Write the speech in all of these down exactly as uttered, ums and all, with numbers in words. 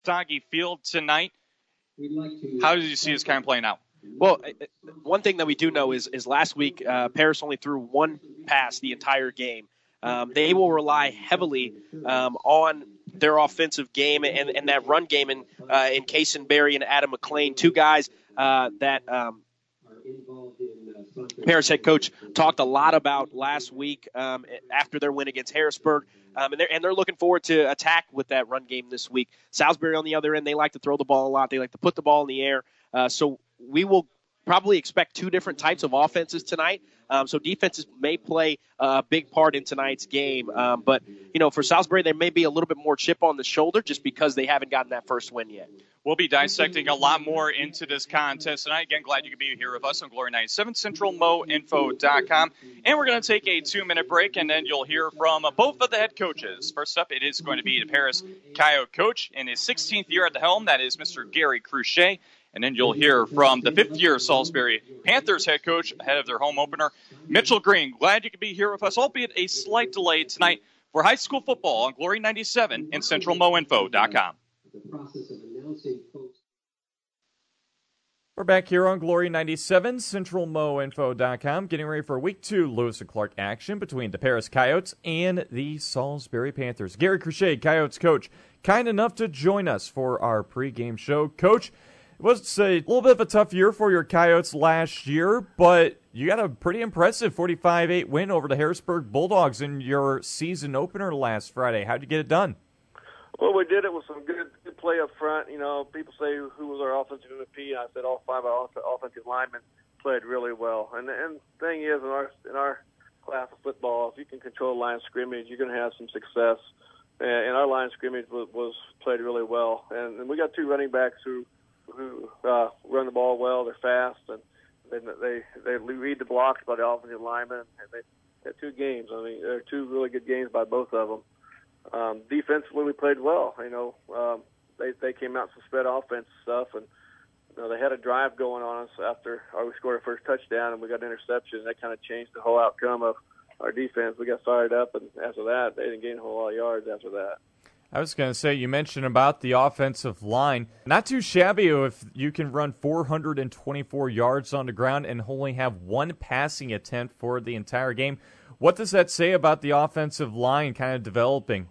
Soggy Field tonight. How did you see this kind of playing out? Well, one thing that we do know is is last week uh, Paris only threw one pass the entire game. Um, they will rely heavily um, on their offensive game and, and that run game in, uh, in Kason Berry and Adam McClain, two guys uh, that um, Paris head coach talked a lot about last week um, after their win against Harrisburg. Um, and, they're, and they're looking forward to attack with that run game this week. Salisbury on the other end, they like to throw the ball a lot. They like to put the ball in the air. Uh, so we will probably expect two different types of offenses tonight. Um, so defenses may play a big part in tonight's game. Um, but, you know, for Salisbury, there may be a little bit more chip on the shoulder just because they haven't gotten that first win yet. We'll be dissecting a lot more into this contest tonight. Again, glad you could be here with us on Glory ninety-seven, Central Mo Info dot com. And we're going to take a two-minute break, and then you'll hear from both of the head coaches. First up, it is going to be the Paris Coyote coach in his sixteenth year at the helm. That is Mister Gary Cruchet. And then you'll hear from the fifth-year Salisbury Panthers head coach ahead of their home opener, Mitchell Green. Glad you could be here with us, albeit a slight delay tonight for high school football on Glory ninety-seven and Central Mo Info dot com. We're back here on Glory ninety-seven, Central Mo Info dot com, getting ready for week two Lewis and Clark action between the Paris Coyotes and the Salisbury Panthers. Gary Cruchet, Coyotes coach, kind enough to join us for our pregame show. Coach, it was a little bit of a tough year for your Coyotes last year, but you got a pretty impressive forty-five eight win over the Harrisburg Bulldogs in your season opener last Friday. How'd you get it done? Well, we did it with some good, good play up front. You know, people say who was our offensive M V P. I said all five of our offensive linemen played really well. And and the thing is, in our in our class of football, if you can control line of scrimmage, you're going to have some success. And, and our line of scrimmage was, was played really well. And, and we got two running backs who who uh, run the ball well. They're fast, and they they they read the blocks by the offensive linemen. And they had two games. I mean, they're two really good games by both of them. Um, defensively, we played well. You know, um, they they came out some spread offense stuff, and you know, they had a drive going on us after or we scored our first touchdown, and we got an interception. That kind of changed the whole outcome of our defense. We got fired up, and after that, they didn't gain a whole lot of yards after that. I was going to say, you mentioned about the offensive line. Not too shabby if you can run four hundred twenty-four yards on the ground and only have one passing attempt for the entire game. What does that say about the offensive line kind of developing?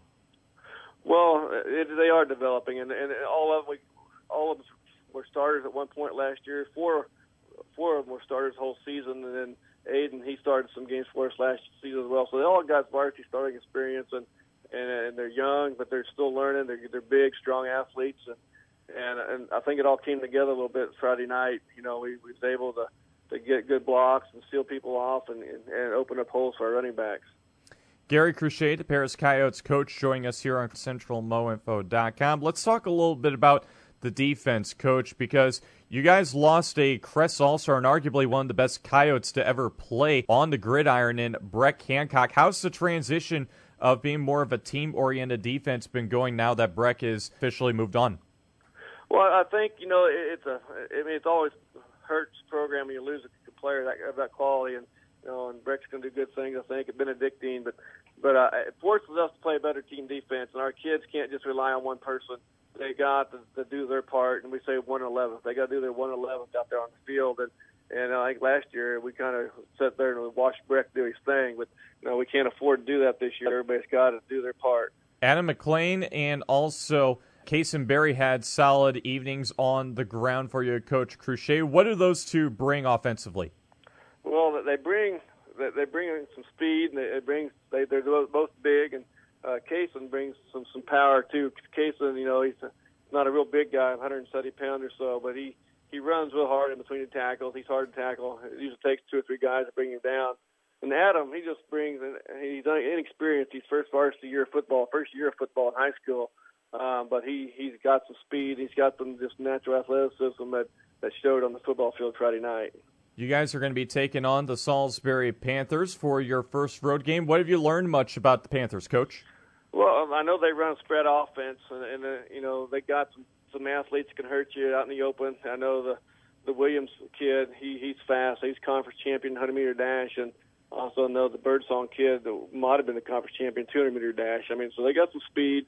Well, it, they are developing, and, and all of them, we, all of them were starters at one point last year. Four, four of them were starters the whole season, and then Aiden, he started some games for us last season as well. So they all got varsity starting experience, and, and and they're young, but they're still learning. They're they're big, strong athletes, and and and I think it all came together a little bit Friday night. You know, we, we was able to. to get good blocks and seal people off and, and, and open up holes for our running backs. Gary Cruchet, the Paris Coyotes coach, joining us here on Central Mo Info dot com. Let's talk a little bit about the defense, Coach, because you guys lost a Crest All-Star and arguably one of the best Coyotes to ever play on the gridiron in Breck Hancock. How's the transition of being more of a team-oriented defense been going now that Breck is officially moved on? Well, I think, you know, it's a, I mean, it's always hurts program when you lose a player that, of that quality, and you know, and Breck's going to do good things, I think, at Benedictine, but but uh, it forces us to play a better team defense, and our kids can't just rely on one person. They got to, to do their part, and we say one eleventh. They got to do their one eleventh out there on the field, and and I think last year we kind of sat there and watched Breck do his thing, but you know, we can't afford to do that this year. Everybody's got to do their part. Adam McClain and also Kason Berry had solid evenings on the ground for you, Coach Cruchet. What do those two bring offensively? Well, they bring they bring some speed, and they bring they they're both big, and uh, Kason brings some some power too. Kason, you know, he's a, not a real big guy, one hundred seventy pounds or so, but he he runs real hard in between the tackles. He's hard to tackle. It usually takes two or three guys to bring him down. And Adam, he just brings, he's inexperienced. He's first varsity year of football, first year of football in high school. Um, but he, he's got some speed. He's got some just natural athleticism that, that showed on the football field Friday night. You guys are going to be taking on the Salisbury Panthers for your first road game. What have you learned much about the Panthers, Coach? Well, I know they run a spread offense, and, and uh, you know, they got some, some athletes that can hurt you out in the open. I know the, the Williams kid, he, he's fast. He's conference champion one hundred meter dash, and also know the Birdsong kid that might have been the conference champion two hundred meter dash. I mean, so they got some speed.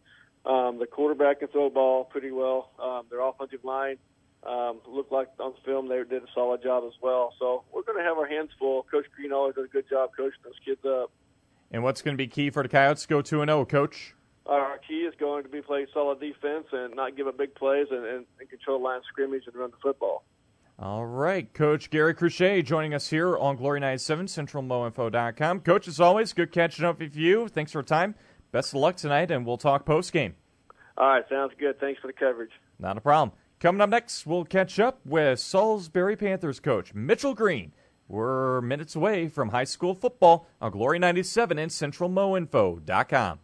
Um, the quarterback can throw the ball pretty well. Um, their offensive line um, looked like on film they did a solid job as well. So we're going to have our hands full. Coach Green always does a good job coaching those kids up. And what's going to be key for the Coyotes to go two and oh, Coach? Our key is going to be play solid defense and not give up big plays and, and, and control line of scrimmage and run the football. All right, Coach Gary Crochet joining us here on Glory ninety-seven, Central Mo Info dot com. Coach, as always, good catching up with you. Thanks for your time. Best of luck tonight, and we'll talk post-game. All right, sounds good. Thanks for the coverage. Not a problem. Coming up next, we'll catch up with Salisbury Panthers coach Mitchell Green. We're minutes away from high school football on Glory ninety-seven and Central Mo Info dot com.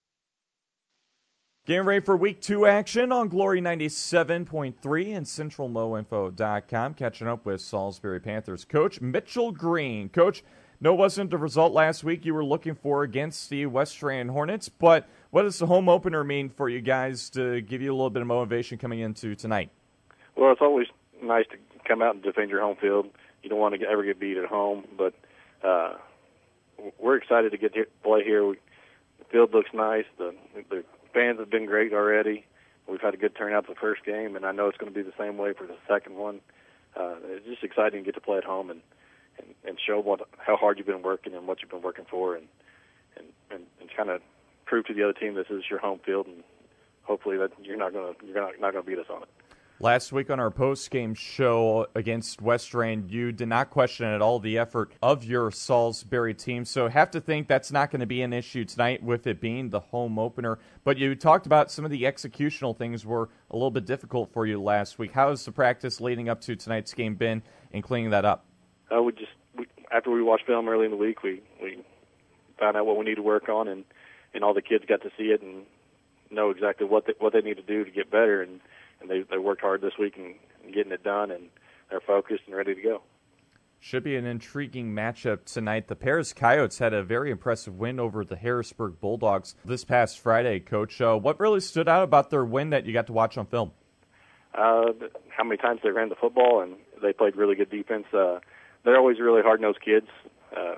Getting ready for week two action on Glory ninety-seven point three and Central Mo Info dot com. Catching up with Salisbury Panthers coach Mitchell Green. Coach, no, it wasn't the result last week you were looking for against the West Strand Hornets, but what does the home opener mean for you guys to give you a little bit of motivation coming into tonight? Well, it's always nice to come out and defend your home field. You don't want to ever get beat at home, but uh, we're excited to get to play here. We, the field looks nice. The, the fans have been great already. We've had a good turnout the first game, and I know it's going to be the same way for the second one. Uh, it's just exciting to get to play at home and, and, and show what how hard you've been working and what you've been working for, and and, and, and kind of prove to the other team this is your home field, and hopefully that you're not going to you're not, not going to beat us on it. Last week on our post-game show against West Strand, you did not question at all the effort of your Salisbury team, so have to think that's not going to be an issue tonight with it being the home opener. But you talked about some of the executional things were a little bit difficult for you last week. How has the practice leading up to tonight's game been in cleaning that up? Uh, we just we, after we watched film early in the week, we, we found out what we need to work on, and, and all the kids got to see it and know exactly what they, what they need to do to get better, and And they, they worked hard this week in, in getting it done, and they're focused and ready to go. Should be an intriguing matchup tonight. The Paris Coyotes had a very impressive win over the Harrisburg Bulldogs this past Friday, Coach. Uh, what really stood out about their win that you got to watch on film? Uh, how many times they ran the football, and they played really good defense. Uh, they're always really hard-nosed kids, uh,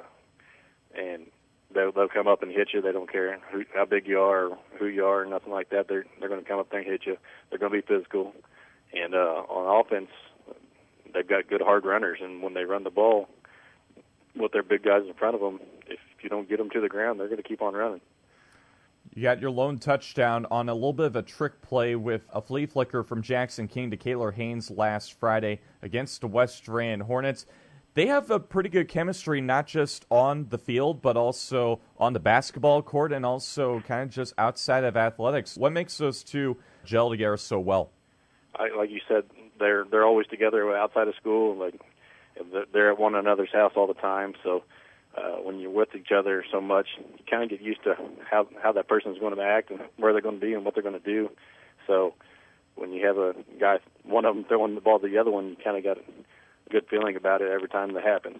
and they'll, they'll come up and hit you. They don't care who, how big you are or who you are or nothing like that. They're, they're going to come up there and hit you. They're going to be physical. And uh, on offense, they've got good hard runners, and when they run the ball with their big guys in front of them, if you don't get them to the ground, they're going to keep on running. You got your lone touchdown on a little bit of a trick play with a flea flicker from Jackson King to Kaylor Haynes last Friday against the West Strand Hornets. They have a pretty good chemistry, not just on the field, but also on the basketball court and also kind of just outside of athletics. What makes those two gel together so well? I, like you said, they're they're always together outside of school. Like they're at one another's house all the time. So uh, when you're with each other so much, you kind of get used to how how that person's going to act and where they're going to be and what they're going to do. So when you have a guy, one of them throwing the ball to the other one, you kind of got a good feeling about it every time that happens.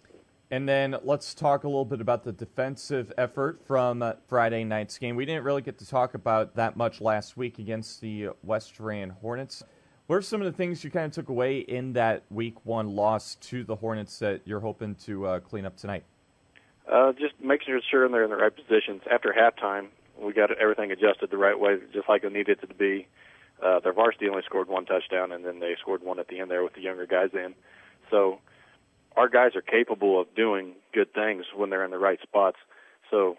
And then let's talk a little bit about the defensive effort from uh, Friday night's game. We didn't really get to talk about that much last week against the West Strand Hornets. What are some of the things you kind of took away in that week one loss to the Hornets that you're hoping to uh, clean up tonight? Uh, just making sure they're in the right positions. After halftime, we got everything adjusted the right way, just like it needed to be. Uh, their varsity only scored one touchdown, and then they scored one at the end there with the younger guys in. So our guys are capable of doing good things when they're in the right spots. So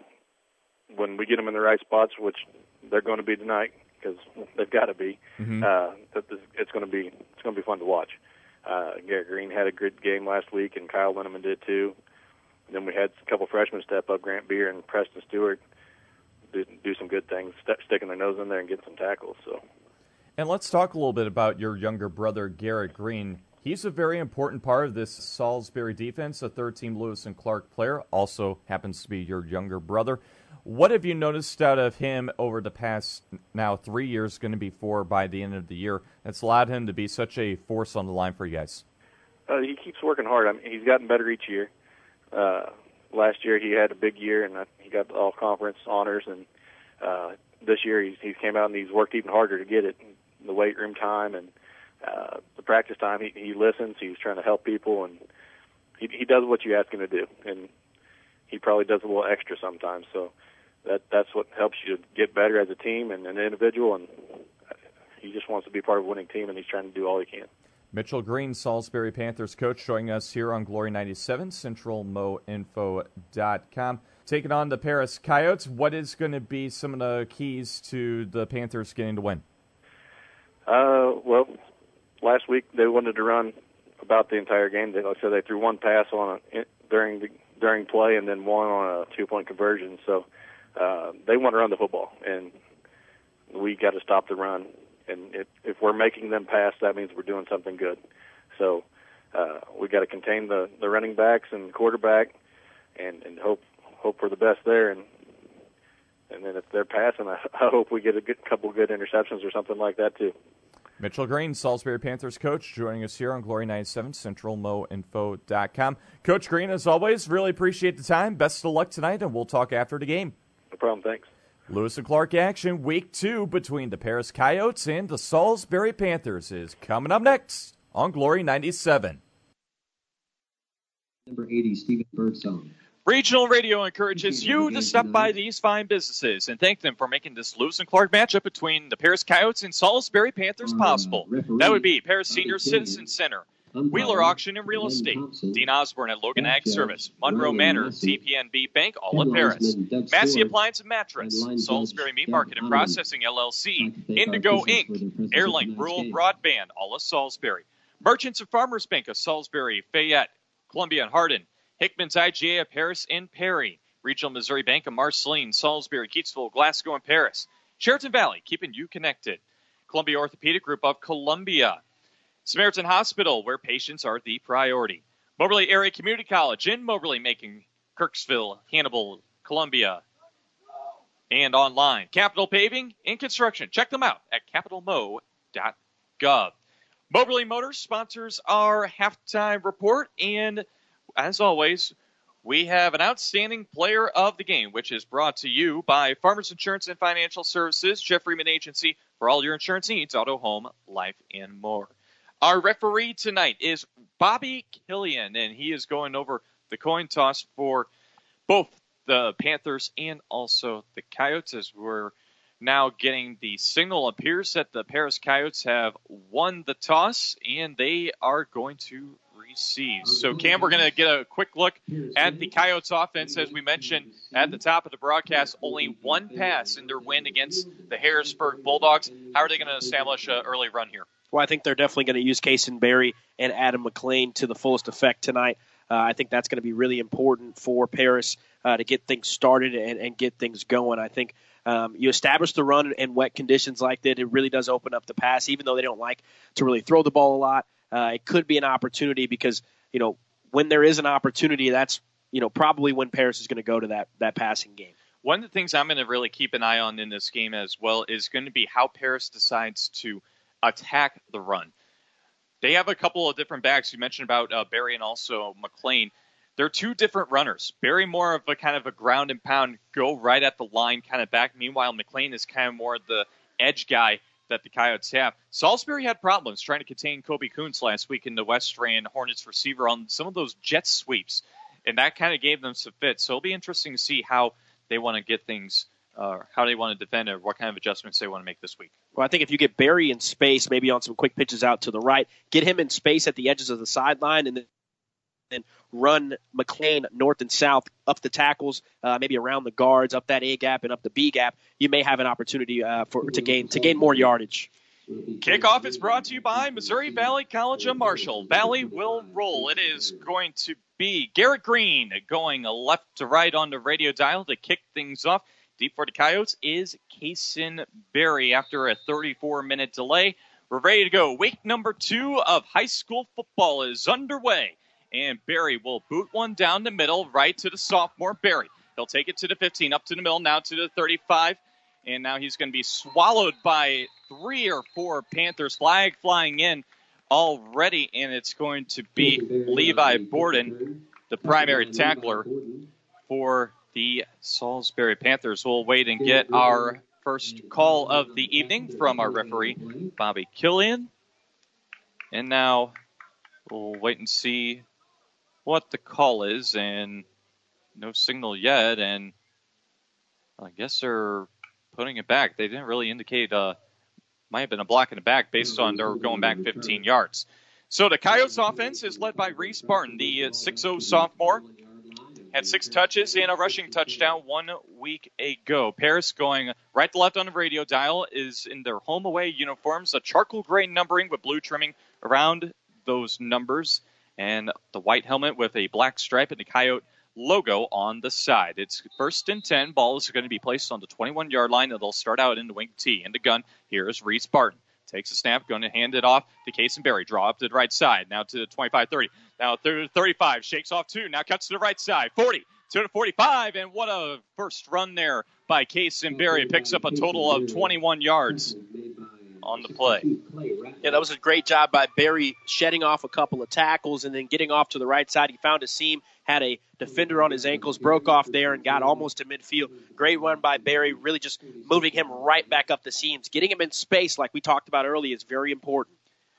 when we get them in the right spots, which they're going to be tonight because they've got to be, mm-hmm. uh, it's going to be it's going to be fun to watch. Uh, Garrett Green had a good game last week, and Kyle Linneman did too. And then we had a couple freshmen step up, Grant Beer and Preston Stewart, do, do some good things, step, sticking their nose in there and getting some tackles. So. And let's talk a little bit about your younger brother, Garrett Green. He's a very important part of this Salisbury defense, a third-team Lewis and Clark player, also happens to be your younger brother. What have you noticed out of him over the past, now three years, going to be four by the end of the year, that's allowed him to be such a force on the line for you guys? Uh, he keeps working hard. I mean, he's gotten better each year. Uh, last year he had a big year, and he got all conference honors, and uh, this year he's, he came out and he's worked even harder to get it. The weight room time and uh, the practice time, he, he listens. He's trying to help people, and he, he does what you ask him to do, and he probably does a little extra sometimes. So that that's what helps you get better as a team and an individual, and he just wants to be part of a winning team, and he's trying to do all he can. Mitchell Green, Salisbury Panthers coach, joining us here on Glory ninety-seven, Central Mo Info dot com. Taking on the Paris Coyotes, what is going to be some of the keys to the Panthers getting to win? Uh, well, last week they wanted to run about the entire game. They, like I said, they threw one pass on a, during the, during play and then one on a two-point conversion. So uh, they want to run the football, and we got to stop the run. And if, if we're making them pass, that means we're doing something good. So uh, we got to contain the, the running backs and the quarterback, and, and hope hope for the best there. And and then if they're passing, I, I hope we get a good, couple good interceptions or something like that too. Mitchell Green, Salisbury Panthers coach, joining us here on Glory ninety-seven, Central Mo Info dot com. Coach Green, as always, really appreciate the time. Best of luck tonight, and we'll talk after the game. No problem. Thanks. Lewis and Clark action, week two between the Paris Coyotes and the Salisbury Panthers is coming up next on Glory ninety-seven. Number eighty, Stephen Birdsong. Regional Radio encourages you to stop by these fine businesses and thank them for making this Lewis and Clark matchup between the Paris Coyotes and Salisbury Panthers possible. That would be Paris Senior Citizen Center, Wheeler Auction and Real Estate, Dean Osborne at Logan Ag Service, Monroe Manor, T P N B Bank, all in Paris, Massey Appliance and Mattress, Salisbury Meat Market and Processing L L C, Indigo Incorporated, Airlink Rural Broadband, all of Salisbury, Merchants and Farmers Bank of Salisbury, Fayette, Columbia and Hardin, Hickman's I G A of Paris and Perry, Regional Missouri Bank of Marceline, Salisbury, Keatsville, Glasgow, and Paris, Sheraton Valley, keeping you connected, Columbia Orthopedic Group of Columbia, Samaritan Hospital, where patients are the priority, Moberly Area Community College in Moberly, making Kirksville, Hannibal, Columbia, and online, Capital Paving and Construction. Check them out at capital mo dot gov. Moberly Motors sponsors our halftime report, and as always, we have an outstanding player of the game, which is brought to you by Farmers Insurance and Financial Services, Jeff Freeman Agency, for all your insurance needs, auto, home, life, and more. Our referee tonight is Bobby Killian, and he is going over the coin toss for both the Panthers and also the Coyotes, as we're now getting the signal. Appears that the Paris Coyotes have won the toss, and they are going to receive. So, Cam, we're going to get a quick look at the Coyotes offense. As we mentioned at the top of the broadcast, only one pass in their win against the Harrisburg Bulldogs. How are they going to establish an early run here? Well, I think they're definitely going to use Kason Berry and Adam McLean to the fullest effect tonight. Uh, I think that's going to be really important for Paris uh, to get things started and, and get things going. I think um, you establish the run in wet conditions like that, it really does open up the pass, even though they don't like to really throw the ball a lot. Uh, it could be an opportunity because, you know, when there is an opportunity, that's, you know, probably when Paris is going to go to that, that passing game. One of the things I'm going to really keep an eye on in this game as well is going to be how Paris decides to attack the run. They have a couple of different backs. You mentioned about uh, Berry and also McLean. They're two different runners. Berry more of a kind of a ground and pound, go right at the line kind of back. Meanwhile, McLean is kind of more the edge guy that the Coyotes have. Salisbury had problems trying to contain Kobe Kuntz last week in the West Strand Hornets receiver on some of those jet sweeps, and that kind of gave them some fits. So it'll be interesting to see how they want to get things, uh, how they want to defend it, or what kind of adjustments they want to make this week. Well, I think if you get Berry in space, maybe on some quick pitches out to the right, get him in space at the edges of the sideline, and then and run McLean north and south up the tackles, uh, maybe around the guards, up that A gap and up the B gap, you may have an opportunity uh, for to gain to gain more yardage. Kickoff is brought to you by Missouri Valley College of Marshall. Valley will roll. It is going to be Garrett Green going left to right on the radio dial to kick things off. Deep for the Coyotes is Kason Berry after a thirty-four minute delay. We're ready to go. Week number two of high school football is underway. And Berry will boot one down the middle, right to the sophomore Berry. He'll take it to the fifteen, up to the middle, now to the thirty-five. And now he's going to be swallowed by three or four Panthers. Flag flying in already, and it's going to be Levi Borden, the primary tackler for the Salisbury Panthers. We'll wait and get our first call of the evening from our referee, Bobby Killian. And now we'll wait and see what the call is, and no signal yet, and I guess they're putting it back. They didn't really indicate, uh, might have been a block in the back based on they're going back fifteen yards. So the Coyotes offense is led by Reese Barton, the six oh sophomore. Had six touches and a rushing touchdown one week ago. Paris going right to left on the radio dial is in their home away uniforms, a charcoal gray numbering with blue trimming around those numbers, and the white helmet with a black stripe and the Coyote logo on the side. It's first and ten. Ball is going to be placed on the twenty-one-yard line, and they'll start out in the wing T. In the gun, here is Reese Barton. Takes a snap, going to hand it off to Kason Berry. Draw up to the right side. Now to the twenty-five thirty. Now thirty-five. Shakes off two. Now cuts to the right side. forty to the forty-five. And what a first run there by Kason Berry. Picks up a total of twenty-one yards on the play. Yeah, that was a great job by Berry, shedding off a couple of tackles and then getting off to the right side. He found a seam, had a defender on his ankles, broke off there and got almost to midfield. Great run by Berry, really just moving him right back up the seams. Getting him in space, like we talked about earlier, is very important.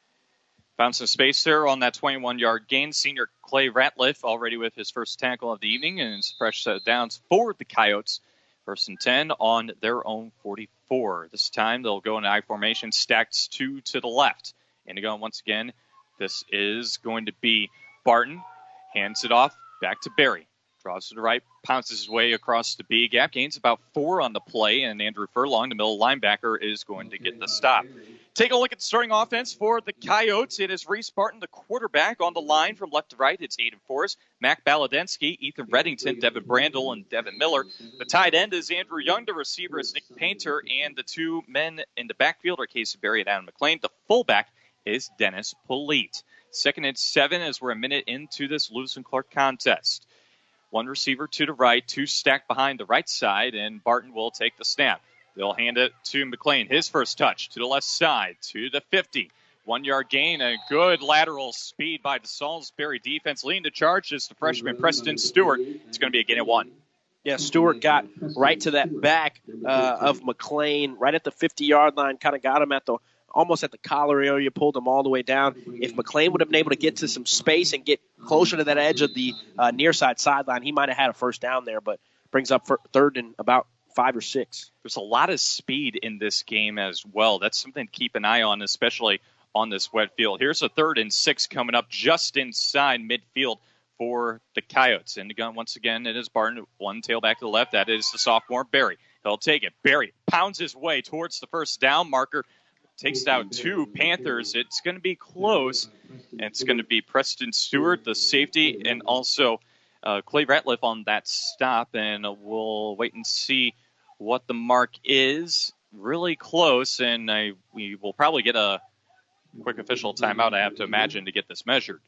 Found some space there on that twenty-one-yard gain. Senior Clay Ratliff already with his first tackle of the evening, and it's fresh set downs for the Coyotes. First and ten on their own forty-four. This time they'll go in I formation, stacked two to the left. And to go once again, this is going to be Barton. Hands it off back to Berry. Draws to the right, pounces his way across the B gap, gains about four on the play, and Andrew Furlong, the middle linebacker, is going to get the stop. Take a look at the starting offense for the Coyotes. It is Reese Barton, the quarterback, on the line from left to right. It's Aiden Forrest, Mac Baladensky, Ethan Reddington, Devin Brandel, and Devin Miller. The tight end is Andrew Young. The receiver is Nick Painter, and the two men in the backfield are Casey Berry and Adam McLean. The fullback is Dennis Polite. Second and seven as we're a minute into this Lewis and Clark contest. One receiver to the right, two stacked behind the right side, and Barton will take the snap. They'll hand it to McLean. His first touch to the left side, to the fifty. One-yard gain, a good lateral speed by the Salisbury defense. Leading the charge is the freshman Preston Stewart. It's going to be a gain of one. Yeah, Stewart got right to that back uh, of McLean, right at the fifty-yard line, kind of got him at the almost at the collar area, pulled him all the way down. If McLean would have been able to get to some space and get closer to that edge of the uh, near side sideline, he might have had a first down there, but brings up for third and about five or six. There's a lot of speed in this game as well. That's something to keep an eye on, especially on this wet field. Here's a third and six coming up just inside midfield for the Coyotes. And the gun, once again, it is Barton. One tailback to the left. That is the sophomore Berry. He'll take it. Berry pounds his way towards the first down marker. Takes out two Panthers. It's going to be close. And it's going to be Preston Stewart, the safety, and also uh, Clay Ratliff on that stop. And we'll wait and see what the mark is. Really close, and I, we will probably get a quick official timeout, I have to imagine, to get this measured.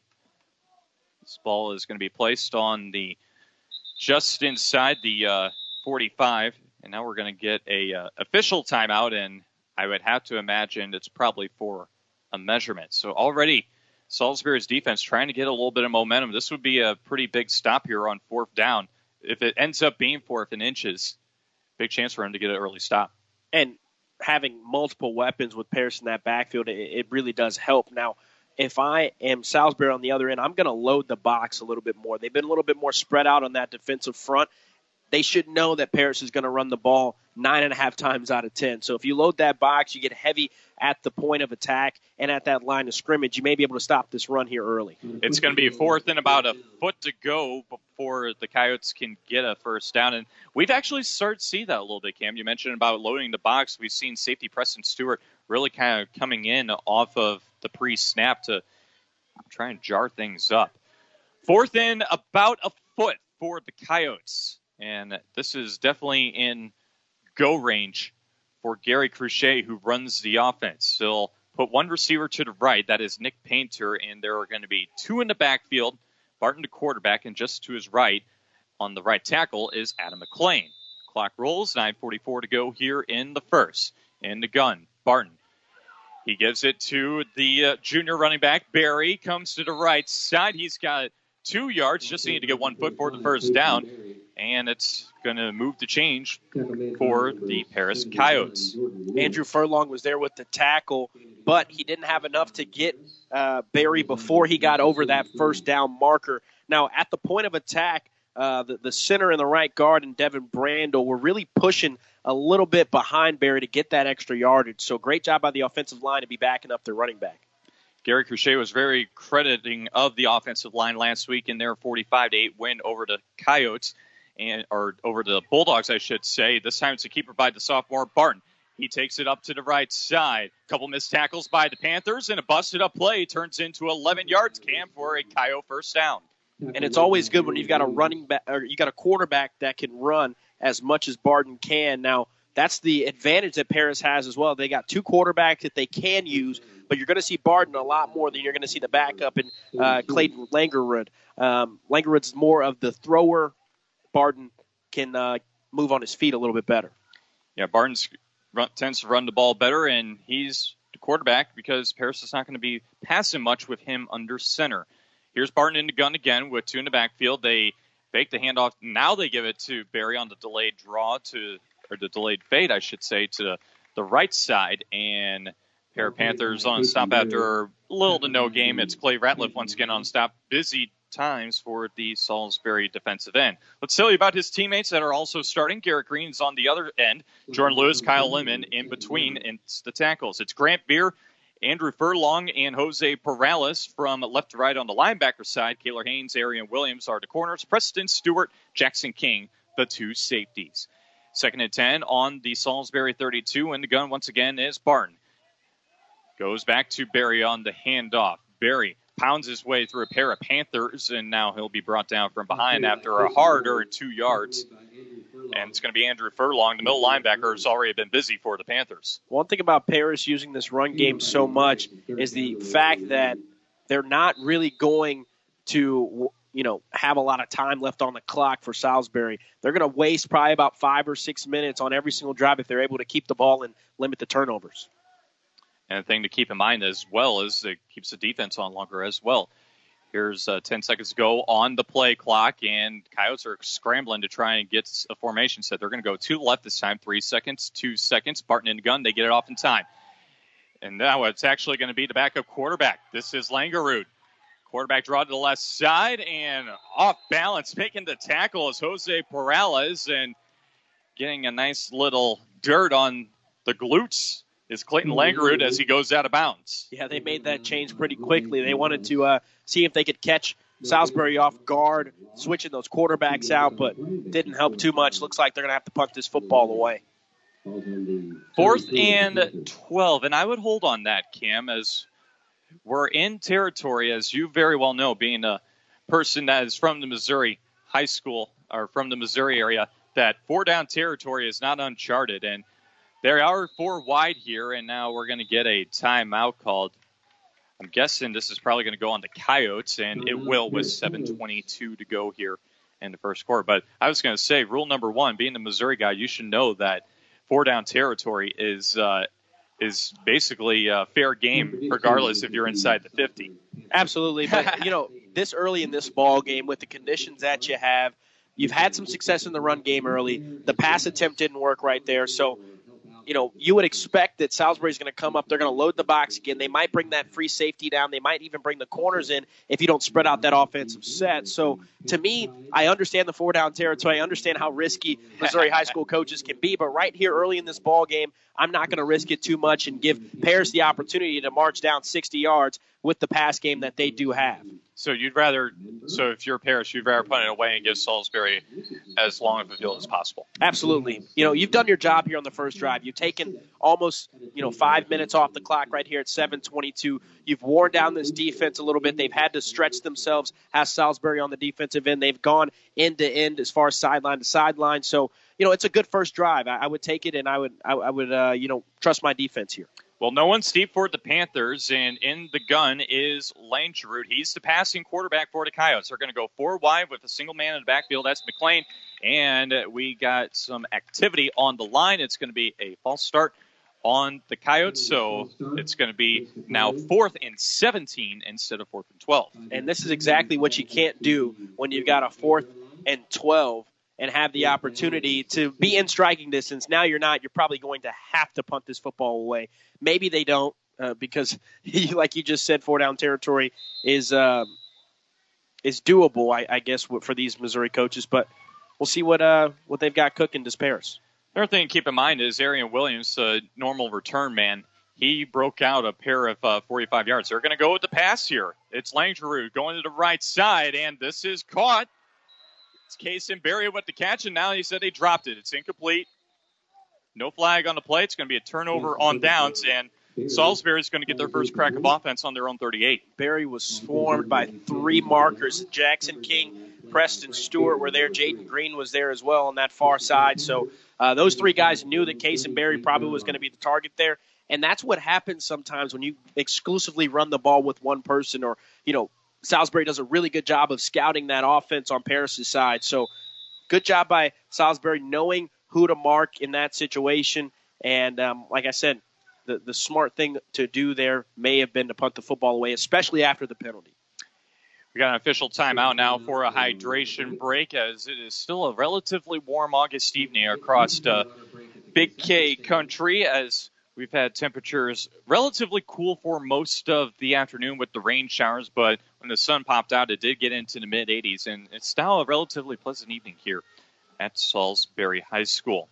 This ball is going to be placed on the just inside the uh, forty-five, and now we're going to get a uh, official timeout, and I would have to imagine it's probably for a measurement. So already Salisbury's defense trying to get a little bit of momentum. This would be a pretty big stop here on fourth down. If it ends up being fourth and inches, big chance for him to get an early stop. And having multiple weapons with Paris in that backfield, it, it really does help. Now, if I am Salisbury on the other end, I'm going to load the box a little bit more. They've been a little bit more spread out on that defensive front. They should know that Paris is going to run the ball nine and a half times out of ten. So if you load that box, you get heavy at the point of attack and at that line of scrimmage, you may be able to stop this run here early. It's going to be fourth and about a foot to go before the Coyotes can get a first down. And we've actually started to see that a little bit, Cam. You mentioned about loading the box. We've seen safety Preston Stewart really kind of coming in off of the pre-snap to try and jar things up. Fourth and about a foot for the Coyotes. And this is definitely in go range for Gary Cruchet, who runs the offense. They'll put one receiver to the right. That is Nick Painter, and there are going to be two in the backfield. Barton to quarterback, and just to his right on the right tackle is Adam McLean. Clock rolls, nine forty-four to go here in the first. In the gun, Barton. He gives it to the uh, junior running back. Berry comes to the right side. He's got two yards, just need to get one foot for the first down. And it's going to move the change for the Paris Coyotes. Andrew Furlong was there with the tackle, but he didn't have enough to get uh, Berry before he got over that first down marker. Now, at the point of attack, uh, the, the center and the right guard and Devin Brandel were really pushing a little bit behind Berry to get that extra yardage. So great job by the offensive line to be backing up their running back. Gary Crochet was very crediting of the offensive line last week in their forty-five to eight win over the Coyotes, and or over the Bulldogs, I should say. This time it's a keeper by the sophomore Barton. He takes it up to the right side. Couple missed tackles by the Panthers, and a busted up play turns into eleven yards, Cam, for a Coyote first down. And it's always good when you've got a running back, or you got a quarterback that can run as much as Barton can. Now, that's the advantage that Paris has as well. They got two quarterbacks that they can use, but you're going to see Barton a lot more than you're going to see the backup in uh, Clayton Langerwood. Um, Langerwood's more of the thrower. Barton can uh, move on his feet a little bit better. Yeah, Barton's run, tends to run the ball better, and he's the quarterback because Paris is not going to be passing much with him under center. Here's Barton in the gun again with two in the backfield. They fake the handoff. Now they give it to Berry on the delayed draw to, or the delayed fade, I should say, to the right side. And pair of Panthers on stop after little to no game. It's Clay Ratliff once again on stop. Busy times for the Salisbury defensive end. Let's tell you about his teammates that are also starting. Garrett Green's on the other end. Jordan Lewis, Kyle Lemon in between. It's the tackles. It's Grant Beer, Andrew Furlong, and Jose Perales from left to right on the linebacker side. Kaylor Haynes, Arian Williams are the corners. Preston Stewart, Jackson King, the two safeties. Second and ten on the Salisbury thirty-two, and the gun once again is Barton. Goes back to Berry on the handoff. Berry pounds his way through a pair of Panthers, and now he'll be brought down from behind after a hard-earned two yards. And it's going to be Andrew Furlong. The middle linebacker has already been busy for the Panthers. One thing about Paris using this run game so much is the fact that they're not really going to, you know, have a lot of time left on the clock for Salisbury. They're going to waste probably about five or six minutes on every single drive if they're able to keep the ball and limit the turnovers. And a thing to keep in mind as well is it keeps the defense on longer as well. Here's uh, ten seconds to go on the play clock, and Coyotes are scrambling to try and get a formation set. They're going to go to the left this time, three seconds, two seconds. Barton in the gun. They get it off in time. And now it's actually going to be the backup quarterback. This is Langerud. Quarterback draw to the left side, and off balance, making the tackle is Jose Perales, and getting a nice little dirt on the glutes is Clayton Langerud as he goes out of bounds. Yeah, they made that change pretty quickly. They wanted to uh, see if they could catch Salisbury off guard, switching those quarterbacks out, but didn't help too much. Looks like they're going to have to punt this football away. Fourth and twelve, and I would hold on that, Cam, as we're in territory, as you very well know, being a person that is from the Missouri high school, or from the Missouri area, that four-down territory is not uncharted, and there are four wide here, and now we're going to get a timeout called. I'm guessing this is probably going to go on the Coyotes, and it will with seven twenty-two to go here in the first quarter. But I was going to say, rule number one, being the Missouri guy, you should know that four-down territory is uh, is basically uh, fair game, regardless if you're inside the fifty. Absolutely, but, you know, this early in this ball game, with the conditions that you have, you've had some success in the run game early. The pass attempt didn't work right there, so you know, you would expect that Salisbury's going to come up. They're going to load the box again. They might bring that free safety down. They might even bring the corners in if you don't spread out that offensive set. So, to me, I understand the four-down territory. I understand how risky Missouri high school coaches can be. But right here early in this ball game, I'm not going to risk it too much and give Paris the opportunity to march down sixty yards with the pass game that they do have. So you'd rather, so if you're Paris, you'd rather punt it away and give Salisbury as long of a field as possible. Absolutely. You know, you've done your job here on the first drive. You've taken almost, you know, five minutes off the clock right here at seven twenty-two. You've worn down this defense a little bit. They've had to stretch themselves as Salisbury on the defensive end. They've gone end to end as far as sideline to sideline. So, you know, it's a good first drive. I, I would take it, and I would, I, I would, uh, you know, trust my defense here. Well, no one's deep for the Panthers, and in the gun is Lane Giroux. He's the passing quarterback for the Coyotes. They're going to go four wide with a single man in the backfield. That's McLean, and we got some activity on the line. It's going to be a false start on the Coyotes, so it's going to be now fourth and seventeen instead of fourth and twelve. And this is exactly what you can't do when you've got a fourth and twelve and have the opportunity to be in striking distance. Now you're not. You're probably going to have to punt this football away. Maybe they don't uh, because, like you just said, four-down territory is uh, is doable, I, I guess, for these Missouri coaches. But we'll see what uh, what they've got cooking to Paris. Another thing to keep in mind is Arian Williams, a normal return man. He broke out a pair of uh, forty-five yards. They're going to go with the pass here. It's Langterud going to the right side, and this is caught. It's Kason Berry with the catch, and now he said they dropped it. It's incomplete. No flag on the play. It's going to be a turnover on downs, and Salisbury is going to get their first crack of offense on their own thirty-eight. Berry was swarmed by three markers. Jackson King, Preston Stewart were there. Jaden Green was there as well on that far side. So uh, those three guys knew that Kason Berry probably was going to be the target there. And that's what happens sometimes when you exclusively run the ball with one person, or, you know, Salisbury does a really good job of scouting that offense on Paris' side. So good job by Salisbury knowing who to mark in that situation. And um, like I said, the, the smart thing to do there may have been to punt the football away, especially after the penalty. We got an official timeout now for a hydration break, as it is still a relatively warm August evening across uh, Big K country, as we've had temperatures relatively cool for most of the afternoon with the rain showers, but when the sun popped out, it did get into the mid eighties, and it's now a relatively pleasant evening here at Salisbury High School.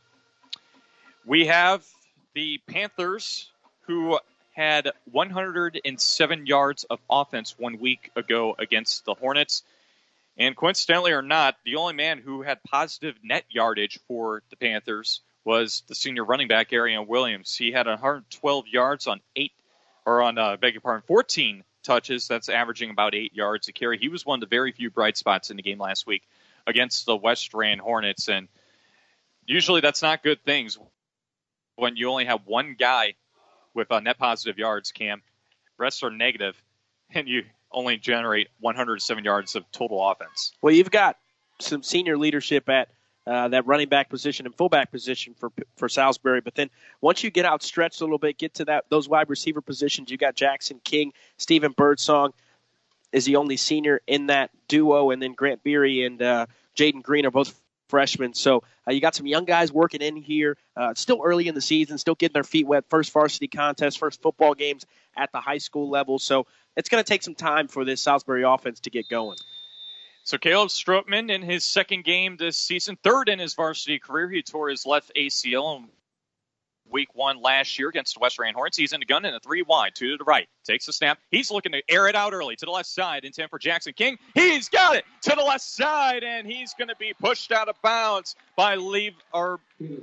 We have the Panthers, who had one hundred seven yards of offense one week ago against the Hornets. And coincidentally or not, the only man who had positive net yardage for the Panthers was the senior running back, Arian Williams. He had one hundred twelve yards on eight, or on, uh, beg your pardon, fourteen touches. That's averaging about eight yards a carry. He was one of the very few bright spots in the game last week against the West Rand Hornets. And usually that's not good things when you only have one guy with uh, net positive yards, Cam. Rest are negative, and you only generate one hundred seven yards of total offense. Well, you've got some senior leadership at uh, that running back position and fullback position for for Salisbury. But then once you get outstretched a little bit, get to that those wide receiver positions, you got Jackson King, Stephen Birdsong is the only senior in that duo, and then Grant Beery and uh, Jaden Green are both freshmen. So uh, you got some young guys working in here. Uh, it's still early in the season, still getting their feet wet. First varsity contest, first football games at the high school level. So it's going to take some time for this Salisbury offense to get going. So Caleb Strootman in his second game this season, third in his varsity career. He tore his left A C L in week one last year against the West Rand Hornets. He's in the gun in a three wide, two to the right. Takes the snap. He's looking to air it out early to the left side. Intent for Jackson King. He's got it to the left side, and he's going to be pushed out of bounds by leave or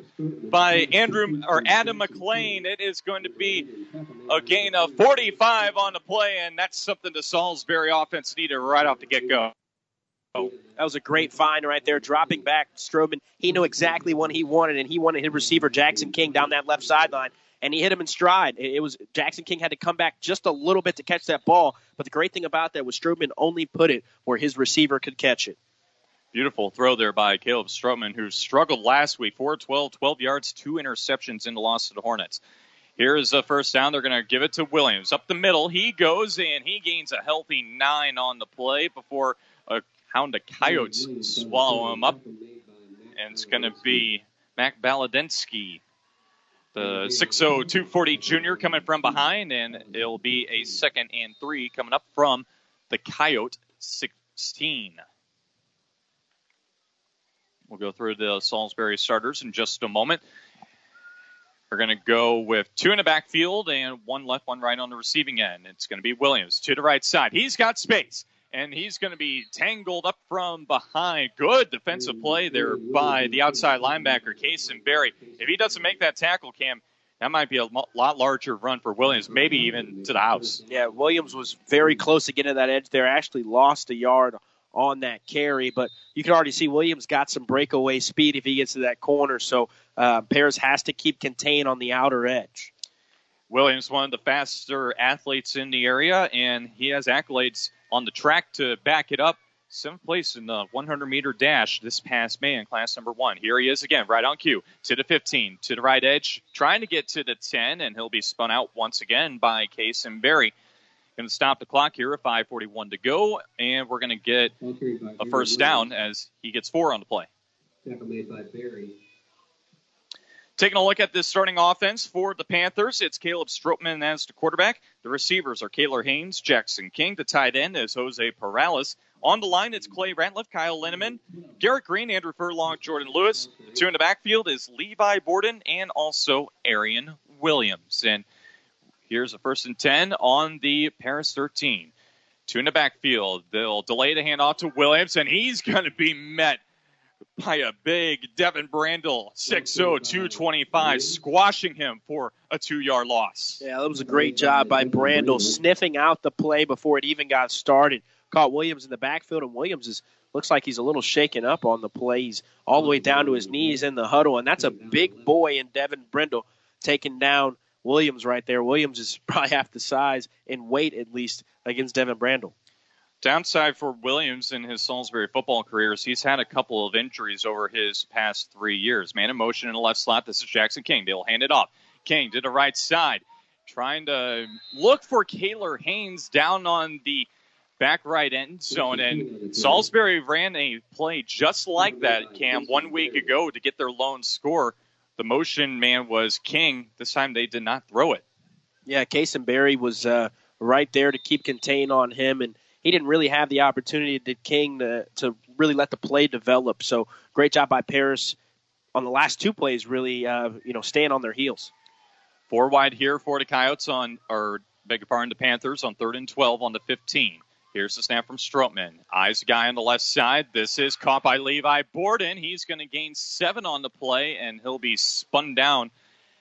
by Andrew or Adam McLean. It is going to be a gain of forty-five on the play, and that's something the Salisbury offense needed right off the get-go. Oh, that was a great find right there, dropping back Stroman. He knew exactly what he wanted, and he wanted his receiver, Jackson King, down that left sideline, and he hit him in stride. It was Jackson King had to come back just a little bit to catch that ball, but the great thing about that was Stroman only put it where his receiver could catch it. Beautiful throw there by Caleb Stroman, who struggled last week, four twelve, twelve yards, two interceptions in the loss to the Hornets. Here is the first down. They're going to give it to Williams. Up the middle, he goes, and he gains a healthy nine on the play before a hound of Coyotes swallow him up. And it's going to be Mac Baladensky, the six oh, two forty junior, coming from behind, and it'll be a second and three coming up from the Coyote sixteen. We'll go through the Salisbury starters in just a moment. We're going to go with two in the backfield and one left, one right on the receiving end. It's going to be Williams to the right side. He's got space, and he's going to be tangled up from behind. Good defensive play there by the outside linebacker, Kason Berry. If he doesn't make that tackle, Cam, that might be a lot larger run for Williams, maybe even to the house. Yeah, Williams was very close to getting to that edge there. Actually lost a yard on that carry, but you can already see Williams got some breakaway speed if he gets to that corner, so uh, Paris has to keep contained on the outer edge. Williams, one of the faster athletes in the area, and he has accolades on the track to back it up. Seventh place in the hundred-meter dash this past May in class number one. Here he is again, right on cue, to the fifteen, to the right edge, trying to get to the ten, and he'll be spun out once again by Kason Berry. Going to stop the clock here at five forty-one to go, and we're going to get a first down as he gets four on the play. Tackle made by Berry. Taking a look at this starting offense for the Panthers, it's Caleb Strootman as the quarterback. The receivers are Kaylor Haynes, Jackson King. The tight end is Jose Perales. On the line, it's Clay Ratliff, Kyle Linneman, Garrett Green, Andrew Furlong, Jordan Lewis. The two in the backfield is Levi Borden and also Arian Williams. And here's a first and ten on the Paris thirteen. Two in the backfield. They'll delay the handoff to Williams, and he's going to be met by a big Devin Brandel, six oh, two twenty-five, squashing him for a two-yard loss. Yeah, that was a great job by Brandel, sniffing out the play before it even got started. Caught Williams in the backfield, and Williams is looks like he's a little shaken up on the play. He's all the way down to his knees in the huddle, and that's a big boy in Devin Brandel taking down Williams right there. Williams is probably half the size in weight, at least, against Devin Brandel. Downside for Williams in his Salisbury football career is he's had a couple of injuries over his past three years. Man in motion in the left slot. This is Jackson King. They'll hand it off. King to the right side, trying to look for Kaylor Haynes down on the back right end zone. And Salisbury ran a play just like that, Cam, one week ago to get their lone score. The motion man was King. This time they did not throw it. Yeah, Casenberry was uh, right there to keep contain on him, and he didn't really have the opportunity, did King, to, to really let the play develop. So great job by Paris on the last two plays, really, uh, you know, staying on their heels. Four wide here for the Coyotes on, or beg your pardon, the Panthers on third and twelve on the fifteen. Here's the snap from Strootman. Eyes guy on the left side. This is caught by Levi Borden. He's going to gain seven on the play, and he'll be spun down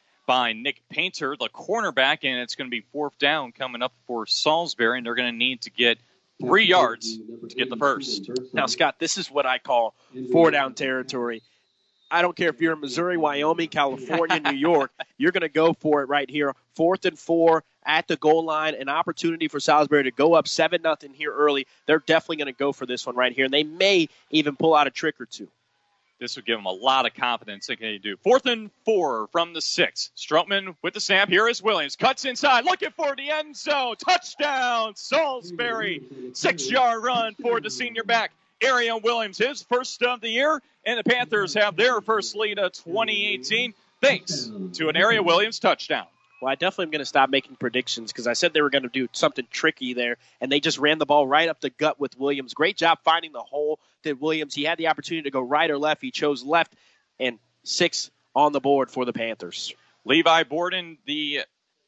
by Nick Painter, the cornerback, and it's going to be fourth down coming up for Salisbury, and they're going to need to get three yards to get the first. Now, Scott, this is what I call four-down territory. I don't care if you're in Missouri, Wyoming, California, New York. You're going to go for it right here. Fourth and four at the goal line, an opportunity for Salisbury to go up seven nothing here early. They're definitely going to go for this one right here, and they may even pull out a trick or two. This would give them a lot of confidence. They can do. Fourth and four from the six. Strootman with the snap. Here is Williams. Cuts inside, looking for the end zone. Touchdown, Salisbury. Six-yard run for the senior back, Arian Williams, his first of the year, and the Panthers have their first lead of twenty eighteen thanks to an Arian Williams touchdown. Well, I definitely am going to stop making predictions because I said they were going to do something tricky there, and they just ran the ball right up the gut with Williams. Great job finding the hole. Did Williams. He had the opportunity to go right or left. He chose left, and six on the board for the Panthers. Levi Borden, the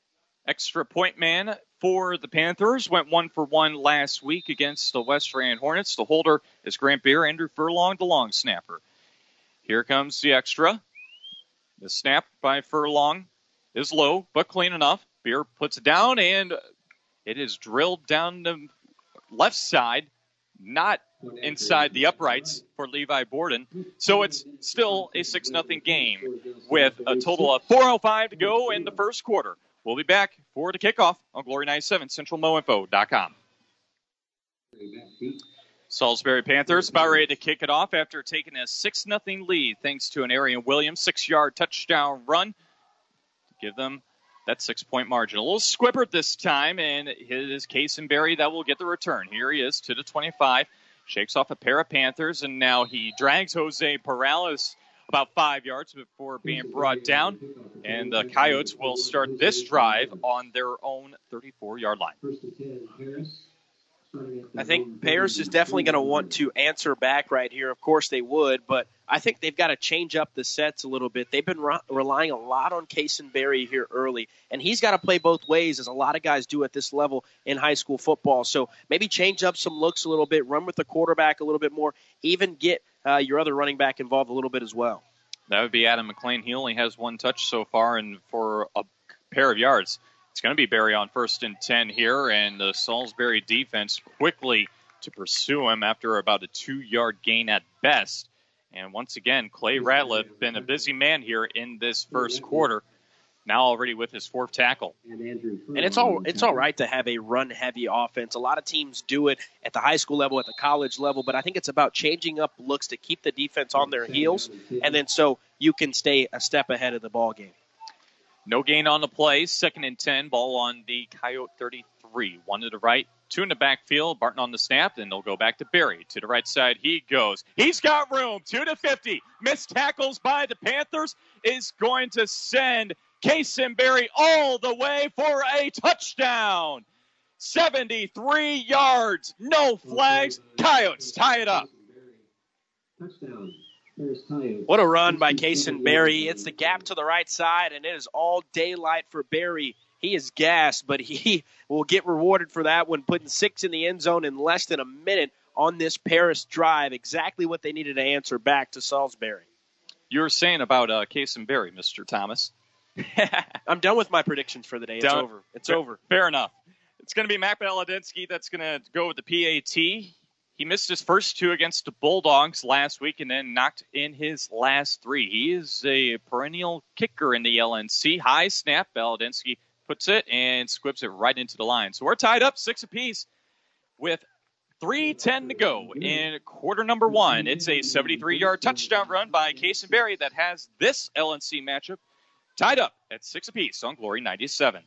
extra point man for the Panthers, went one for one last week against the West Rand Hornets. The holder is Grant Beer, Andrew Furlong, the long snapper. Here comes the extra. The snap by Furlong is low, but clean enough. Beer puts it down, and it is drilled down the left side, not inside the uprights for Levi Borden. So it's still a six nothing game with a total of four oh five to go in the first quarter. We'll be back for the kickoff on Glory ninety-seven, Central Mo Info dot com. Salisbury Panthers about ready to kick it off after taking a six nothing lead thanks to an Arian Williams six-yard touchdown run to give them that six-point margin. A little squibbert this time, and it is Casenberry that will get the return. Here he is to the twenty-five, shakes off a pair of Panthers, and now he drags Jose Perales about five yards before being brought down, and the Coyotes will start this drive on their own thirty-four-yard line. I think Paris is definitely going to want to answer back right here. Of course they would, but I think they've got to change up the sets a little bit. They've been re- relying a lot on Casenberry here early, and he's got to play both ways, as a lot of guys do at this level in high school football. So maybe change up some looks a little bit, run with the quarterback a little bit more, even get uh, your other running back involved a little bit as well. That would be Adam McLean. He only has one touch so far, and for a pair of yards. It's going to be Barry on first and ten here, and the Salisbury defense quickly to pursue him after about a two-yard gain at best. And once again, Clay Ratliff been a busy man here in this first quarter, now already with his fourth tackle. And it's all it's all right to have a run-heavy offense. A lot of teams do it at the high school level, at the college level, but I think it's about changing up looks to keep the defense on their heels, and then so you can stay a step ahead of the ball game. No gain on the play. Second and ten. Ball on the Coyote thirty-three. One to the right, two in the backfield. Barton on the snap. Then they'll go back to Barry. To the right side he goes. He's got room. Two to fifty. Missed tackles by the Panthers is going to send Casenberry all the way for a touchdown. seventy-three yards. No flags. Coyotes tie it up. Touchdown. Paris Coyotes. What a run by Kason Berry. It's the gap to the right side, and it is all daylight for Berry. He is gassed, but he will get rewarded for that one, putting six in the end zone in less than a minute on this Paris drive. Exactly what they needed to answer back to Salisbury. You were saying about uh, Kason Berry, Mister Thomas. I'm done with my predictions for the day. It's Done. over. It's Fair, over. Fair enough. It's going to be Mac Baladinsky that's going to go with the P A T. He missed his first two against the Bulldogs last week and then knocked in his last three. He is a perennial kicker in the L N C. High snap. Baladinsky puts it and squips it right into the line. So we're tied up six apiece with three ten to go in quarter number one. It's a seventy-three-yard touchdown run by Kason Berry that has this L N C matchup tied up at six apiece on Glory ninety-seven.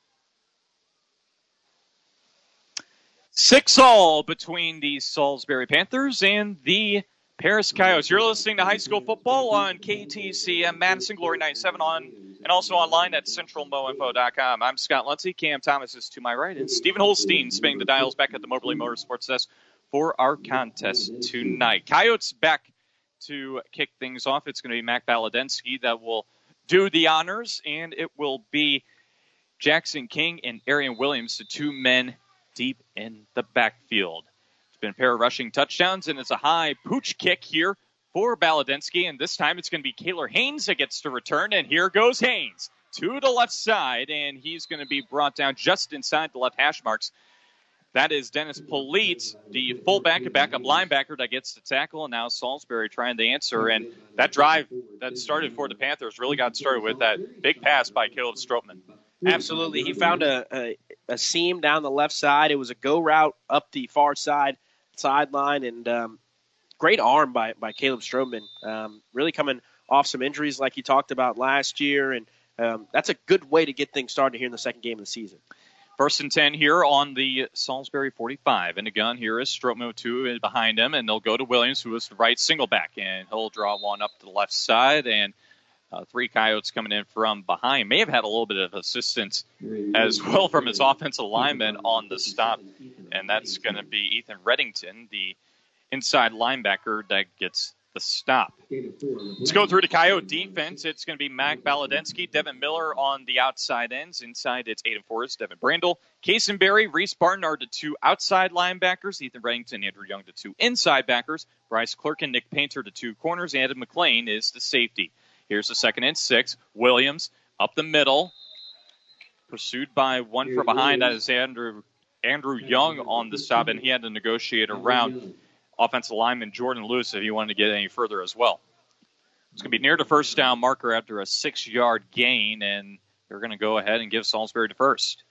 Six all between the Salisbury Panthers and the Paris Coyotes. You're listening to High School Football on K T C M Madison, Glory ninety-seven on, and also online at central mo info dot com. I'm Scott Luntz. Cam Thomas is to my right, and Stephen Holstein spinning the dials back at the Moberly Motorsports Desk for our contest tonight. Coyotes back to kick things off. It's going to be Mac Baladinsky that will do the honors, and it will be Jackson King and Arian Williams, the two men deep in the backfield. It's been a pair of rushing touchdowns, and it's a high pooch kick here for Baladinsky, and this time it's going to be Kaylor Haynes that gets to return, and here goes Haynes to the left side, and he's going to be brought down just inside the left hash marks. That is Dennis Polite, the fullback and backup linebacker that gets the tackle, and now Salisbury trying to answer, and that drive that started for the Panthers really got started with that big pass by Caleb Strootman. Absolutely. He found a, a, a seam down the left side. It was a go route up the far side, sideline, and um, great arm by, by Caleb Strootman. Um, really coming off some injuries like he talked about last year, and um, that's a good way to get things started here in the second game of the season. First and ten here on the Salisbury forty-five. And the gun here is Strootman, two behind him, and they'll go to Williams, who is the right single back, and he'll draw one up to the left side, and Uh, three Coyotes coming in from behind. May have had a little bit of assistance as well from his offensive lineman on the stop, and that's going to be Ethan Reddington, the inside linebacker that gets the stop. Let's go through the Coyote defense. It's going to be Mac Baladinsky, Devin Miller on the outside ends. Inside, it's Aiden Forrest, Devin Brandel, Kason Berry, Reese Barton are the two outside linebackers. Ethan Reddington, Andrew Young, the two inside backers. Bryce Clerk and Nick Painter, the two corners. Adam McLean is the safety. Here's the second and six. Williams up the middle. Pursued by one from behind. That is Andrew Andrew Young on the stop, and he had to negotiate around offensive lineman Jordan Lewis if he wanted to get any further as well. It's going to be near the first down marker after a six-yard gain, and they're going to go ahead and give Salisbury the first.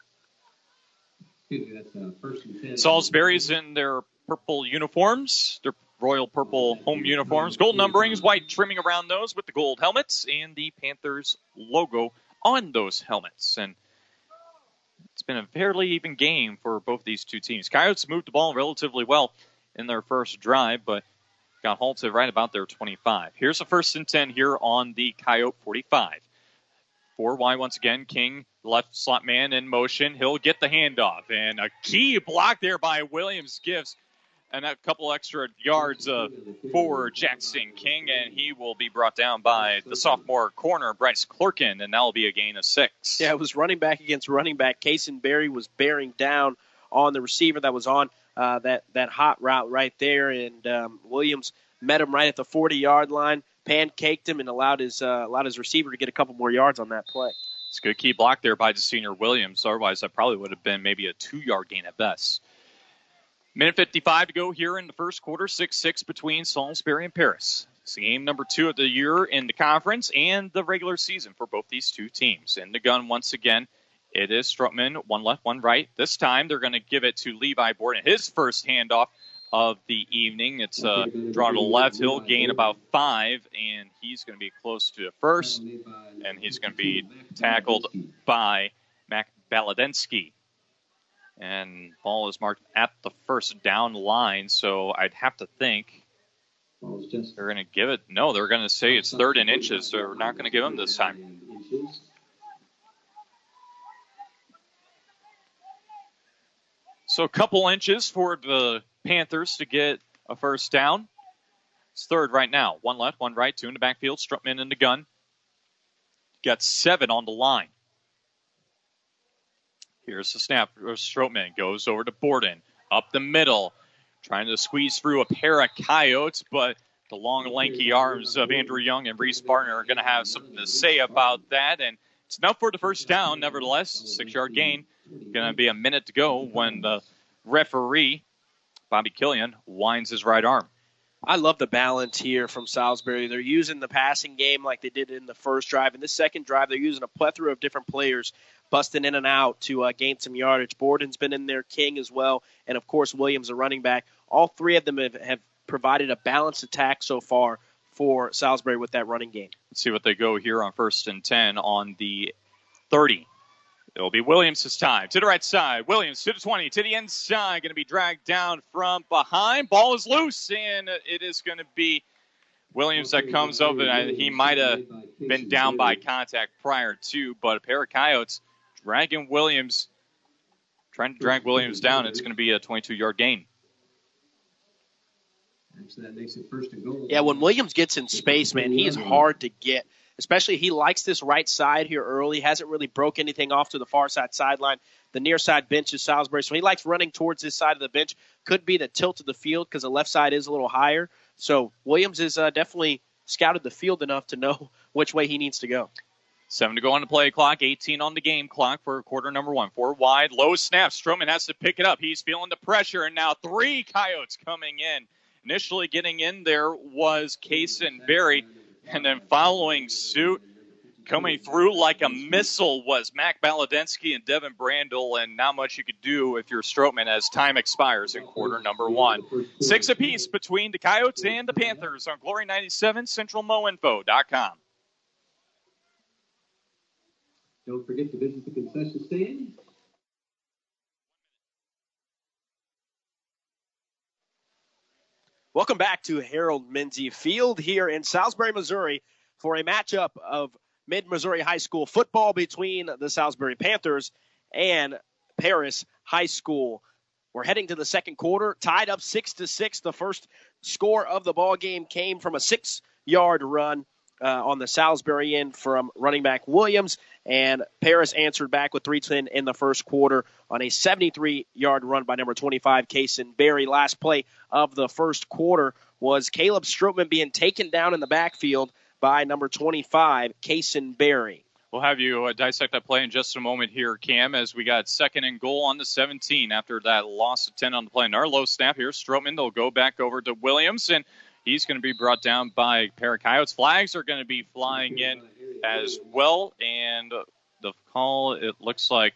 Salisbury's in their purple uniforms. They're royal purple home uniforms. Gold numberings, white trimming around those with the gold helmets and the Panthers logo on those helmets. And it's been a fairly even game for both these two teams. Coyotes moved the ball relatively well in their first drive, but got halted right about their twenty-five. Here's the first and ten here on the Coyote forty-five. Four wide once again. King, left slot man in motion. He'll get the handoff. And a key block there by Williams gives and a couple extra yards uh, for Jackson King, and he will be brought down by the sophomore corner, Bryce Clerkin, and that will be a gain of six. Yeah, it was running back against running back. Kason Berry was bearing down on the receiver that was on uh, that, that hot route right there, and um, Williams met him right at the forty-yard line, pancaked him, and allowed his uh, allowed his receiver to get a couple more yards on that play. It's a good key block there by the senior Williams. Otherwise, that probably would have been maybe a two-yard gain at best. Minute fifty-five to go here in the first quarter, six six between Salisbury and Paris. It's game number two of the year in the conference and the regular season for both these two teams. In the gun once again, it is Strootman, one left, one right. This time they're going to give it to Levi Borden, his first handoff of the evening. It's uh, drawn to the left. He'll gain about five, and he's going to be close to the first, and he's going to be tackled by Mac Baladinsky. And ball is marked at the first down line, so I'd have to think they're going to give it. No, they're going to say it's third and inches, so they're not going to give him this time. So a couple inches for the Panthers to get a first down. It's third right now. One left, one right, two in the backfield. Strutman in the gun. Got seven on the line. Here's the snap. Strotman goes over to Borden. Up the middle. Trying to squeeze through a pair of Coyotes, but the long, lanky arms of Andrew Young and Reese Barton are going to have something to say about that. And it's enough for the first down, nevertheless. Six-yard gain. Going to be a minute to go when the referee, Bobby Killian, winds his right arm. I love the balance here from Salisbury. They're using the passing game like they did in the first drive. In this second drive, they're using a plethora of different players busting in and out to uh, gain some yardage. Borden's been in there, King as well, and, of course, Williams, a running back. All three of them have, have provided a balanced attack so far for Salisbury with that running game. Let's see what they go here on first and ten on the thirty. It'll be Williams this time. To the right side. Williams to the twenty. To the inside. Going to be dragged down from behind. Ball is loose, and it is going to be Williams that comes up. And he might have been down by contact prior to, but a pair of Coyotes dragging Williams, trying to drag Williams down. It's going to be a twenty-two-yard gain. Yeah, when Williams gets in space, man, he is hard to get. Especially he likes this right side here early. Hasn't really broke anything off to the far side sideline. The near side bench is Salisbury, so he likes running towards this side of the bench. Could be the tilt of the field because the left side is a little higher. So Williams has uh, definitely scouted the field enough to know which way he needs to go. Seven to go on the play clock, eighteen on the game clock for quarter number one. Four wide, low snap. Stroman has to pick it up. He's feeling the pressure, and now three Coyotes coming in. Initially getting in there was Kason Berry. And then following suit, coming through like a missile, was Mac Baladensky and Devin Brandel, and not much you could do if you're Strotman as time expires in quarter number one. Six apiece between the Coyotes and the Panthers on Glory ninety-seven, Central Mo Info dot com. Don't forget to visit the concession stand. Welcome back to Harold Menzie Field here in Salisbury, Missouri for a matchup of Mid-Missouri High School football between the Salisbury Panthers and Paris High School. We're heading to the second quarter, tied up six to six. The first score of the ball game came from a six-yard run uh, on the Salisbury end from running back Williams, and Paris answered back with three ten in the first quarter on a seventy-three-yard run by number twenty-five, Kason Berry. Last play of the first quarter was Caleb Strotman being taken down in the backfield by number twenty-five, Kason Berry. We'll have you uh, dissect that play in just a moment here, Cam, as we got second and goal on the seventeen after that loss of ten on the play. And our low snap here, Strotman, they'll go back over to Williams, and he's going to be brought down by a pair of Coyotes. Flags are going to be flying in as well, and the call, it looks like,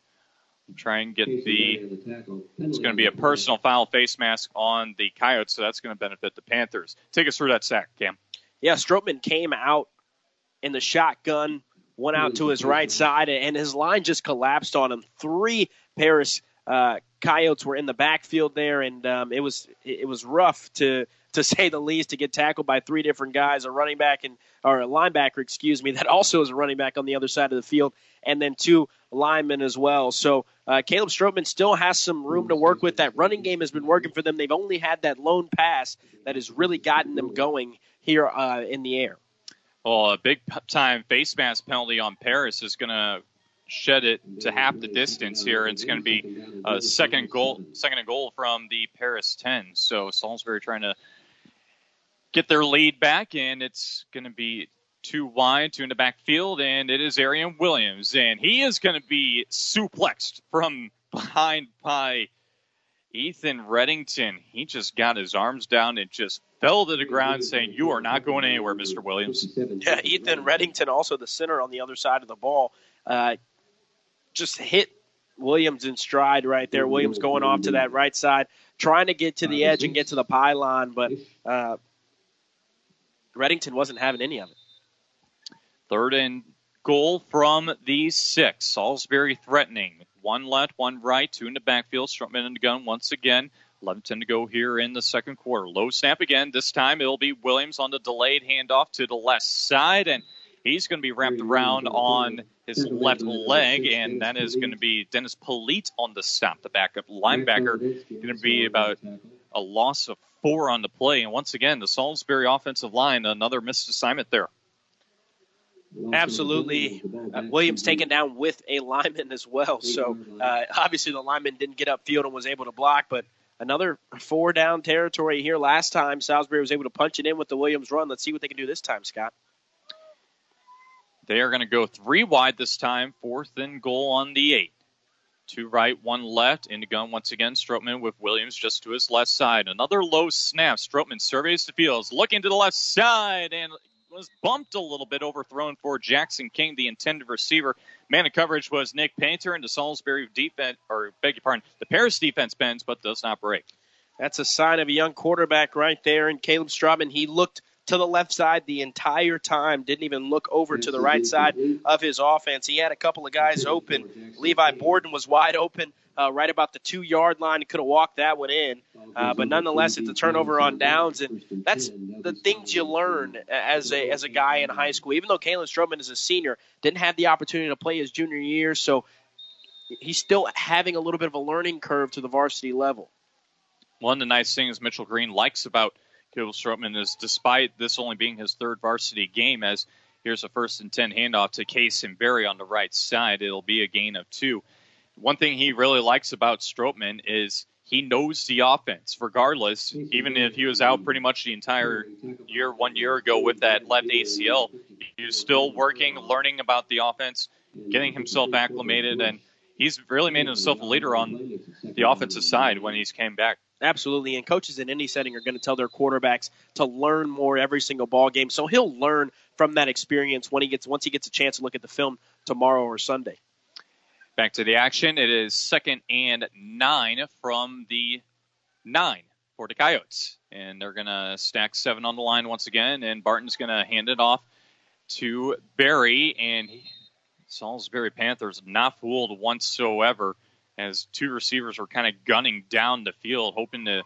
try and get the, it's going to be a personal foul face mask on the Coyotes, so that's going to benefit the Panthers. Take us through that sack, Cam. Yeah, Strotman came out in the shotgun, went out to his right side, and his line just collapsed on him. Three Paris uh, Coyotes were in the backfield there, and um, it was it was rough to to say the least, to get tackled by three different guys, a running back and or a linebacker, excuse me, that also is a running back on the other side of the field, and then two linemen as well. So uh, Caleb Strotman still has some room to work with. That running game has been working for them. They've only had that lone pass that has really gotten them going here uh, in the air. Well, a big-time face mask penalty on Paris is going to shed it to half the distance here. It's going to be a second goal, second and goal from the Paris ten. So Salisbury trying to get their lead back, and it's going to be two wide, two in the backfield, and it is Arian Williams. And he is going to be suplexed from behind by Ethan Reddington. He just got his arms down and just fell to the ground saying, "You are not going anywhere, Mister Williams." Yeah, Ethan Reddington, also the center on the other side of the ball, uh, just hit Williams in stride right there. Williams going off to that right side, trying to get to the edge and get to the pylon, but uh, Reddington wasn't having any of it. Third and goal from the six. Salisbury threatening. One left, one right, two in the backfield. Strutman in the gun once again. eleven ten to go here in the second quarter. Low snap again. This time it'll be Williams on the delayed handoff to the left side. And He's going to be wrapped around on his left leg, and that is going to be Dennis Polite on the stop, the backup linebacker. Going to be about a loss of four on the play. And once again, the Salisbury offensive line, another missed assignment there. Absolutely. Uh, Williams taken down with a lineman as well. So uh, obviously the lineman didn't get upfield and was able to block, but another four down territory here. Last time Salisbury was able to punch it in with the Williams run. Let's see what they can do this time, Scott. They are going to go three wide this time, fourth and goal on the eight. Two right, one left. In the gun once again, Strootman with Williams just to his left side. Another low snap. Strootman surveys the field, looking to the left side, and was bumped a little bit, overthrown for Jackson King, the intended receiver. Man of coverage was Nick Painter, and the Salisbury defense, or beg your pardon, the Paris defense bends, but does not break. That's a sign of a young quarterback right there. And Caleb Strootman, he looked to the left side the entire time, didn't even look over to the right side of his offense. He had a couple of guys open. Levi Borden was wide open uh, right about the two-yard line. He could have walked that one in. Uh, but nonetheless, it's a turnover on downs, and that's the things you learn as a as a guy in high school. Even though Caleb Strootman is a senior, didn't have the opportunity to play his junior year, so he's still having a little bit of a learning curve to the varsity level. One of the nice things Mitchell Green likes about Caleb Strootman is, despite this only being his third varsity game, as here's a first and ten handoff to Kason Berry on the right side, it'll be a gain of two. One thing he really likes about Strootman is he knows the offense, regardless. Even if he was out pretty much the entire year, one year ago with that left A C L, he was still working, learning about the offense, getting himself acclimated, and he's really made himself a leader on the offensive side when he's came back. Absolutely, and coaches in any setting are going to tell their quarterbacks to learn more every single ball game. So he'll learn from that experience when he gets once he gets a chance to look at the film tomorrow or Sunday. Back to the action. It is second and nine from the nine for the Coyotes. And they're going to stack seven on the line once again. And Barton's going to hand it off to Berry. And he, Salisbury Panthers not fooled whatsoever, as two receivers were kind of gunning down the field, hoping to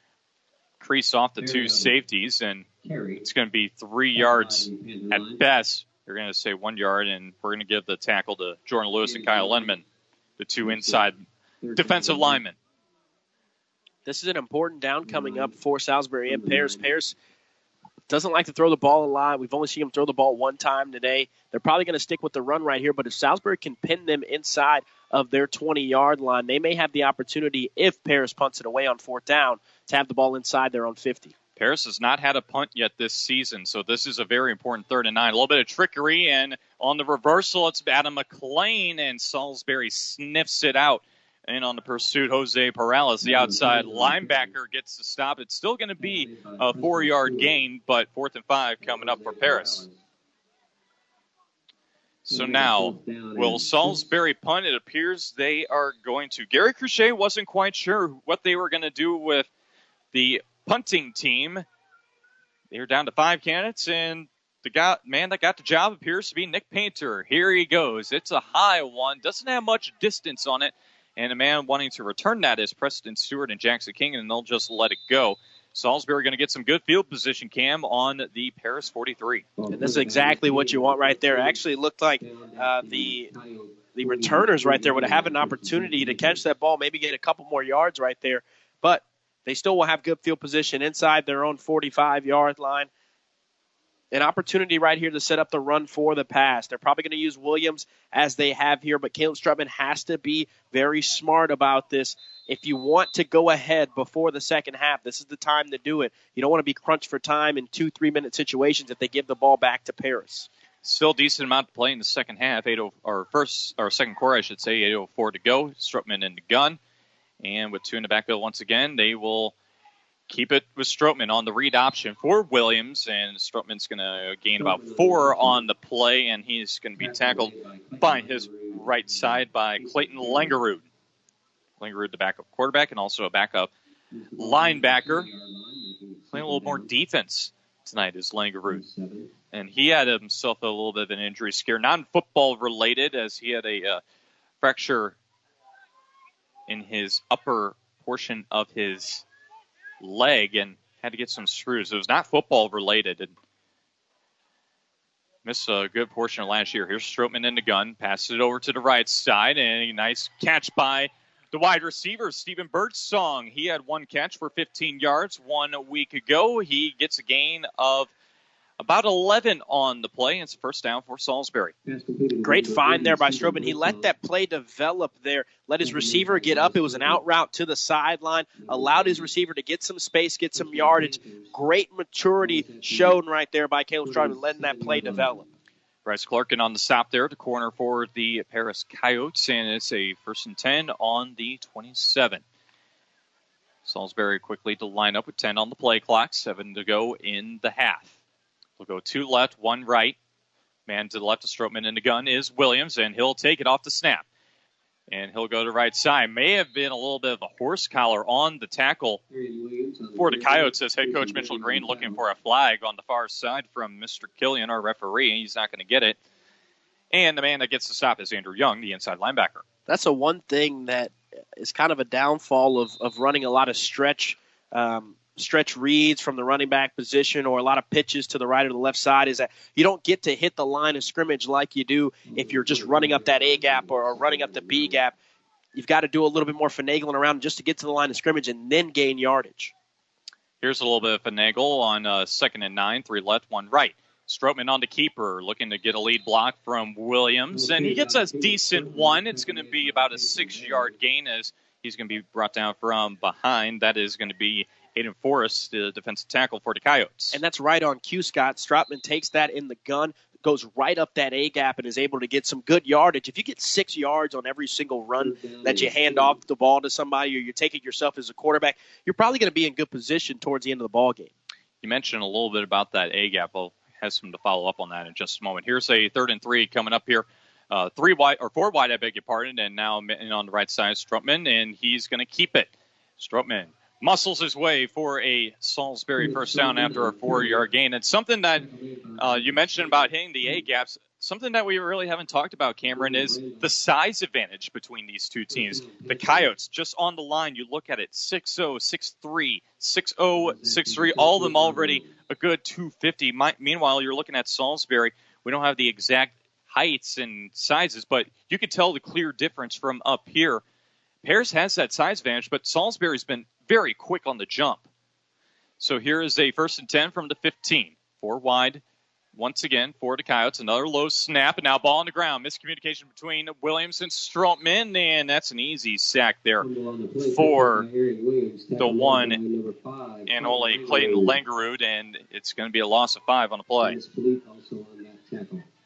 crease off the two safeties. And it's going to be three yards at best. They're going to say one yard, and we're going to give the tackle to Jordan Lewis and Kyle Lindman, the two inside defensive linemen. This is an important down coming up for Salisbury and Paris. Paris doesn't like to throw the ball a lot. We've only seen him throw the ball one time today. They're probably going to stick with the run right here, but if Salisbury can pin them inside of their twenty-yard line, they may have the opportunity, if Paris punts it away on fourth down, to have the ball inside their own fifty. Paris has not had a punt yet this season, so this is a very important third and nine. A little bit of trickery, and on the reversal, it's Adam McLean, and Salisbury sniffs it out. And on the pursuit, Jose Perales, the outside linebacker, gets the stop. It's still going to be a four-yard gain, but fourth and five coming up for Paris. So now, will Salisbury punt? It appears they are going to. Gary Crochet wasn't quite sure what they were going to do with the punting team. They were down to five candidates, and the guy, man that got the job appears to be Nick Painter. Here he goes. It's a high one. Doesn't have much distance on it. And a man wanting to return that is Preston Stewart and Jackson King, and they'll just let it go. Salisbury going to get some good field position, Cam, on the Paris forty-three. And this is exactly what you want right there. It actually looked like uh, the the returners right there would have an opportunity to catch that ball, maybe get a couple more yards right there. But they still will have good field position inside their own forty-five-yard line. An opportunity right here to set up the run for the pass. They're probably going to use Williams as they have here, but Caleb Strootman has to be very smart about this. If you want to go ahead before the second half, this is the time to do it. You don't want to be crunched for time in two, three-minute situations if they give the ball back to Paris. Still decent amount to play in the second half, eight oh, or first or second quarter, I should say, eight oh four to go. Strootman in the gun, and with two in the backfield once again, they will keep it with Strootman on the read option for Williams, and Strootman's going to gain about four on the play, and he's going to be tackled by his right side by Clayton Langerud. Langerud, the backup quarterback, and also a backup linebacker. Playing a little more defense tonight is Langerud. And he had himself a little bit of an injury scare, non-football related, as he had a uh, fracture in his upper portion of his leg and had to get some screws. It was not football related. And Missed a good portion of last year. Here's Strootman in the gun. Passes it over to the right side, and a nice catch by the wide receiver, Stephen Birdsong. He had one catch for fifteen yards one week ago. He gets a gain of about eleven on the play. It's a first down for Salisbury. Great find there by Strootman. He let that play develop there, let his receiver get up. It was an out route to the sideline, allowed his receiver to get some space, get some yardage. Great maturity shown right there by Caleb Strootman, letting that play develop. Bryce Clarkin on the stop there, the corner for the Paris Coyotes, and it's a first and ten on the twenty-seven. Salisbury quickly to line up with ten on the play clock, seven to go in the half. We'll go two left, one right. Man to the left of Strootman in the gun is Williams, and he'll take it off the snap. And he'll go to right side. May have been a little bit of a horse collar on the tackle for the Coyotes, as head coach Mitchell Green looking for a flag on the far side from Mister Killian, our referee. He's not going to get it. And the man that gets the stop is Andrew Young, the inside linebacker. That's a one thing that is kind of a downfall of, of running a lot of stretch um, stretch reads from the running back position or a lot of pitches to the right or the left side, is that you don't get to hit the line of scrimmage like you do if you're just running up that A gap or, or running up the B gap. You've got to do a little bit more finagling around just to get to the line of scrimmage and then gain yardage. Here's a little bit of finagle on uh, second and nine, three left, one right. Strootman on the keeper, looking to get a lead block from Williams, and he gets a decent one. It's going to be about a six-yard gain as he's going to be brought down from behind. That is going to be Aiden Forrest, the defensive tackle for the Coyotes. And that's right on cue, Scott. Strootman takes that in the gun, goes right up that A gap, and is able to get some good yardage. If you get six yards on every single run that you hand off the ball to somebody or you take it yourself as a quarterback, you're probably going to be in good position towards the end of the ball game. You mentioned a little bit about that A gap. I'll have some to follow up on that in just a moment. Here's a third and three coming up here. Uh, three wide, or four wide, I beg your pardon, and now on the right side, Strootman, and he's going to keep it. Strootman muscles his way for a Salisbury first down after a four-yard gain. And something that uh, you mentioned about hitting the A-gaps, something that we really haven't talked about, Cameron, is the size advantage between these two teams. The Coyotes, just on the line, you look at it, six oh, six three, six oh, six three, all of them already a good two fifty. My, meanwhile, you're looking at Salisbury. We don't have the exact heights and sizes, but you can tell the clear difference from up here. Paris has that size advantage, but Salisbury's been very quick on the jump. So here is a first and ten from the fifteen. Four wide once again for the Coyotes. Another low snap, and now ball on the ground. Miscommunication between Williams and Strootman, and that's an easy sack there for the one and only Clayton Langerud, and it's going to be a loss of five on the play. A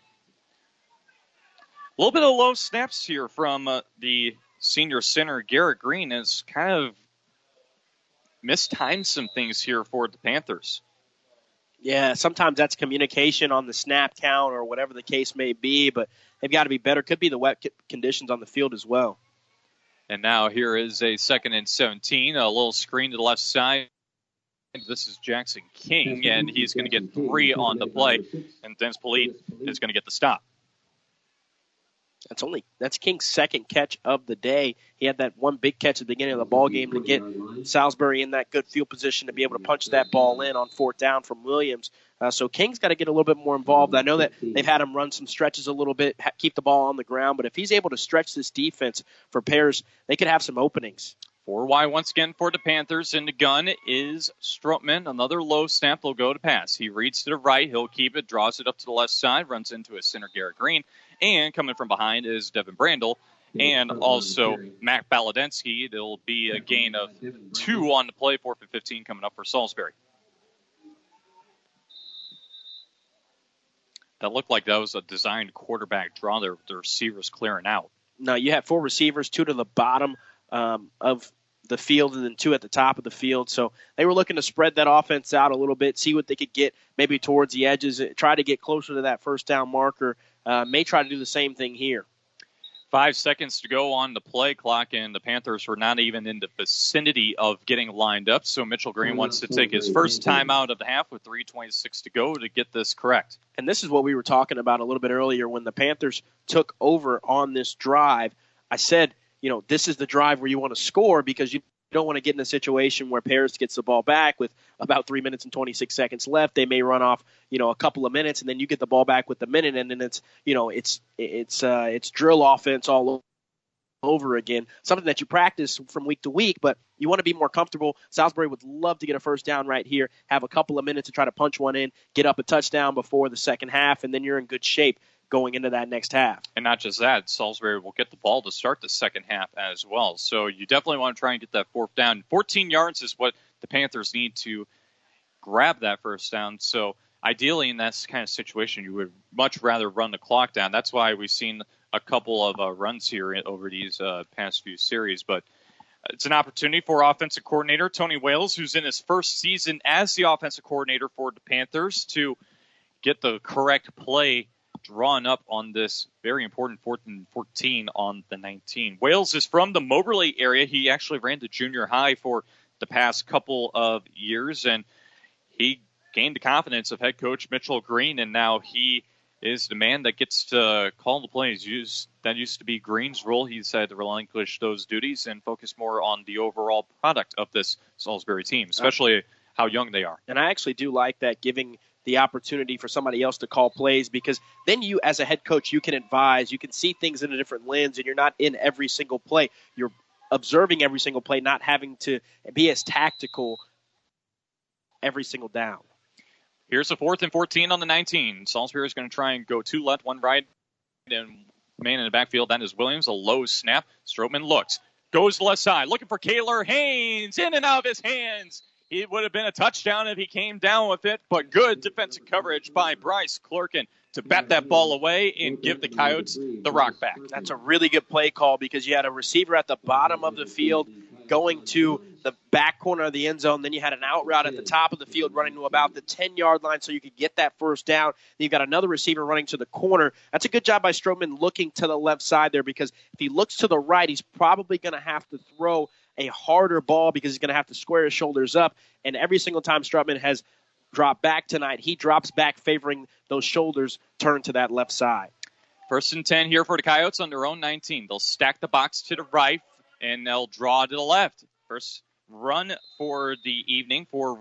little bit of low snaps here from uh, the senior center, Garrett Green, has kind of mistimed some things here for the Panthers. Yeah, sometimes that's communication on the snap count or whatever the case may be, but they've got to be better. Could be the wet conditions on the field as well. And now here is a second and seventeen, a little screen to the left side. This is Jackson King, and he's going to get three on the play, and Dennis Polite is going to get the stop. That's only that's King's second catch of the day. He had that one big catch at the beginning of the ball game to get Salisbury in that good field position to be able to punch that ball in on fourth down from Williams. Uh, so King's got to get a little bit more involved. I know that they've had him run some stretches a little bit, ha- keep the ball on the ground, but if he's able to stretch this defense for Paris, they could have some openings. Four wide once again for the Panthers. In the gun is Strootman. Another low snap. They'll go to pass. He reads to the right. He'll keep it, draws it up to the left side, runs into his center, Garrett Green. And coming from behind is Devin Brandel and also Mac Baladensky. There'll be a gain of two on the play, fourth and fifteen coming up for Salisbury. That looked like that was a designed quarterback draw. Their, their receivers clearing out. No, you have four receivers, two to the bottom um, of the field and then two at the top of the field. So they were looking to spread that offense out a little bit, see what they could get maybe towards the edges, try to get closer to that first down marker. Uh, may try to do the same thing here. Five seconds to go on the play clock, and the Panthers were not even in the vicinity of getting lined up. So Mitchell Green wants to take his first time out of the half with three twenty-six to go to get this correct. And this is what we were talking about a little bit earlier when the Panthers took over on this drive. I said, you know, this is the drive where you want to score because you don't want to get in a situation where Paris gets the ball back with about three minutes and twenty-six seconds left. They may run off, you know, a couple of minutes, and then you get the ball back with the minute, and then it's, you know, it's it's uh, it's drill offense all over again. Something that you practice from week to week, but you want to be more comfortable. Salisbury would love to get a first down right here, have a couple of minutes to try to punch one in, get up a touchdown before the second half, and then you're in good shape going into that next half. And not just that, Salisbury will get the ball to start the second half as well. So you definitely want to try and get that fourth down. fourteen yards is what the Panthers need to grab that first down. So ideally in that kind of situation, you would much rather run the clock down. That's why we've seen a couple of uh, runs here over these uh, past few series. But it's an opportunity for offensive coordinator Tony Wales, who's in his first season as the offensive coordinator for the Panthers, to get the correct play drawn up on this very important fourth and fourteen on the nineteen. Wales is from the Moberly area. He actually ran to junior high for the past couple of years, and he gained the confidence of head coach Mitchell Green, and now he is the man that gets to call the plays. Used, that used to be Green's role. He decided to relinquish those duties and focus more on the overall product of this Salisbury team, especially how young they are. And I actually do like that, giving the opportunity for somebody else to call plays, because then you, as a head coach, you can advise, you can see things in a different lens, and you're not in every single play. You're observing every single play, not having to be as tactical every single down. Here's a fourth and fourteen on the nineteen. Salisbury is going to try and go two left, one right, and man in the backfield. That is Williams. A low snap. Stroman looks, goes left side, looking for Kaylor Haynes. In and out of his hands. It would have been a touchdown if he came down with it, but good defensive coverage by Bryce Clerkin to bat that ball away and give the Coyotes the rock back. That's a really good play call, because you had a receiver at the bottom of the field going to the back corner of the end zone. Then you had an out route at the top of the field running to about the ten-yard line so you could get that first down. Then you've got another receiver running to the corner. That's a good job by Stroman looking to the left side there, because if he looks to the right, he's probably going to have to throw a harder ball because he's going to have to square his shoulders up. And every single time Stroman has dropped back tonight, he drops back favoring those shoulders turned to that left side. First and ten here for the Coyotes on their own nineteen. They'll stack the box to the right, and they'll draw to the left. First run for the evening for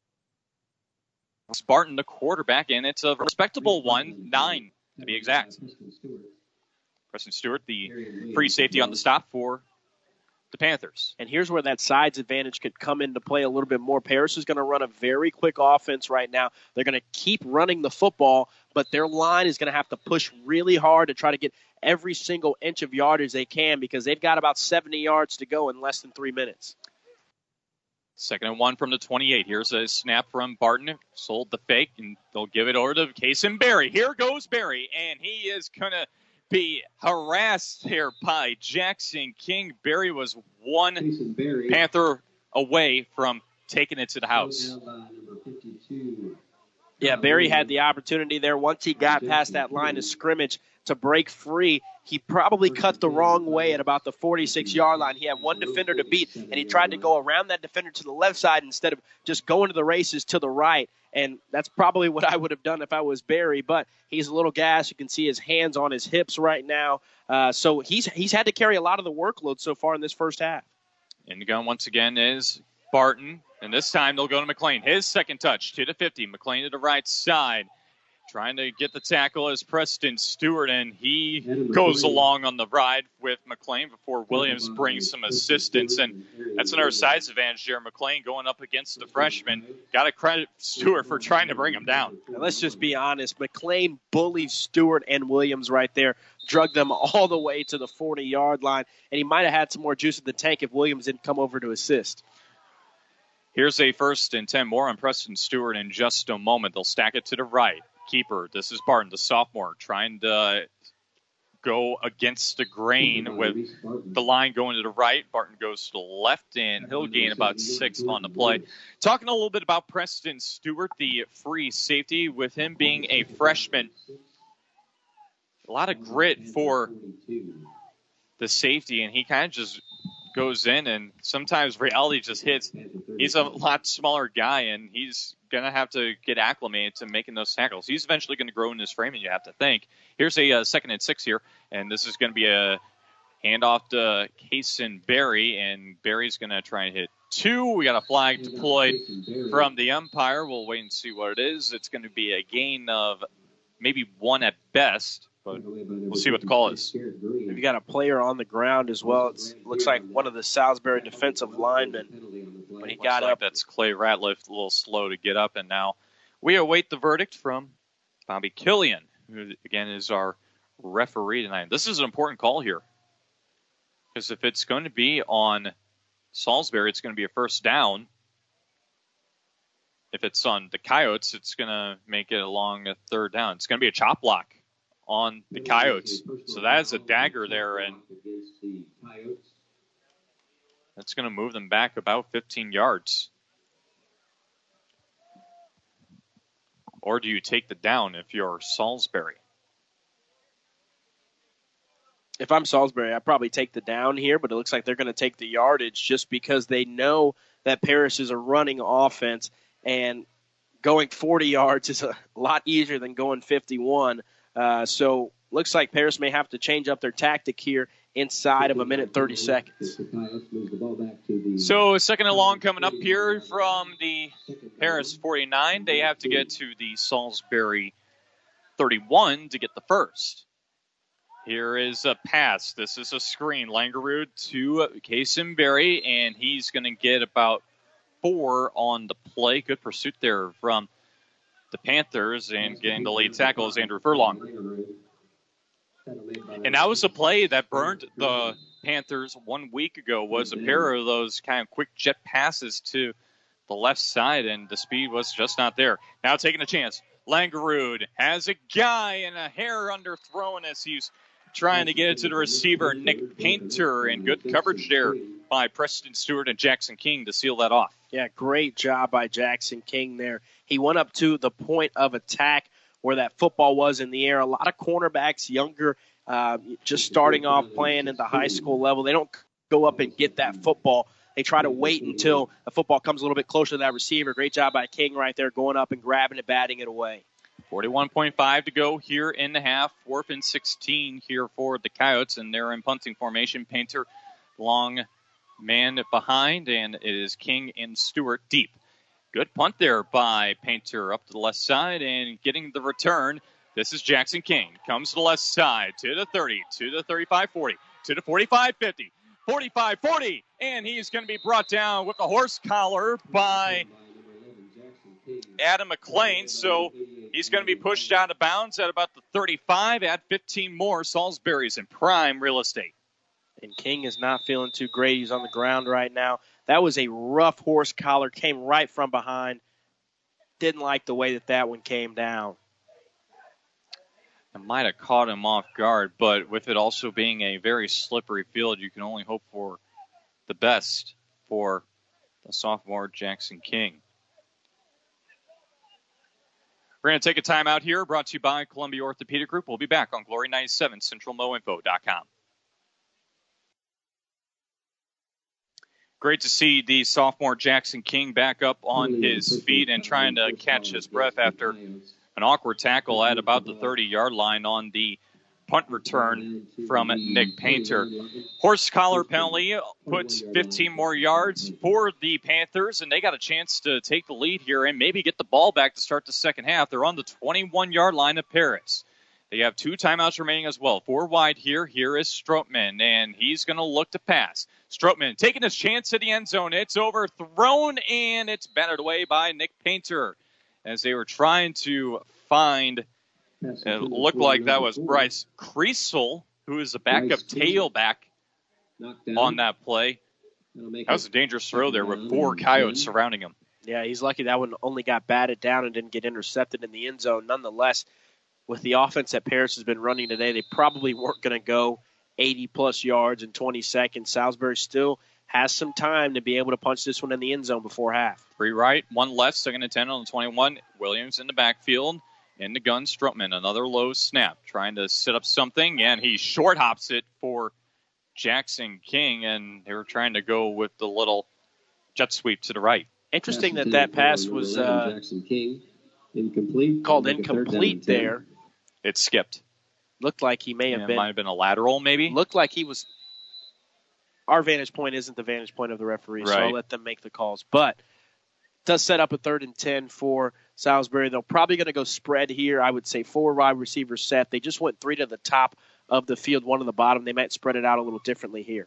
Spartan, the quarterback, and it's a respectable one, nine to be exact. Preston Stewart, the free safety on the stop for the Panthers. And here's where that sides advantage could come into play a little bit more. Paris is going to run a very quick offense right now. They're going to keep running the football, but their line is going to have to push really hard to try to get every single inch of yardage they can, because they've got about seventy yards to go in less than three minutes. Second and one from the twenty-eight. Here's a snap from Barton. Sold the fake, and they'll give it over to Kason Berry. Here goes Berry, and he is going to be harassed here by Jackson King. Berry was one Panther away from taking it to the house. Yeah, Berry had the opportunity there. Once he got past that line of scrimmage to break free, he probably cut the wrong way at about the forty-six-yard line. He had one defender to beat, and he tried to go around that defender to the left side instead of just going to the races to the right. And that's probably what I would have done if I was Berry, but he's a little gassed. You can see his hands on his hips right now. Uh, so he's he's had to carry a lot of the workload so far in this first half. And the gun once again is Barton, and this time they'll go to McLean. His second touch to the fifty. McLean to the right side. Trying to get the tackle is Preston Stewart, and he goes along on the ride with McLean before Williams brings some assistance. And that's another size advantage there. McLean going up against the freshman. Got to credit Stewart for trying to bring him down. Now, let's just be honest. McLean bullied Stewart and Williams right there, drug them all the way to the forty-yard line, and he might have had some more juice in the tank if Williams didn't come over to assist. Here's a first and ten more on Preston Stewart in just a moment. They'll stack it to the right. Keeper, this is Barton, the sophomore, trying to go against the grain with the line going to the right. Barton goes to the left, and he'll gain about six on the play. Talking a little bit about Preston Stewart, the free safety, with him being a freshman. A lot of grit for the safety, and he kind of just goes in, and sometimes reality just hits. He's a lot smaller guy, and he's going to have to get acclimated to making those tackles. He's eventually going to grow in his frame, and you have to think. Here's a uh, second and six here, and this is going to be a Hand off to Kason Berry, and Berry's going to try and hit two. We got a flag deployed from the umpire. We'll wait and see what it is. It's going to be a gain of maybe one at best, but we'll see what the call is. We've got a player on the ground as well. It looks like one of the Salisbury defensive linemen. When he Looks got like up, that's Clay Ratliff, a little slow to get up, and now we await the verdict from Bobby Killian, who again is our referee tonight. This is an important call here, because if it's going to be on Salisbury, it's going to be a first down. If it's on the Coyotes, it's going to make it along a third down. It's going to be a chop block on the Coyotes. So that is a dagger there, and that's going to move them back about fifteen yards. Or do you take the down if you're Salisbury? if I'm Salisbury, I'd probably take the down here, but it looks like they're going to take the yardage just because they know that Paris is a running offense, and going forty yards is a lot easier than going fifty-one. Uh, so looks like Paris may have to change up their tactic here inside of a minute thirty seconds. So second and long coming up here from the Paris forty-nine. They have to get to the Salisbury thirty-one to get the first. Here is a pass. This is a screen. Langerud to Kason Berry, and he's going to get about four on the play. Good pursuit there from the Panthers, and getting the lead tackle is Andrew Furlong. And that was a play that burned the Panthers one week ago, was a pair of those kind of quick jet passes to the left side, and the speed was just not there. Now taking a chance. Langerud has a guy and a hair underthrown as he's trying to get it to the receiver, Nick Painter, and good coverage there by Preston Stewart and Jackson King to seal that off. Yeah, great job by Jackson King there. He went up to the point of attack where that football was in the air. A lot of cornerbacks, younger, uh, just starting off playing at the high school level, they don't go up and get that football. They try to wait until the football comes a little bit closer to that receiver. Great job by King right there, going up and grabbing it, batting it away. forty-one point five to go here in the half. Fourth and sixteen here for the Coyotes, and they're in punting formation. Painter, long man behind, and it is King and Stewart deep. Good punt there by Painter up to the left side, and getting the return. This is Jackson King. Comes to the left side, to the thirty, to the thirty-five forty, to the forty-five fifty, forty-five forty, and he's going to be brought down with a horse collar by Adam McLean, so he's going to be pushed out of bounds at about the thirty-five. Add fifteen more. Salisbury's in prime real estate. And King is not feeling too great. He's on the ground right now. That was a rough horse collar. Came right from behind. Didn't like the way that that one came down. It might have caught him off guard, but with it also being a very slippery field, you can only hope for the best for the sophomore Jackson King. We're going to take a timeout here, brought to you by Columbia Orthopedic Group. We'll be back on Glory ninety-seven, Central Mo Info dot com. Great to see the sophomore Jackson King back up on his feet and trying to catch his breath after an awkward tackle at about the thirty-yard line on the punt return from Nick Painter. Horse collar penalty puts fifteen more yards for the Panthers, and they got a chance to take the lead here and maybe get the ball back to start the second half. They're on the twenty-one-yard line of Paris. They have two timeouts remaining as well. Four wide here. Here is Strootman, and he's going to look to pass. Strootman taking his chance to the end zone. It's overthrown, and it's batted away by Nick Painter as they were trying to find, it looked like that was Bryce Creasel, who is the backup tailback on that play. That was a dangerous throw there with four Coyotes surrounding him. Yeah, he's lucky that one only got batted down and didn't get intercepted in the end zone. Nonetheless, with the offense that Paris has been running today, they probably weren't going to go eighty-plus yards in twenty seconds. Salisbury still has some time to be able to punch this one in the end zone before half. Three right, one left, second and ten on the twenty-one. Williams in the backfield. In the gun, Strootman, another low snap, trying to set up something, and he short hops it for Jackson King, and they were trying to go with the little jet sweep to the right. Interesting that that pass was uh, Jackson King. Incomplete. called incomplete there. It skipped. Looked like he may have It been. might have been a lateral, maybe. Looked like he was our vantage point isn't the vantage point of the referee, so Right. I'll let them make the calls. But it does set up a third and ten for Salisbury. They're probably going to go spread here. I would say four wide receivers set. They just went three to the top of the field, one to the bottom. They might spread it out a little differently here.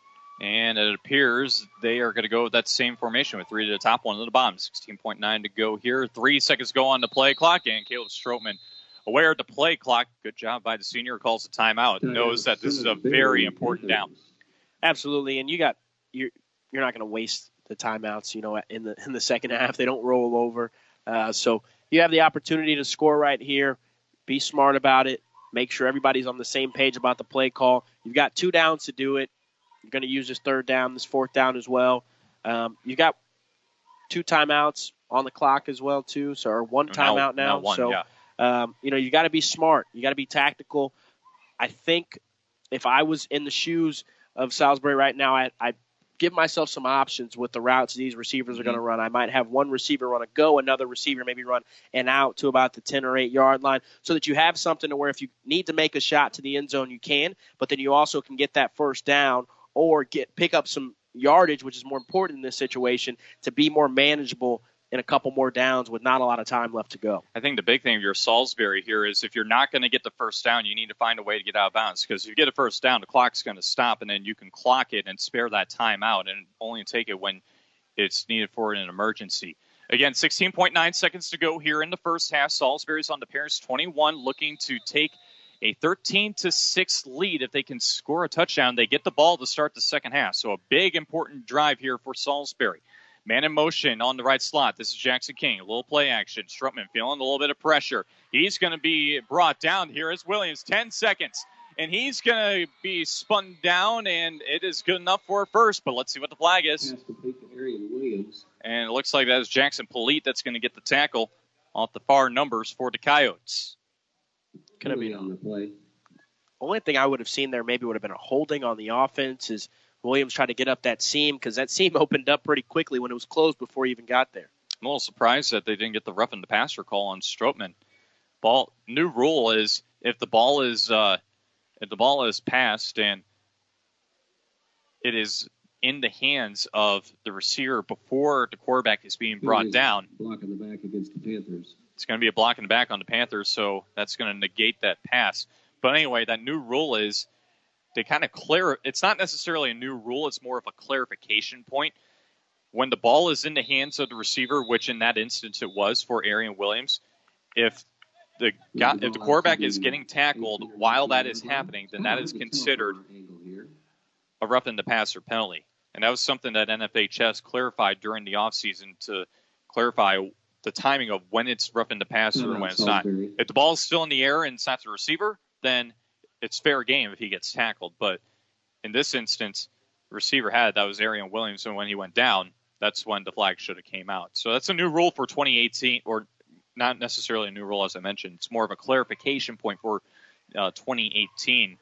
And it appears they are going to go with that same formation with three to the top, one to the bottom. sixteen point nine to go here. Three seconds go on the play clock, and Caleb Strootman, aware of the play clock, good job by the senior, calls a timeout, knows that this is a very important down. Absolutely, and you got you're you're not going to waste the timeouts. You know, in the in the second half, they don't roll over. Uh, so you have the opportunity to score right here. Be smart about it. Make sure everybody's on the same page about the play call. You've got two downs to do it. You're going to use this third down, this fourth down as well. Um, you've got two timeouts on the clock as well, too, so or one timeout now. now one, so, yeah. um, you know, you got to be smart. You got to be tactical. I think if I was in the shoes of Salisbury right now, I, I'd give myself some options with the routes these receivers are going to run. I might have one receiver run a go, another receiver maybe run an out to about the ten or eight yard line so that you have something to where if you need to make a shot to the end zone, you can, but then you also can get that first down or get pick up some yardage, which is more important in this situation, to be more manageable in a couple more downs with not a lot of time left to go. I think the big thing of your Salisbury here is if you're not going to get the first down, you need to find a way to get out of bounds, because if you get a first down, the clock's going to stop, and then you can clock it and spare that time out and only take it when it's needed for an emergency. Again, sixteen point nine seconds to go here in the first half. Salisbury's on the Paris twenty-one, looking to take a thirteen to six lead. If they can score a touchdown, they get the ball to start the second half. So a big, important drive here for Salisbury. Man in motion on the right slot. This is Jackson King. A little play action. Strootman feeling a little bit of pressure. He's going to be brought down. Here is Williams. ten seconds. And he's going to be spun down, and it is good enough for a first. But let's see what the flag is. And it looks like that is Jackson Polite that's going to get the tackle off the far numbers for the Coyotes. Could have been on the play. Only thing I would have seen there maybe would have been a holding on the offense is Williams tried to get up that seam, because that seam opened up pretty quickly when it was closed before he even got there. I'm a little surprised that they didn't get the roughing the passer call on Strootman. Ball new rule is if the ball is uh, if the ball is passed and it is in the hands of the receiver before the quarterback is being brought down, block in the back against the Panthers. It's going to be a block in the back on the Panthers, so that's going to negate that pass. But anyway, that new rule is they kind of clear. It's not necessarily a new rule. It's more of a clarification point. When the ball is in the hands of the receiver, which in that instance it was for Arian Williams, if the got, if the quarterback is getting tackled while that is happening, then that is considered a roughing the passer penalty. And that was something that N F H S clarified during the offseason to clarify the timing of when it's roughing the passer and when it's not. If the ball is still in the air and it's not the receiver, then it's fair game if he gets tackled. But in this instance, the receiver had that was Arian Williams, and when he went down, that's when the flag should have came out. So that's a new rule for twenty eighteen, or not necessarily a new rule, as I mentioned. It's more of a clarification point for uh, twenty eighteen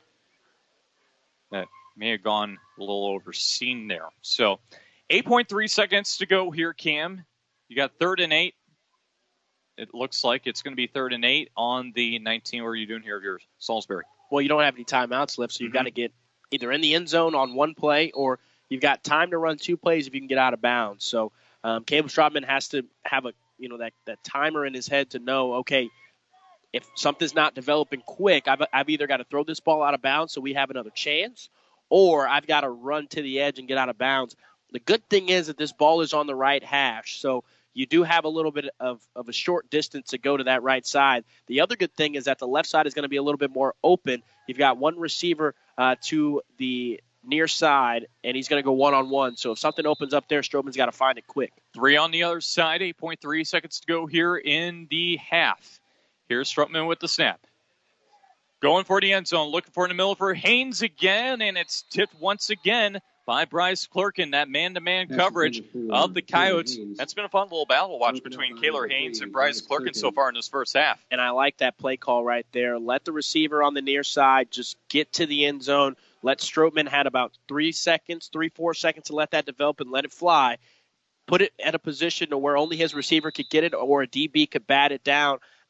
that may have gone a little overseen there. So eight point three seconds to go here, Cam. You got third and eight. It looks like it's going to be third and eight on the nineteen. What are you doing here of your Salisbury? Well, you don't have any timeouts left, so you've mm-hmm. got to get either in the end zone on one play, or you've got time to run two plays if you can get out of bounds. So um, Caleb Strootman has to have a you know that, that timer in his head to know, okay, if something's not developing quick, I've, I've either got to throw this ball out of bounds so we have another chance, or I've got to run to the edge and get out of bounds. The good thing is that this ball is on the right hash, so you do have a little bit of, of a short distance to go to that right side. The other good thing is that the left side is going to be a little bit more open. You've got one receiver uh, to the near side, and he's going to go one-on-one. So if something opens up there, Strootman's got to find it quick. Three on the other side, eight point three seconds to go here in the half. Here's Strootman with the snap. Going for the end zone, looking for in the middle for Haynes again, and it's tipped once again by Bryce Clerkin, that man-to-man coverage of the Coyotes. That's been a fun little battle watch between Kaylor Haynes and Bryce Clerkin so far in this first half. And I like that play call right there. Let the receiver on the near side just get to the end zone. Let Strootman had about three seconds, three, four seconds to let that develop and let it fly. Put it at a position to where only his receiver could get it or a D B could bat it down.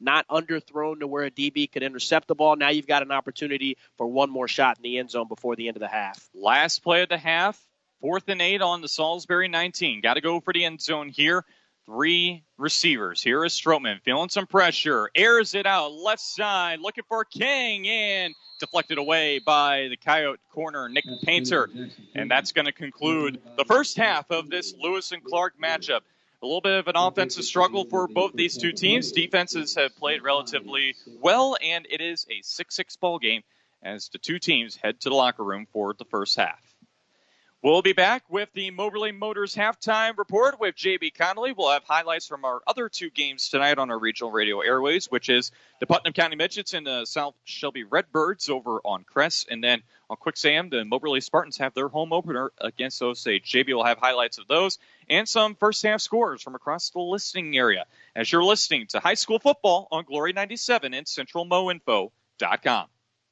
not underthrown to where a D B could intercept the ball. Now you've got an opportunity for one more shot in the end zone before the end of the half. Last play of the half, fourth and eight on the Salisbury nineteen. Got to go for the end zone here. Three receivers. Here is Stroman feeling some pressure. Airs it out left side, looking for King, and deflected away by the Coyote corner, Nick Painter. And that's going to conclude the first half of this Lewis and Clark matchup. A little bit of an offensive struggle for both these two teams. Defenses have played relatively well, and it is a six six ball game as the two teams head to the locker room for the first half. We'll be back with the Moberly Motors halftime report with J B Connolly. We'll have highlights from our other two games tonight on our regional radio airways, which is the Putnam County Midgets and the South Shelby Redbirds over on Crest. And then on Quick Sam, the Moberly Spartans have their home opener against Osage. J B will have highlights of those and some first-half scores from across the listening area as you're listening to high school football on Glory ninety-seven and Central Mo Info dot com.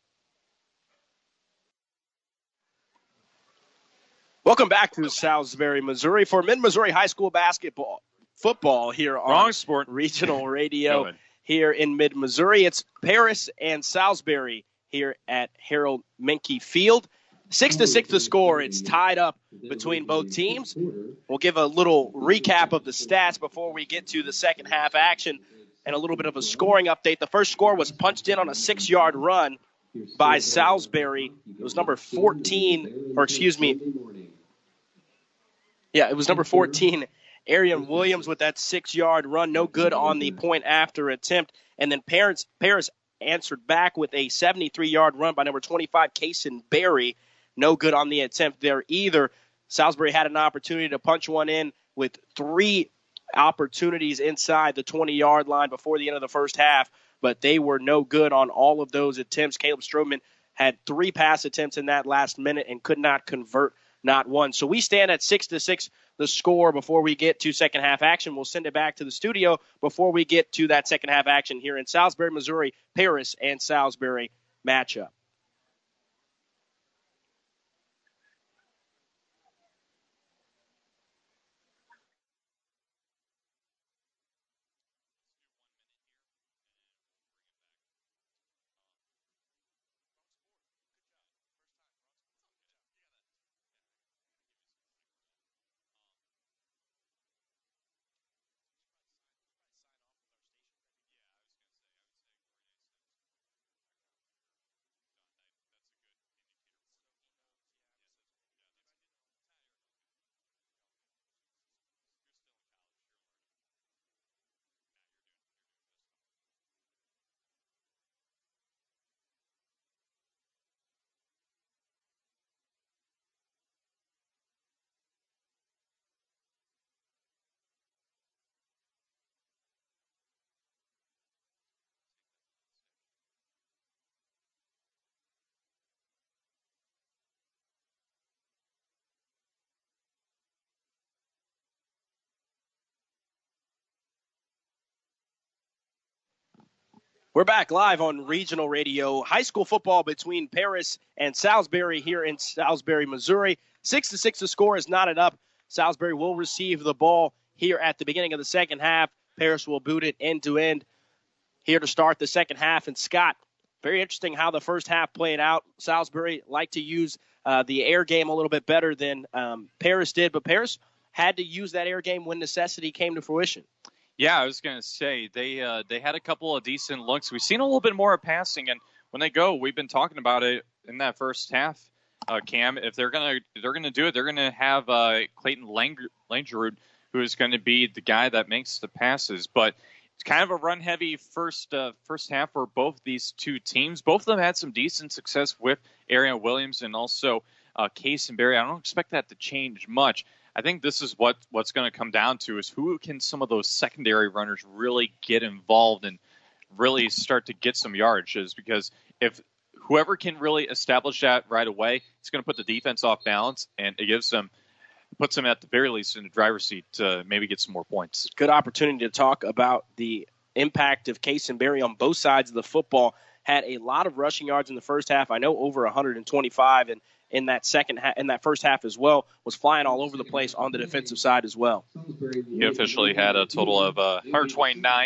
Welcome back to Salisbury, Missouri for Mid-Missouri High School basketball football here on Wrong sport. Regional Radio here in Mid-Missouri. It's Paris and Salisbury here at Harold Menke Field. Six to six the score. It's tied up between both teams. We'll give a little recap of the stats before we get to the second half action and a little bit of a scoring update. The first score was punched in on a six-yard run by Salisbury. It was number fourteen, or excuse me, Yeah, it was number fourteen, Arian Williams with that six-yard run. No good on the point-after attempt. And then Paris, Paris answered back with a seventy-three-yard run by number twenty-five, Kason Berry. No good on the attempt there either. Salisbury had an opportunity to punch one in with three opportunities inside the twenty-yard line before the end of the first half, but they were no good on all of those attempts. Caleb Stroman had three pass attempts in that last minute and could not convert not one. So we stand at six to six, the score before we get to second half action. We'll send it back to the studio before we get to that second half action here in Salisbury, Missouri, Paris and Salisbury matchup. We're back live on Regional Radio. High school football between Paris and Salisbury here in Salisbury, Missouri. Six to six, the score is knotted up. Salisbury will receive the ball here at the beginning of the second half. Paris will boot it end to end here to start the second half. And Scott, very interesting how the first half played out. Salisbury liked to use uh, the air game a little bit better than um, Paris did, but Paris had to use that air game when necessity came to fruition. Yeah, I was going to say they uh, they had a couple of decent looks. We've seen a little bit more of passing, and when they go, we've been talking about it in that first half. Uh, Cam, if they're gonna they're gonna do it, they're gonna have uh, Clayton Lang- Langerud, who is going to be the guy that makes the passes. But it's kind of a run heavy first uh, first half for both these two teams. Both of them had some decent success with Arian Williams and also uh, Case and Berry. I don't expect that to change much. I think this is what, what's going to come down to is who can some of those secondary runners really get involved and really start to get some yardages, because if whoever can really establish that right away, it's going to put the defense off balance, and it gives them, puts them at the very least in the driver's seat to maybe get some more points. Good opportunity to talk about the impact of Case and Berry on both sides of the football. Had a lot of rushing yards in the first half. I know over one hundred twenty-five, and in that second ha- in that first half as well, was flying all over the place on the defensive side as well. He officially had a total of uh, one hundred twenty-nine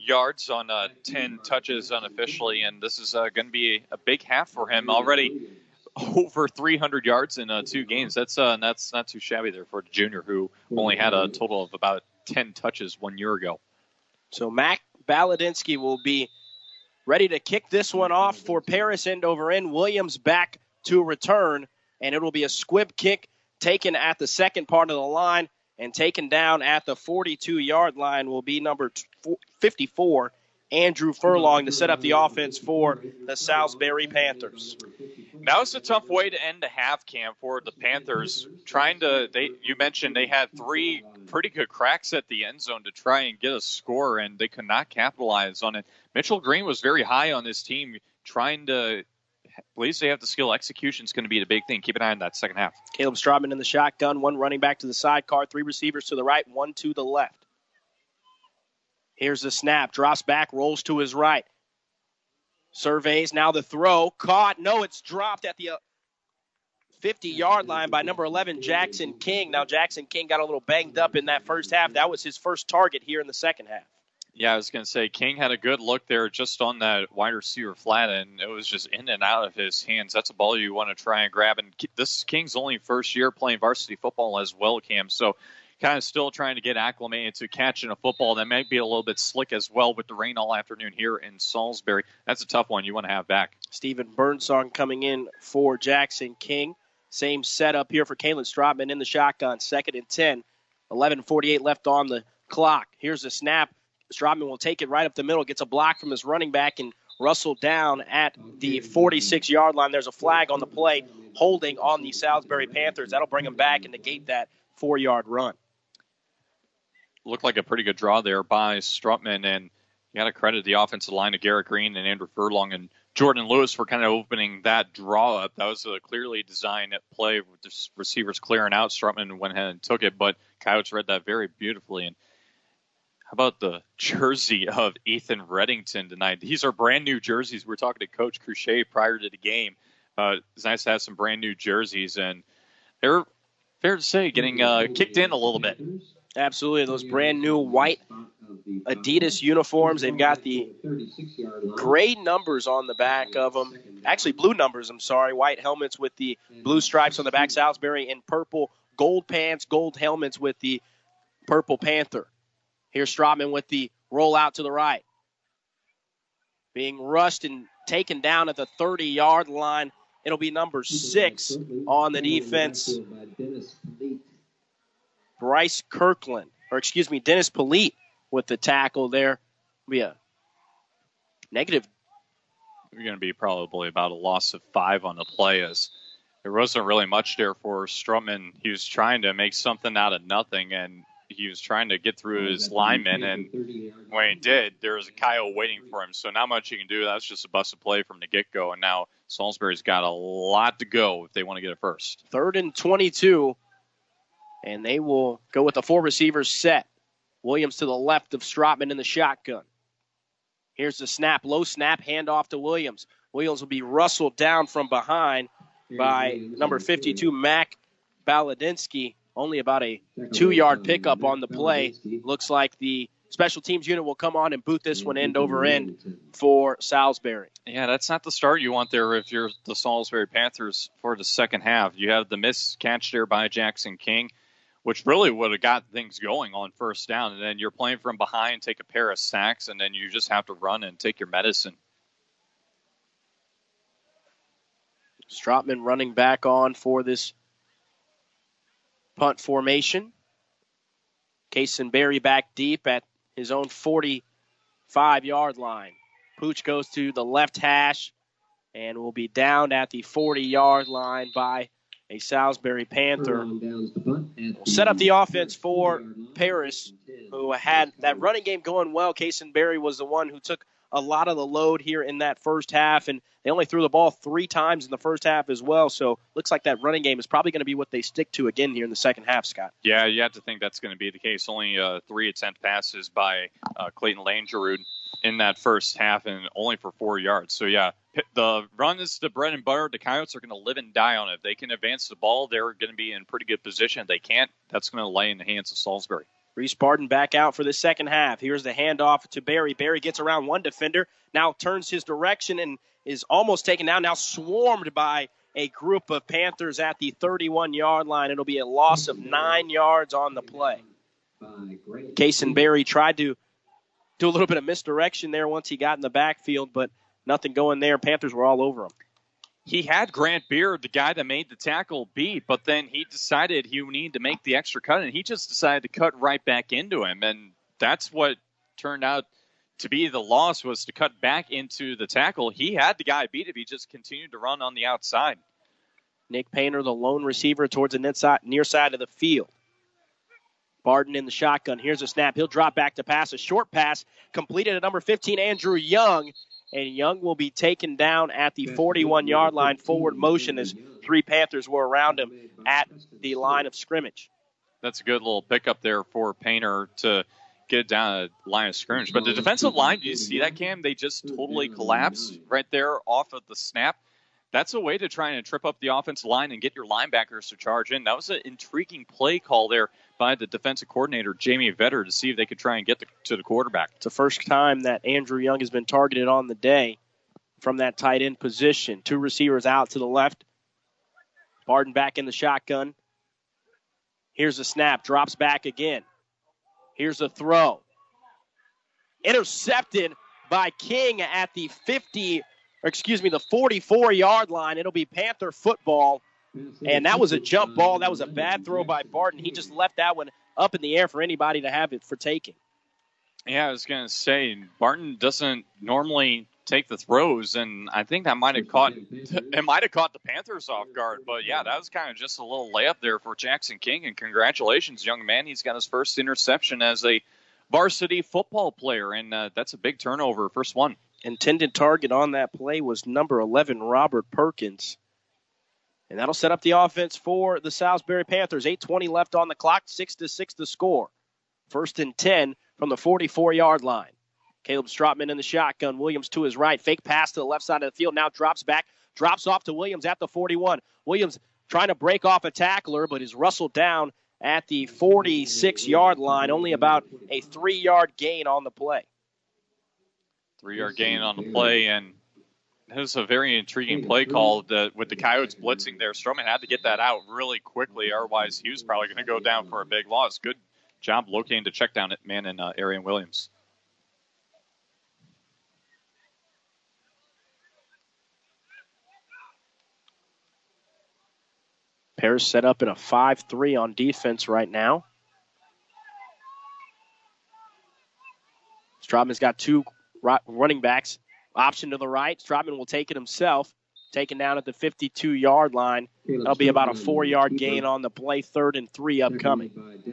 yards on uh, ten touches unofficially, and this is uh, going to be a big half for him. Already over three hundred yards in uh, two games. That's uh, that's not too shabby there for a junior who only had a total of about ten touches one year ago. So Mac Baladinsky will be ready to kick this one off for Paris end over end. Williams back to return, and it will be a squib kick taken at the second part of the line and taken down at the forty-two-yard line will be number fifty-four, Andrew Furlong, to set up the offense for the Salisbury Panthers. That was a tough way to end the half, Cam, for the Panthers. Trying to, they you mentioned they had three pretty good cracks at the end zone to try and get a score, and they could not capitalize on it. Mitchell Green was very high on this team, trying to, at least they have the skill. Execution is going to be the big thing. Keep an eye on that second half. Caleb Strawman in the shotgun, one running back to the sidecar, three receivers to the right, one to the left. Here's the snap, drops back, rolls to his right. Surveys, now the throw, caught. No, it's dropped at the fifty-yard line by number eleven, Jackson King. Now, Jackson King got a little banged up in that first half. That was his first target here in the second half. Yeah, I was going to say, King had a good look there just on that wide receiver flat, and it was just in and out of his hands. That's a ball you want to try and grab. And this is King's only first year playing varsity football as well, Cam. So kind of still trying to get acclimated to catching a football that might be a little bit slick as well with the rain all afternoon here in Salisbury. That's a tough one you want to have back. Stephen Burnsong coming in for Jackson King. Same setup here for Kalen Strawman in the shotgun. Second and ten. eleven forty-eight left on the clock. Here's the snap. Strawman will take it right up the middle, gets a block from his running back, and Russell down at the forty-six-yard line. There's a flag on the play, holding on the Salisbury Panthers. That'll bring them back and negate that four-yard run. Looked like a pretty good draw there by Strutman, and you got to credit the offensive line of Garrett Green and Andrew Furlong and Jordan Lewis for kind of opening that draw up. That was a clearly designed play with the receivers clearing out. Strutman went ahead and took it, but Coyotes read that very beautifully. And how about the jersey of Ethan Reddington tonight? These are brand new jerseys. We were talking to Coach Cruchet prior to the game. Uh, it's nice to have some brand new jerseys, and they're, fair to say, getting uh, kicked in a little bit. Absolutely. Those brand new white Adidas uniforms. They've got the gray numbers on the back of them. Actually, blue numbers, I'm sorry. White helmets with the blue stripes on the back. Salisbury in purple. Gold pants, gold helmets with the purple Panther. Here's Strawman with the rollout to the right. Being rushed and taken down at the thirty-yard line. It'll be number six on the defense. Bryce Kirkland, or excuse me, Dennis Polite with the tackle there. It'll be a negative. We're going to be probably about a loss of five on the play, as there wasn't really much there for Strutman. He was trying to make something out of nothing, and he was trying to get through his linemen, and when he did, there was a Kyle waiting for him, so not much he can do. That's just a busted play from the get-go, and now Salisbury's got a lot to go if they want to get it first. Third and twenty-two, and they will go with the four receivers set. Williams to the left of Strotman in the shotgun. Here's the snap, low snap, handoff to Williams. Williams will be rustled down from behind by number fifty-two, Mac Baladinsky. Only about a two-yard pickup on the play. Looks like the special teams unit will come on and boot this one end over end for Salisbury. Yeah, that's not the start you want there if you're the Salisbury Panthers for the second half. You have the missed catch there by Jackson King, which really would have got things going on first down. And then you're playing from behind, take a pair of sacks, and then you just have to run and take your medicine. Strotman running back on for this punt formation. Casenberry back deep at his own forty-five-yard line. Pooch goes to the left hash and will be down at the forty-yard line by a Salisbury Panther. We'll set up the offense for Paris, who had that running game going well. Casenberry was the one who took a lot of the load here in that first half, and they only threw the ball three times in the first half as well. So looks like that running game is probably going to be what they stick to again here in the second half, Scott. Yeah, you have to think that's going to be the case. Only uh, three attempt passes by uh, Clayton Langerud in that first half, and only for four yards. So, yeah, the run is the bread and butter. The Coyotes are going to live and die on it. If they can advance the ball, they're going to be in pretty good position. If they can't, that's going to lay in the hands of Salisbury. Reese Barton back out for the second half. Here's the handoff to Barry. Barry gets around one defender, now turns his direction and is almost taken down, now swarmed by a group of Panthers at the thirty-one-yard line. It'll be a loss of nine yards on the play. Kason Barry tried to do a little bit of misdirection there once he got in the backfield, but nothing going there. Panthers were all over him. He had Grant Beard, the guy that made the tackle, beat, but then he decided he needed to make the extra cut, and he just decided to cut right back into him. And that's what turned out to be the loss, was to cut back into the tackle. He had the guy beat if he just continued to run on the outside. Nick Painter, the lone receiver, towards the near side of the field. Barton in the shotgun. Here's a snap. He'll drop back to pass. A short pass completed at number fifteen, Andrew Young. And Young will be taken down at the forty-one-yard line, forward motion, as three Panthers were around him at the line of scrimmage. That's a good little pickup there for Painter to get it down at the line of scrimmage. But the defensive line, do you see that, Cam? They just totally collapsed right there off of the snap. That's a way to try and trip up the offensive line and get your linebackers to charge in. That was an intriguing play call there by the defensive coordinator, Jamie Vetter, to see if they could try and get the, to the quarterback. It's the first time that Andrew Young has been targeted on the day from that tight end position. Two receivers out to the left. Barton back in the shotgun. Here's a snap. Drops back again. Here's a throw. Intercepted by King at the fifty, or excuse me, the forty-four-yard line. It'll be Panther football. And that was a jump ball. That was a bad throw by Barton. He just left that one up in the air for anybody to have it for taking. Yeah, I was going to say, Barton doesn't normally take the throws, and I think that might have caught it might have caught the Panthers off guard. But, yeah, that was kind of just a little layup there for Jackson King, and congratulations, young man. He's got his first interception as a varsity football player, and uh, that's a big turnover, first one. Intended target on that play was number eleven, Robert Perkins. And that'll set up the offense for the Salisbury Panthers. eight twenty left on the clock, six to six the score. First and ten from the forty-four-yard line. Caleb Strotman in the shotgun. Williams to his right. Fake pass to the left side of the field. Now drops back. Drops off to Williams at the forty-one. Williams trying to break off a tackler, but is rustled down at the forty-six-yard line. Only about a three-yard gain on the play. Three-yard gain on the play, and it was a very intriguing play call that, with the Coyotes blitzing there. Stroman had to get that out really quickly. Otherwise, he was probably going to go down for a big loss. Good job locating to check down it, man, in uh, Arian Williams. Paris set up in a five three on defense right now. Strotman's got two running backs. Option to the right. Strotman will take it himself. Taken down at the fifty-two-yard line. That'll be about a four-yard gain on the play. Third and three upcoming.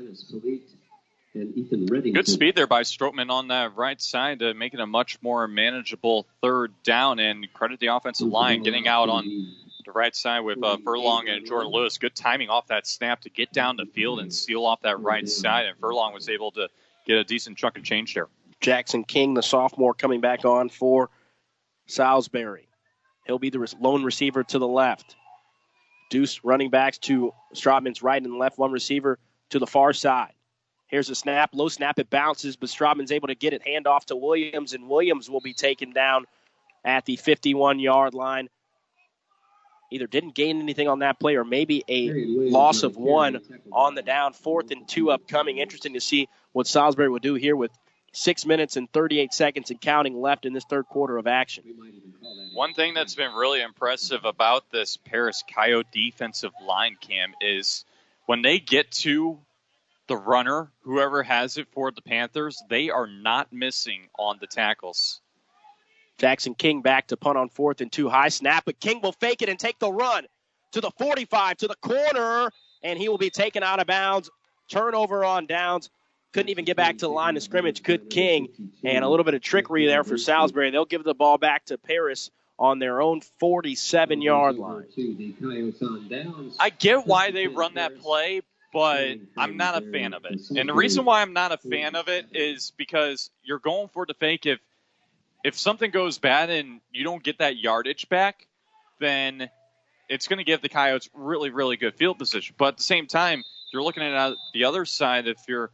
Good speed there by Strotman on that right side to make it a much more manageable third down. And credit the offensive line getting out on the right side with uh, Furlong and Jordan Lewis. Good timing off that snap to get down the field and seal off that right side. And Furlong was able to get a decent chunk of change there. Jackson King, the sophomore, coming back on for Salisbury. He'll be the lone receiver to the left. Deuce running backs to Strotman's right and left, one receiver to the far side. Here's a snap, low snap, it bounces, but Strotman's able to get it, hand off to Williams, and Williams will be taken down at the fifty-one-yard line. Either didn't gain anything on that play or maybe a loss of one on the down. Fourth and two upcoming. Interesting to see what Salisbury will do here with Six minutes and thirty-eight seconds and counting left in this third quarter of action. One thing that's been really impressive about this Paris Coyote defensive line, Cam, is when they get to the runner, whoever has it for the Panthers, they are not missing on the tackles. Jackson King back to punt on fourth and two. High snap, but King will fake it and take the run to the forty-five, to the corner, and he will be taken out of bounds. Turnover on downs. Couldn't even get back to the line of scrimmage. Could King, and a little bit of trickery there for Salisbury. They'll give the ball back to Paris on their own forty-seven-yard line. I get why they run that play, but I'm not a fan of it. And the reason why I'm not a fan of it is because you're going for the fake. If if something goes bad and you don't get that yardage back, then it's going to give the Coyotes really, really good field position. But at the same time, you're looking at the other side. If you're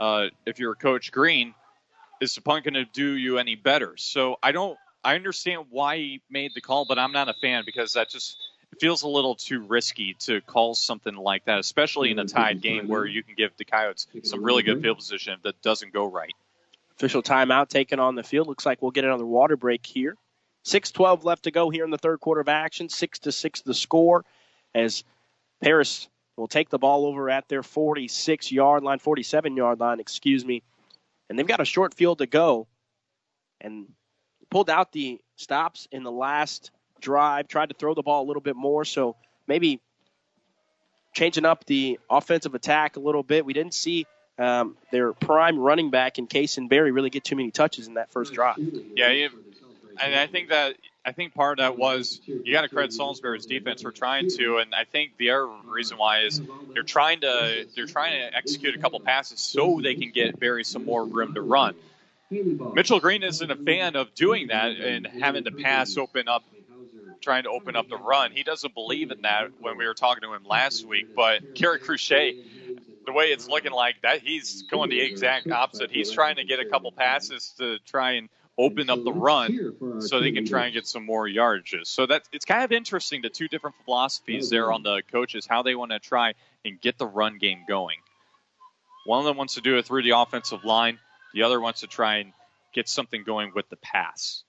uh, if you're Coach Green, is the punt going to do you any better? So I don't, I understand why he made the call, but I'm not a fan because that just it feels a little too risky to call something like that, especially in a tied game where you can give the Coyotes some really good field position if that doesn't go right. Official timeout taken on the field. Looks like we'll get another water break here. six twelve left to go here in the third quarter of action. six to six the score as Paris will take the ball over at their forty-six-yard line, forty-seven-yard line, excuse me. And they've got a short field to go. And pulled out the stops in the last drive, tried to throw the ball a little bit more, so maybe changing up the offensive attack a little bit. We didn't see um, their prime running back in Kason Berry really get too many touches in that first drive. Yeah, you, and I think that I think part of that was you got to credit Salisbury's defense for trying to, and I think the other reason why is they're trying to they're trying to execute a couple passes so they can get Berry some more room to run. Mitchell Green isn't a fan of doing that and having the pass open up, trying to open up the run. He doesn't believe in that when we were talking to him last week. But Garrett Crochet, the way it's looking like that, he's going the exact opposite. He's trying to get a couple passes to try and open up the run so they can try and get some more yardages. So that's it's kind of interesting, the two different philosophies there on the coaches, how they want to try and get the run game going. One of them wants to do it through the offensive line. The other wants to try and get something going with the pass.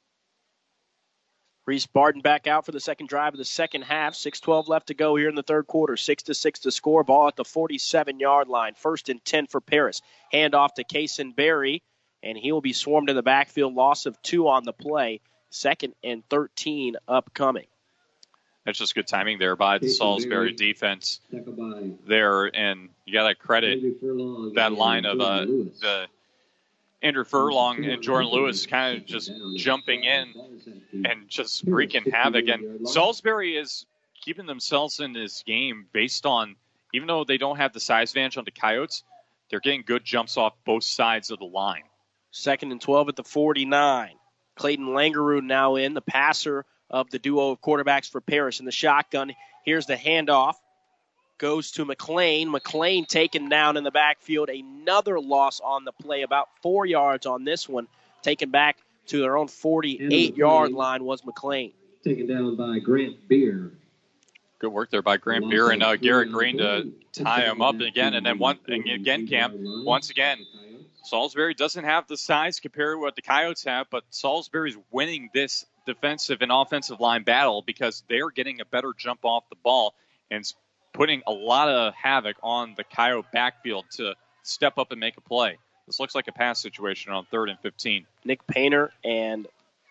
Reese Barton back out for the second drive of the second half. six twelve left to go here in the third quarter. six to six to score. Ball at the forty-seven-yard line. First and ten for Paris. Hand off to Kason Berry, and he will be swarmed in the backfield. Loss of two on the play. Second and thirteen upcoming. That's just good timing there by the Salisbury defense there, and you got to credit that line of uh, the Andrew Furlong and Jordan Lewis kind of just jumping in and just wreaking havoc. And Salisbury is keeping themselves in this game based on, even though they don't have the size advantage on the Coyotes, they're getting good jumps off both sides of the line. Second and twelve at the forty-nine. Clayton Langerud now in, the passer of the duo of quarterbacks for Paris in the shotgun. Here's the handoff. Goes to McLean. McLean taken down in the backfield. Another loss on the play, about four yards on this one. Taken back to their own forty-eight-yard line was McLean. Taken down by Grant Beer. Good work there by Grant Beer and uh, Garrett Green to tie him up again. And then one and again, Cam, once again, Salisbury doesn't have the size compared to what the Coyotes have, but Salisbury's winning this defensive and offensive line battle because they're getting a better jump off the ball and putting a lot of havoc on the Coyote backfield to step up and make a play. This looks like a pass situation on third and fifteen. Nick Painter and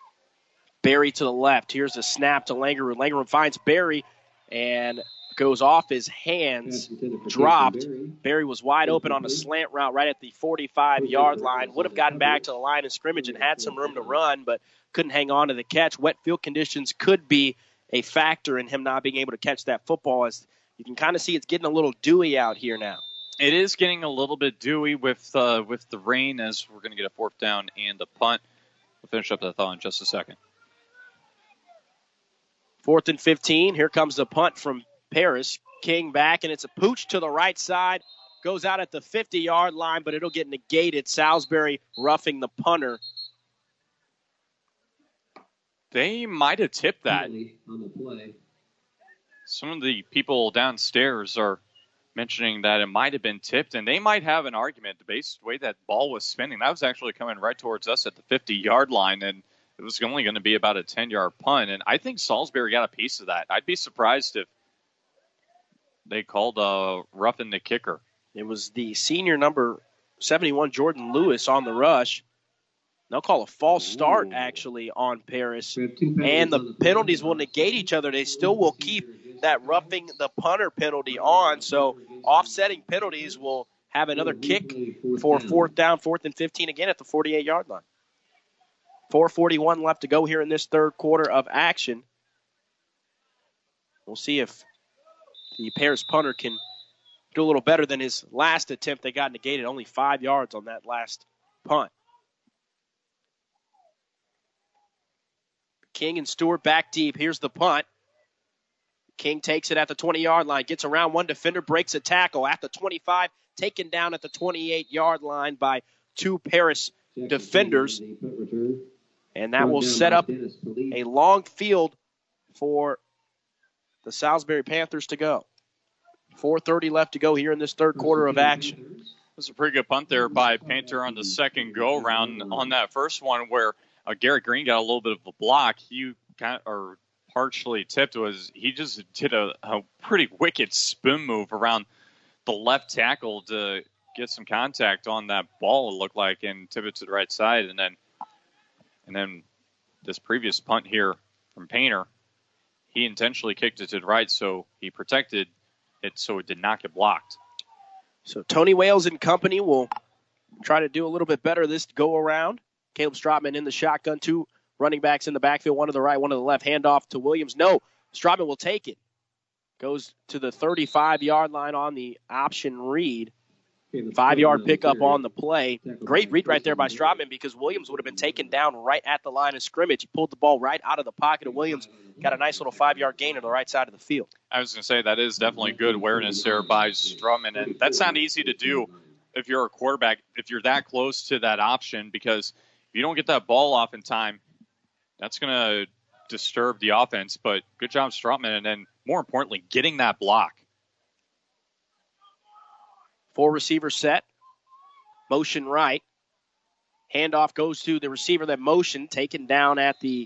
Berry to the left. Here's a snap to Langerud. Langerud finds Berry and goes off his hands, dropped. Berry was wide open on a slant route right at the forty-five-yard line. Would have gotten back to the line of scrimmage and had some room to run, but couldn't hang on to the catch. Wet field conditions could be a factor in him not being able to catch that football, as you can kind of see it's getting a little dewy out here now. It is getting a little bit dewy with uh, with the rain, as we're going to get a fourth down and a punt. We'll finish up that thought in just a second. Fourth and fifteen. Here comes the punt from Paris. King back, and it's a pooch to the right side. Goes out at the fifty-yard line, but it'll get negated. Salisbury roughing the punter. They might have tipped that. On the play. Some of the people downstairs are mentioning that it might have been tipped, and they might have an argument. The base way that ball was spinning, that was actually coming right towards us at the fifty-yard line, and it was only going to be about a ten-yard punt. And I think Salisbury got a piece of that. I'd be surprised if they called uh, roughing the kicker. It was the senior number seventy-one, Jordan Lewis, on the rush. They'll call a false start, actually, on Paris. And the penalties will negate each other. They still will keep that roughing the punter penalty on. So offsetting penalties will have another kick for fourth down, fourth and fifteen again at the forty-eight-yard line. four forty-one left to go here in this third quarter of action. We'll see if the Paris punter can do a little better than his last attempt. They got negated, only five yards on that last punt. King and Stewart back deep. Here's the punt. King takes it at the twenty-yard line, gets around one defender, breaks a tackle at the twenty-five, taken down at the twenty-eight-yard line by two Paris defenders. And that will set up a long field for the Salisbury Panthers to go. four thirty left to go here in this third quarter of action. It was a pretty good punt there by Panther on the second go-around on that first one where uh, Garrett Green got a little bit of a block. He kind of, or partially tipped was he just did a, a pretty wicked spin move around the left tackle to get some contact on that ball, it looked like, and tip it to the right side. And then, and then this previous punt here from Painter, he intentionally kicked it to the right, so he protected it so it did not get blocked. So Tony Wales and company will try to do a little bit better this go-around. Caleb Strotman in the shotgun, two running backs in the backfield, one to the right, one to the left. Handoff to Williams. No, Strotman will take it. Goes to the thirty-five-yard line on the option read. Five-yard pickup on the play. Great read right there by Strotman because Williams would have been taken down right at the line of scrimmage. He pulled the ball right out of the pocket of Williams. Got a nice little five-yard gain on the right side of the field. I was going to say that is definitely good awareness there by Strotman, and that's not easy to do if you're a quarterback, if you're that close to that option, because if you don't get that ball off in time, that's going to disturb the offense. But good job, Strotman, and then more importantly, getting that block. Four receiver set. Motion right. Handoff goes to the receiver that motion, taken down at the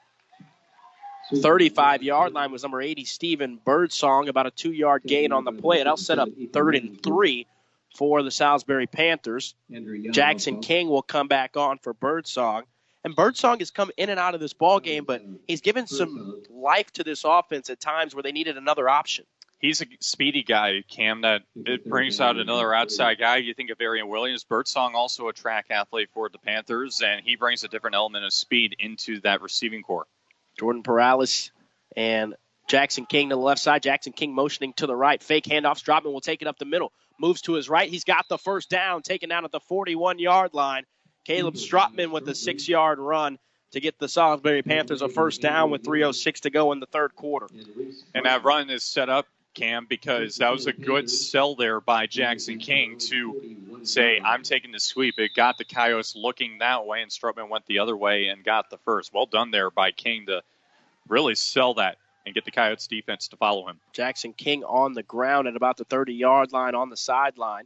thirty-five-yard line was number eighty, Steven Birdsong, about a two-yard gain on the play. And that'll set up third and three for the Salisbury Panthers. Jackson King will come back on for Birdsong. And Birdsong has come in and out of this ball game, but he's given some life to this offense at times where they needed another option. He's a speedy guy, Cam, that it brings out another outside guy. You think of Arian Williams. Birdsong, also a track athlete for the Panthers, and he brings a different element of speed into that receiving corps. Jordan Perales and Jackson King to the left side. Jackson King motioning to the right. Fake handoff. Strotman will take it up the middle. Moves to his right. He's got the first down, taken down at the forty-one-yard line. Caleb Strotman with a six-yard run to get the Salisbury Panthers a first down with three oh six to go in the third quarter. And that run is set up, Cam, because that was a good sell there by Jackson King to say, I'm taking the sweep. It got the Coyotes looking that way, and Strotman went the other way and got the first. Well done there by King to really sell that and get the Coyotes defense to follow him. Jackson King on the ground at about the thirty-yard line on the sideline.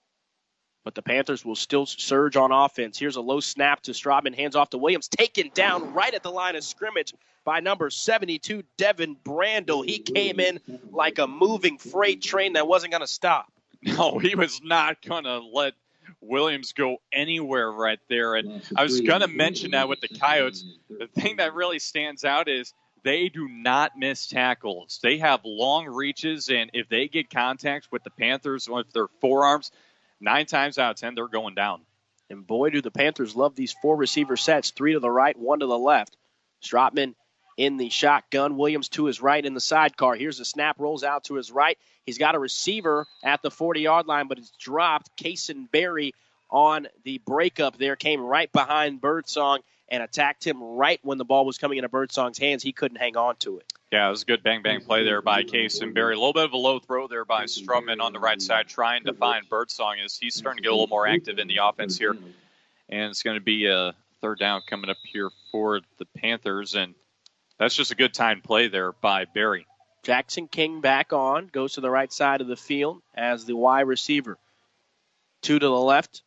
But the Panthers will still surge on offense. Here's a low snap to Strotman. Hands off to Williams. Taken down right at the line of scrimmage by number seventy-two, Devin Brandel. He came in like a moving freight train that wasn't going to stop. No, he was not going to let Williams go anywhere right there. And I was going to mention that with the Coyotes. The thing that really stands out is they do not miss tackles. They have long reaches, and if they get contact with the Panthers with their forearms, nine times out of ten, they're going down. And boy, do the Panthers love these four receiver sets. Three to the right, one to the left. Strotman in the shotgun. Williams to his right in the sidecar. Here's the snap, rolls out to his right. He's got a receiver at the forty-yard line, but it's dropped. Kason Berry on the breakup there came right behind Birdsong and attacked him right when the ball was coming into Birdsong's hands. He couldn't hang on to it. Yeah, it was a good bang-bang play there by Kason Berry. A little bit of a low throw there by Strotman on the right side, trying to find Birdsong as he's starting to get a little more active in the offense here. And it's going to be a third down coming up here for the Panthers, and that's just a good time play there by Berry. Jackson King back on, goes to the right side of the field as the Y receiver. Two to the left.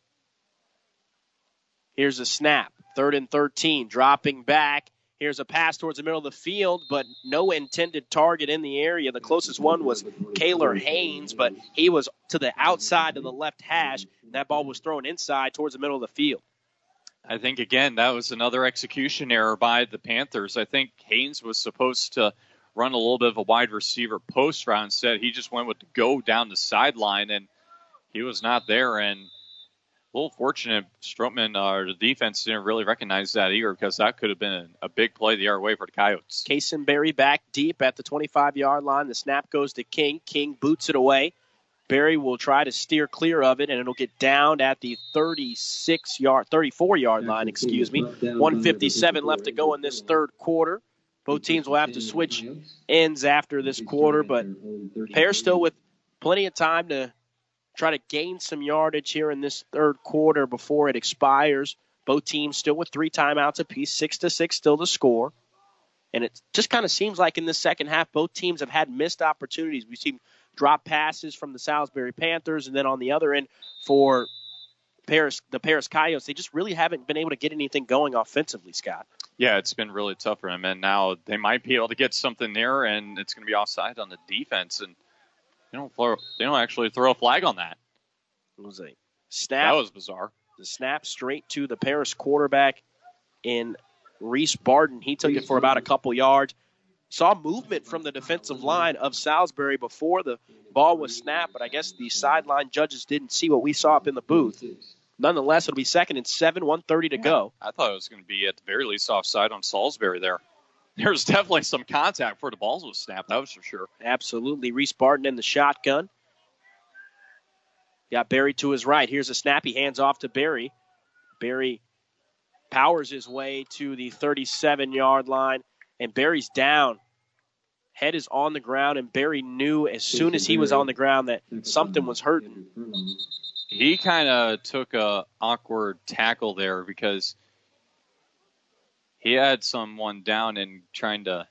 Here's a snap. Third and thirteen, dropping back. Here's a pass towards the middle of the field, but no intended target in the area. The closest one was Kaylor Haynes, but he was to the outside of the left hash. That ball was thrown inside towards the middle of the field. I think, again, that was another execution error by the Panthers. I think Haynes was supposed to run a little bit of a wide receiver post route. Instead, he just went with the go down the sideline, and he was not there. And a little fortunate, Strotman, or uh, the defense didn't really recognize that either, because that could have been a, a big play the other way for the Coyotes. Kason Berry back deep at the twenty-five-yard line. The snap goes to King. King boots it away. Berry will try to steer clear of it, and it'll get down at the thirty-six-yard, thirty-four-yard line, excuse me. one fifty-seven left to go in this third quarter. Both teams will have to switch ends after this quarter, but Pear still with plenty of time to try to gain some yardage here in this third quarter before it expires. Both teams still with three timeouts apiece, six to six still to score. And it just kind of seems like in the second half, both teams have had missed opportunities. We've seen drop passes from the Salisbury Panthers, and then on the other end for Paris, the Paris Coyotes, they just really haven't been able to get anything going offensively, Scott. Yeah, it's been really tough for them, and now they might be able to get something there, and it's going to be offside on the defense, and they don't throw, they don't actually throw a flag on that. It was a snap. That was bizarre. The snap straight to the Paris quarterback in Reese Barton. He took it for about a couple yards. Saw movement from the defensive line of Salisbury before the ball was snapped, but I guess the sideline judges didn't see what we saw up in the booth. Nonetheless, it'll be second and seven, one thirty to go. I thought it was going to be at the very least offside on Salisbury there. There's definitely some contact before the balls was snapped, that was for sure. Absolutely. Reese Barton in the shotgun. Got Barry to his right. Here's a snap. He hands off to Barry. Barry powers his way to the thirty-seven-yard line, and Barry's down. Head is on the ground, and Barry knew as soon as he was on the ground that something was hurting. He kind of took a awkward tackle there because he had someone down and trying to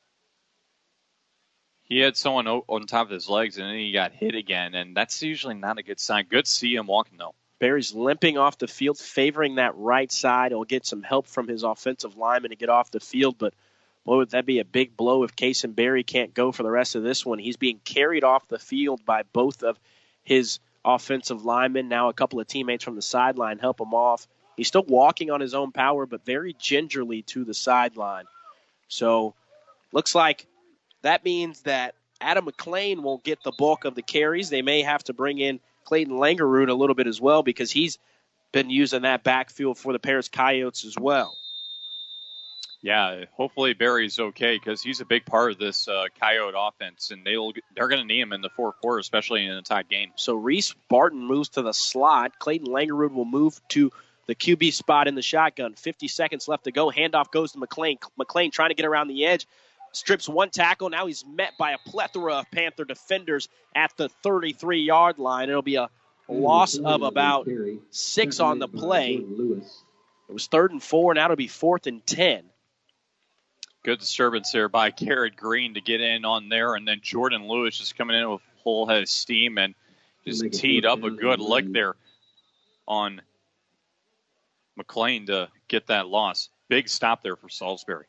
he had someone on top of his legs, and then he got hit again, and that's usually not a good sign. Good to see him walking, though. Barry's limping off the field, favoring that right side. He'll get some help from his offensive lineman to get off the field, but boy, would that be a big blow if Kason Barry can't go for the rest of this one. He's being carried off the field by both of his offensive linemen. Now a couple of teammates from the sideline help him off. He's still walking on his own power, but very gingerly to the sideline. So looks like that means that Adam McClain will get the bulk of the carries. They may have to bring in Clayton Langerud a little bit as well because he's been using that backfield for the Paris Coyotes as well. Yeah, hopefully Barry's okay because he's a big part of this uh, Coyote offense, and they'll they're going to need him in the fourth quarter, especially in a tight game. So Reese Barton moves to the slot. Clayton Langerud will move to the Q B spot in the shotgun. fifty seconds left to go. Handoff goes to McClain. McClain trying to get around the edge. Strips one tackle. Now he's met by a plethora of Panther defenders at the thirty-three-yard line. It'll be a loss of about six on the play. It was third and four. Now it'll be fourth and ten. Good disturbance there by Garrett Green to get in on there, and then Jordan Lewis just coming in with a full head of steam and just teed up a good lick there on McClain to get that loss. Big stop there for Salisbury.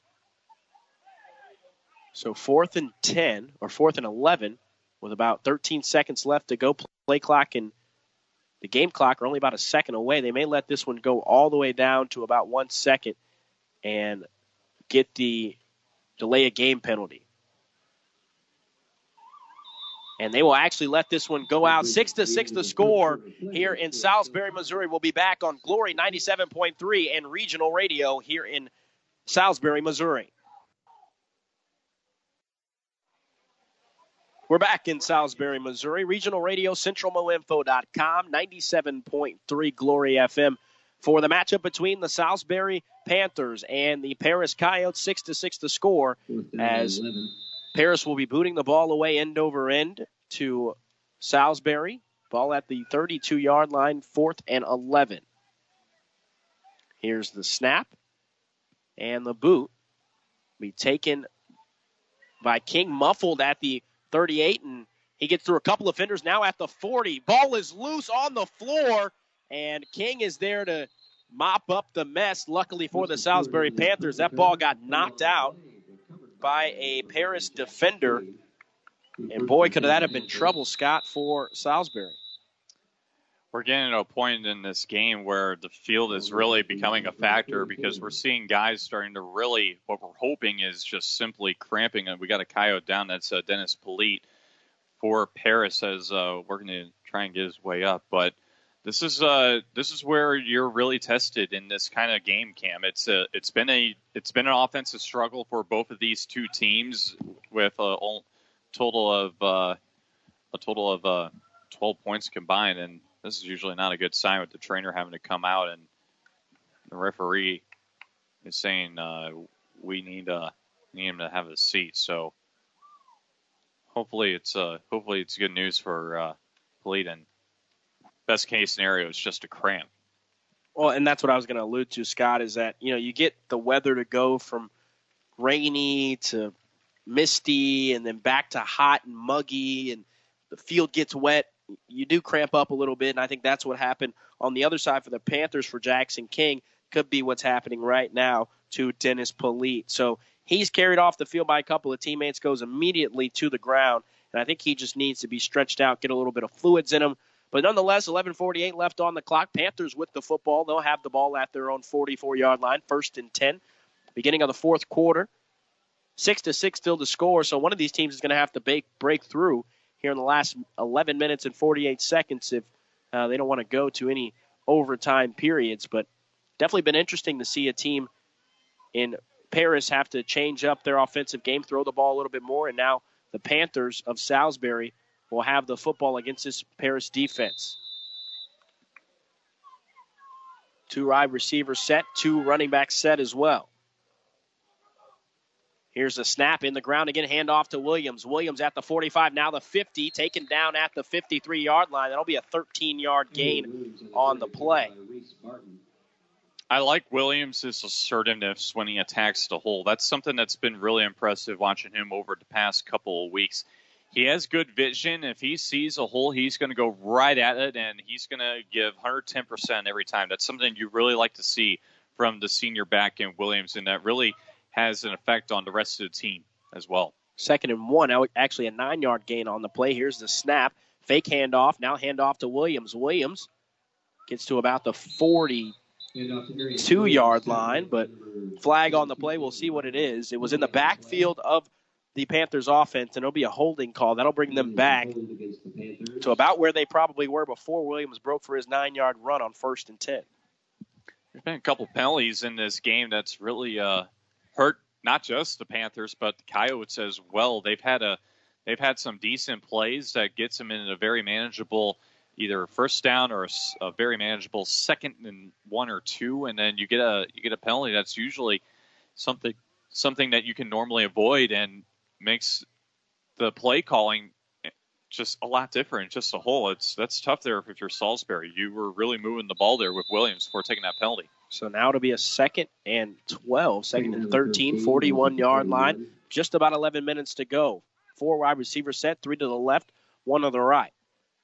So fourth and ten, or fourth and eleven, with about thirteen seconds left to go. Play clock and the game clock are only about a second away. They may let this one go all the way down to about one second and get the delay of game penalty. And they will actually let this one go out. Six to six the score here in Salisbury, Missouri. We'll be back on Glory ninety-seven point three and regional radio here in Salisbury, Missouri. We're back in Salisbury, Missouri. Regional radio, central mo info dot com, ninety-seven point three Glory F M. For the matchup between the Salisbury Panthers and the Paris Coyotes, six to six the score, as Paris will be booting the ball away end over end to Salisbury. Ball at the thirty-two-yard line, fourth and eleven. Here's the snap, and the boot will be taken by King, muffled at the thirty-eight, and he gets through a couple of fenders now at the forty. Ball is loose on the floor, and King is there to mop up the mess. Luckily for the Salisbury Panthers, that ball got knocked out by a Paris defender, and boy, could that have been trouble, Scott, for Salisbury. We're getting to a point in this game where the field is really becoming a factor because we're seeing guys starting to really, what we're hoping is just simply cramping. And we got a Coyote down, that's uh, Dennis Polite for Paris as uh, we're going to try and get his way up. But this is uh, this is where you're really tested in this kind of game, Cam. It's a, it's been a it's been an offensive struggle for both of these two teams with a total of uh, a total of uh, twelve points combined, and this is usually not a good sign with the trainer having to come out and the referee is saying uh, we need uh, need him to have a seat. So hopefully it's uh, hopefully it's good news for uh, Polite and best case scenario is just a cramp. Well, and that's what I was going to allude to, Scott, is that, you know, you get the weather to go from rainy to misty and then back to hot and muggy and the field gets wet. You do cramp up a little bit, and I think that's what happened on the other side for the Panthers for Jackson King. Could be what's happening right now to Dennis Polite. So he's carried off the field by a couple of teammates, goes immediately to the ground, and I think he just needs to be stretched out, get a little bit of fluids in him. But nonetheless, eleven forty-eight left on the clock. Panthers with the football. They'll have the ball at their own forty-four-yard line, first and ten. Beginning of the fourth quarter. Six to six still to score, so one of these teams is going to have to break, break through here in the last eleven minutes and forty-eight seconds if uh, they don't want to go to any overtime periods. But definitely been interesting to see a team in Paris have to change up their offensive game, throw the ball a little bit more, and now the Panthers of Salisbury will have the football against this Paris defense. Two wide receivers set, two running backs set as well. Here's a snap in the ground again, handoff to Williams. Williams at the forty-five, now the fifty, taken down at the fifty-three-yard line. That'll be a thirteen-yard gain on the play. I like Williams' assertiveness when he attacks the hole. That's something that's been really impressive watching him over the past couple of weeks. He has good vision. If he sees a hole, he's going to go right at it, and he's going to give one hundred ten percent every time. That's something you really like to see from the senior back in Williams, and that really has an effect on the rest of the team as well. Second and one, actually a nine-yard gain on the play. Here's the snap. Fake handoff, now handoff to Williams. Williams gets to about the forty-two-yard line, but flag on the play. We'll see what it is. It was in the backfield of the Panthers offense, and it'll be a holding call. That'll bring them back to about where they probably were before Williams broke for his nine-yard run on first and ten. There's been a couple penalties in this game that's really uh, hurt not just the Panthers, but the Coyotes as well. They've had a they've had some decent plays that gets them in a very manageable either first down or a, a very manageable second and one or two, and then you get a you get a penalty that's usually something something that you can normally avoid and makes the play calling just a lot different. Just a whole, it's that's tough there if you're Salisbury. You were really moving the ball there with Williams before taking that penalty. So now it'll be a second and twelve, second and thirteen, forty-one-yard line. Just about eleven minutes to go. Four wide receivers set, three to the left, one to the right.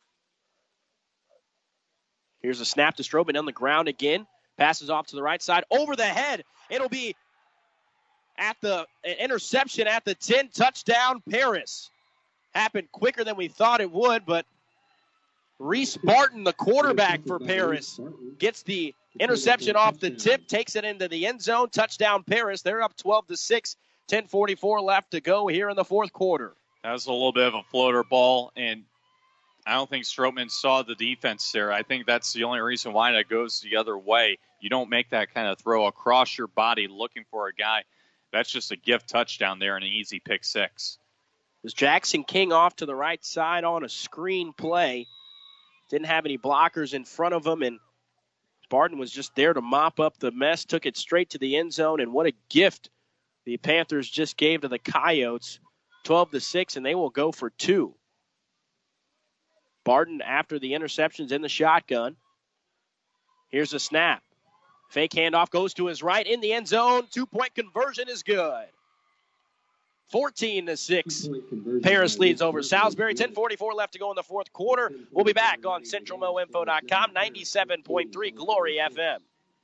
Here's a snap to Strobin on the ground again. Passes off to the right side, over the head. It'll be at the interception at the ten, touchdown Paris. Happened quicker than we thought it would, but Reese Barton, the quarterback for Paris, gets the interception off the tip, takes it into the end zone. Touchdown Paris. They're up twelve to six. ten forty-four left to go here in the fourth quarter. That was a little bit of a floater ball, and I don't think Strootman saw the defense there. I think that's the only reason why that goes the other way. You don't make that kind of throw across your body looking for a guy. That's just a gift touchdown there and an easy pick six. It was Jackson King off to the right side on a screen play. Didn't have any blockers in front of him, and Barton was just there to mop up the mess, took it straight to the end zone, and what a gift the Panthers just gave to the Coyotes, twelve to six, and they will go for two. Barton, after the interceptions in the shotgun. Here's a snap. Fake handoff goes to his right in the end zone. Two-point conversion is good. fourteen to six. Paris leads over Salisbury. ten forty-four left to go in the fourth quarter. We'll be back on Central Mo Info dot com, ninety-seven point three Glory F M.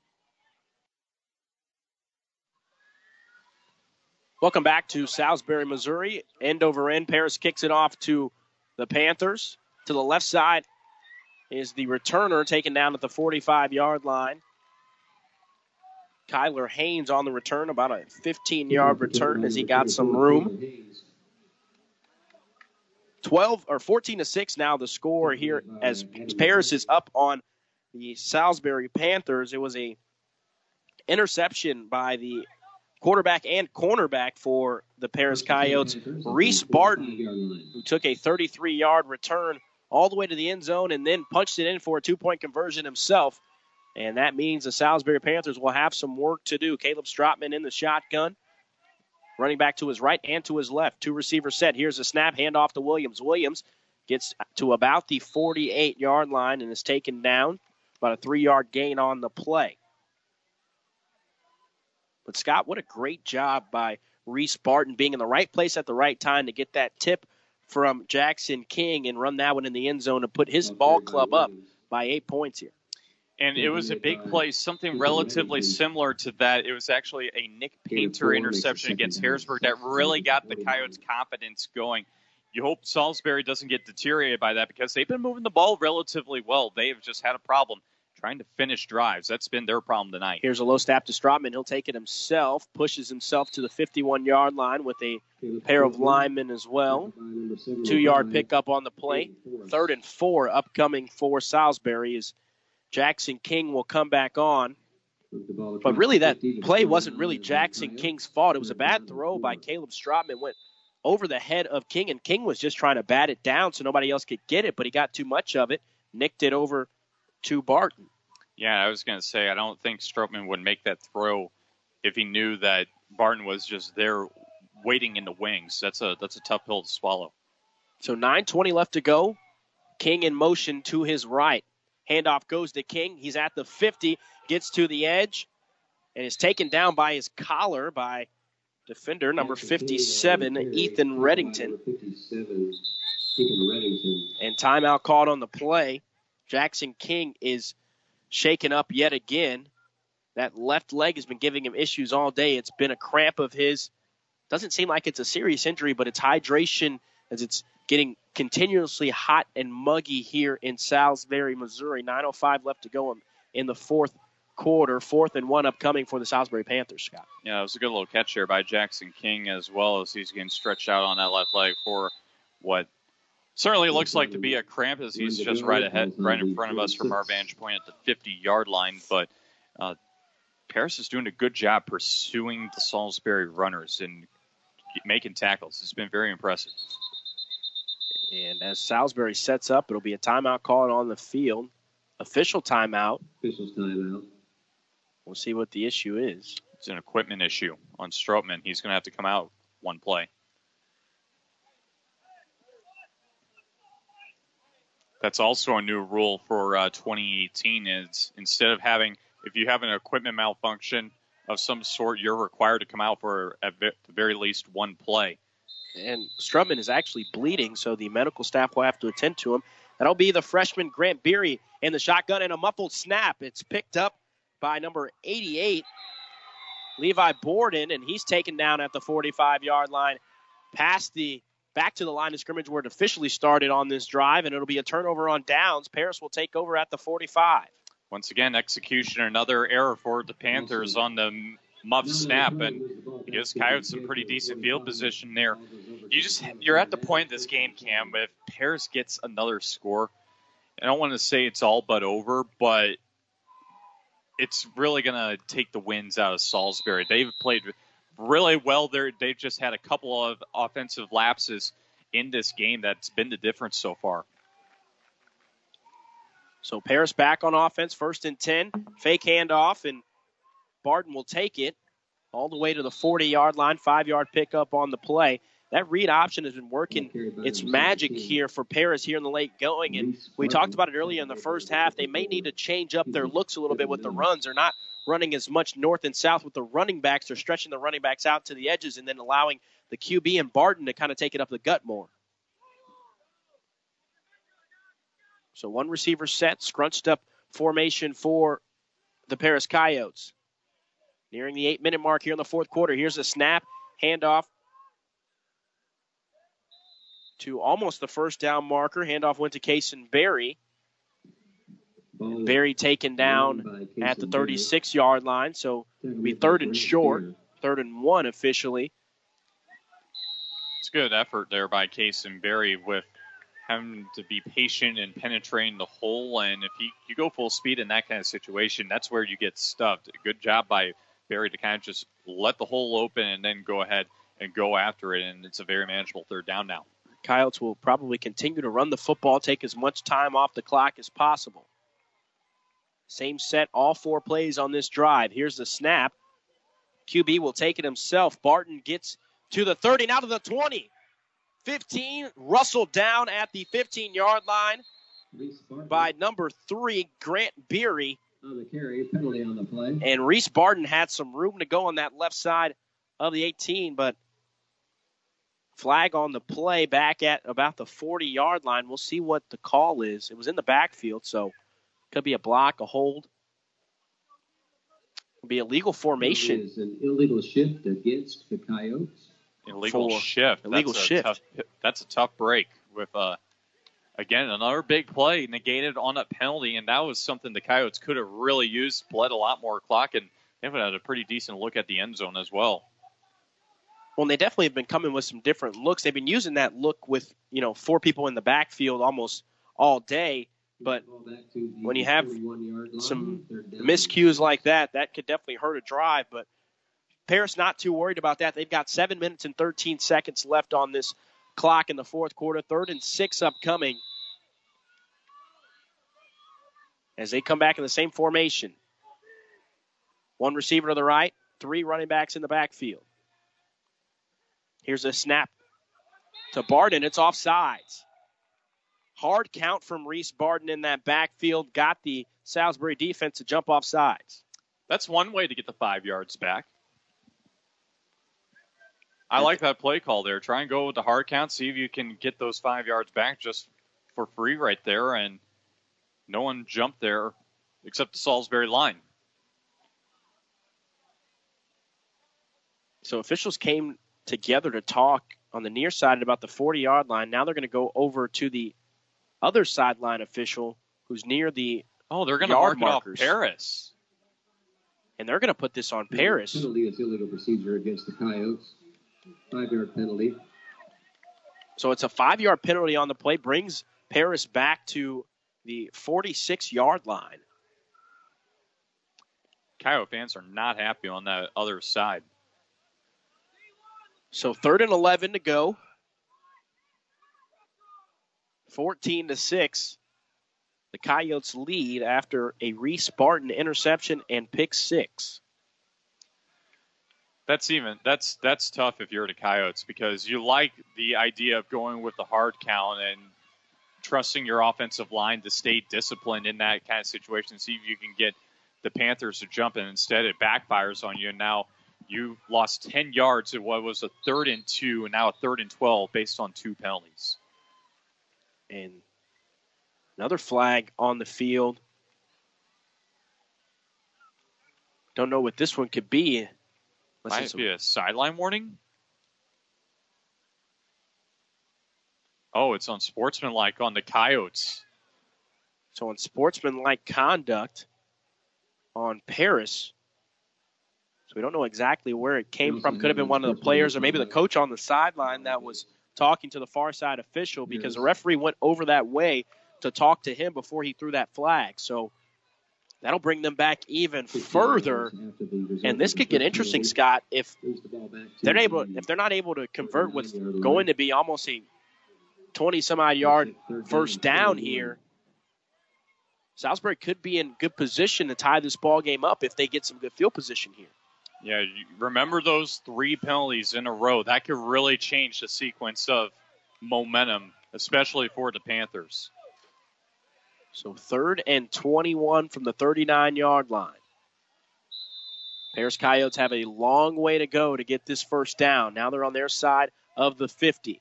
Welcome back to Salisbury, Missouri. End over end. Paris kicks it off to the Panthers. To the left side is the returner taken down at the forty-five-yard line. Kyler Haynes on the return, about a fifteen-yard return as he got some room. twelve or fourteen to six now the score here as Paris is up on the Salisbury Panthers. It was a interception by the quarterback and cornerback for the Paris Coyotes, Reese Barton, who took a thirty-three-yard return all the way to the end zone and then punched it in for a two-point conversion himself. And that means the Salisbury Panthers will have some work to do. Caleb Strotman in the shotgun, running back to his right and to his left. Two receivers set. Here's a snap, handoff to Williams. Williams Gets to about the forty-eight-yard line and is taken down. About a three-yard gain on the play. But, Scott, what a great job by Reese Barton being in the right place at the right time to get that tip from Jackson King and run that one in the end zone to put his ball club up by eight points here. And it was a big play, something relatively similar to that. It was actually a Nick Painter interception against Harrisburg that really got the Coyotes' confidence going. You hope Salisbury doesn't get deteriorated by that because they've been moving the ball relatively well. They have just had a problem trying to finish drives. That's been their problem tonight. Here's a low snap to Strotman. He'll take it himself, pushes himself to the fifty-one-yard line with a pair of linemen as well. Two-yard pickup on the play. Third and four upcoming for Salisbury as Jackson King will come back on. But really that play wasn't really Jackson King's fault. It was a bad throw by Caleb Strotman. Went over the head of King, and King was just trying to bat it down so nobody else could get it, but he got too much of it, nicked it over to Barton. Yeah, I was going to say, I don't think Strotman would make that throw if he knew that Barton was just there waiting in the wings. That's a that's a tough pill to swallow. So nine twenty left to go. King in motion to his right. Handoff goes to King. He's at the fifty, gets to the edge, and is taken down by his collar by defender number fifty-seven, Ethan Reddington. And timeout called on the play. Jackson King is shaken up yet again. That left leg has been giving him issues all day. It's been a cramp of his. Doesn't seem like it's a serious injury, but it's hydration as it's getting continuously hot and muggy here in Salisbury, Missouri. nine oh five left to go in the fourth quarter. Fourth and one upcoming for the Salisbury Panthers, Scott. Yeah, it was a good little catch there by Jackson King as well as he's getting stretched out on that left leg for what certainly looks like to be a cramp as he's just right ahead, right in front of us from our vantage point at the fifty-yard line. But uh, Paris is doing a good job pursuing the Salisbury runners and making tackles. It's been very impressive. And as Salisbury sets up, it'll be a timeout called on the field. Official timeout. Official timeout. We'll see what the issue is. It's an equipment issue on Strotman. He's going to have to come out one play. That's also a new rule for uh, twenty eighteen is instead of having, if you have an equipment malfunction of some sort, you're required to come out for at the very least one play. And Strutman is actually bleeding, so the medical staff will have to attend to him. That'll be the freshman Grant Beery in the shotgun and a muffled snap. It's picked up by number eighty-eight, Levi Borden, and he's taken down at the forty-five-yard line past the back to the line of scrimmage where it officially started on this drive, and it'll be a turnover on downs. Paris will take over at the forty-five. Once again, execution, another error for the Panthers on the muff snap, and it gives Coyotes some pretty decent field position there. You just, you're at the point in this game, Cam, if Paris gets another score, I don't want to say it's all but over, but it's really going to take the wins out of Salisbury. They've played really well there. They've just had a couple of offensive lapses in this game that's been the difference so far. So Paris back on offense, first and ten. Fake handoff, and Barton will take it all the way to the forty-yard line. Five-yard pickup on the play. That read option has been working its magic here for Paris here in the late going. And we talked about it earlier in the first half. They may need to change up their looks a little bit with the runs. They're not running as much north and south with the running backs. They're stretching the running backs out to the edges and then allowing the Q B and Barton to kind of take it up the gut more. So one receiver set, scrunched up formation for the Paris Coyotes. Nearing the eight-minute mark here in the fourth quarter. Here's a snap, handoff to almost the first down marker. Handoff went to Kason Berry. And Berry taken down at the thirty-six-yard line, so it'll be third and short, third and one officially. It's good effort there by Kason Berry with having to be patient and penetrating the hole. And if you, you go full speed in that kind of situation, that's where you get stuffed. Good job by Berry to kind of just let the hole open and then go ahead and go after it. And it's a very manageable third down now. Coyotes will probably continue to run the football, take as much time off the clock as possible. Same set, all four plays on this drive. Here's the snap. Q B will take it himself. Barton gets to the thirty, now to the twenty. fifteen, rustled down at the fifteen-yard line by number three, Grant Beery. On the carry, penalty on the play. And Reese Barton had some room to go on that left side of the eighteen, but flag on the play back at about the forty-yard line. We'll see what the call is. It was in the backfield, so could be a block, a hold. Could be a legal formation. It is an illegal shift against the Coyotes. Illegal For shift. illegal that's a shift. Tough, that's a tough break with, uh, again, another big play negated on that penalty, and that was something the Coyotes could have really used, bled a lot more clock, and they would have had a pretty decent look at the end zone as well. Well, they definitely have been coming with some different looks. They've been using that look with, you know, four people in the backfield almost all day. But when you have some miscues like that, that could definitely hurt a drive. But Paris not too worried about that. They've got seven minutes and thirteen seconds left on this clock in the fourth quarter. Third and six upcoming as they come back in the same formation. One receiver to the right, three running backs in the backfield. Here's a snap to Barden. It's offsides. Hard count from Reese Barden in that backfield. Got the Salisbury defense to jump off sides. That's one way to get the five yards back. I like that play call there. Try and go with the hard count. See if you can get those five yards back just for free right there. And no one jumped there except the Salisbury line. So officials came together to talk on the near side at about the forty-yard line. Now they're going to go over to the other sideline official who's near the Oh, they're going to yard mark markers. it off Paris. And they're going to put this on Paris. Penalty is illegal procedure against the Coyotes. Five-yard penalty. So it's a five-yard penalty on the play. Brings Paris back to the forty-six-yard line. Coyote fans are not happy on that other side. So third and eleven to go. fourteen to six. The Coyotes lead after a Reese Barton interception and pick six. That's even that's that's tough if you're the Coyotes because you like the idea of going with the hard count and trusting your offensive line to stay disciplined in that kind of situation. See if you can get the Panthers to jump, and instead it backfires on you. And now you lost ten yards at what was a third and two, and now a third and twelve based on two penalties. And another flag on the field. Don't know what this one could be. Might it be a sideline warning? Oh, it's on sportsmanlike on the Coyotes. So on sportsmanlike conduct on Paris. So we don't know exactly where it came from. Could have been one of the players or maybe the coach on the sideline that was talking to the far side official because the referee went over that way to talk to him before he threw that flag. So that'll bring them back even further. And this could get interesting, Scott, if they're able if they're not able to convert what's going to be almost a twenty some odd yard first down here. Salisbury could be in good position to tie this ball game up if they get some good field position here. Yeah, you remember those three penalties in a row. That could really change the sequence of momentum, especially for the Panthers. So third and twenty-one from the thirty-nine-yard line. Paris Coyotes have a long way to go to get this first down. Now they're on their side of the fifty.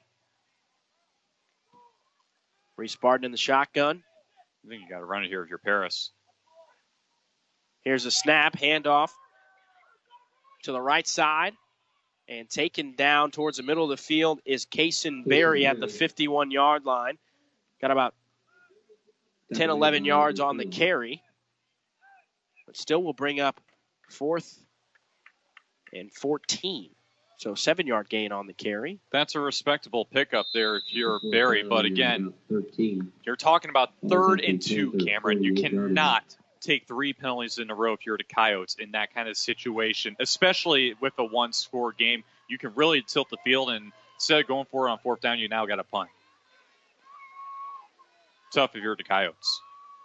Reese Barton in the shotgun. I think you got to run it here if you're Paris. Here's a snap, handoff to the right side. And taken down towards the middle of the field is Kason Berry at the fifty-one-yard line. Got about ten, eleven yards on the carry. But still will bring up fourth and fourteen. So seven-yard gain on the carry. That's a respectable pickup there if you're Barry. But again, you're talking about third and two, Cameron. You cannot take three penalties in a row if you're the Coyotes in that kind of situation, especially with a one-score game. You can really tilt the field, and instead of going for it on fourth down, you now got a punt. Tough if you're the Coyotes.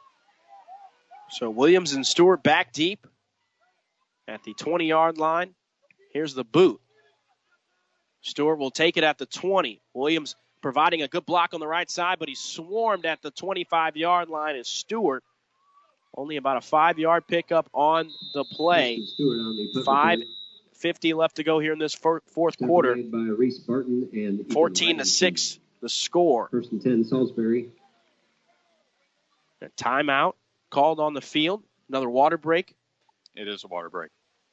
So Williams and Stewart back deep at the twenty-yard line. Here's the boot. Stewart will take it at the twenty. Williams providing a good block on the right side, but he's swarmed at the twenty-five-yard line as Stewart. Only about a five-yard pickup on the play. five fifty left to go here in this fourth quarter. By Reese Barton and fourteen to six, the score. First and ten, Salisbury. A timeout called on the field. Another water break. It is a water break.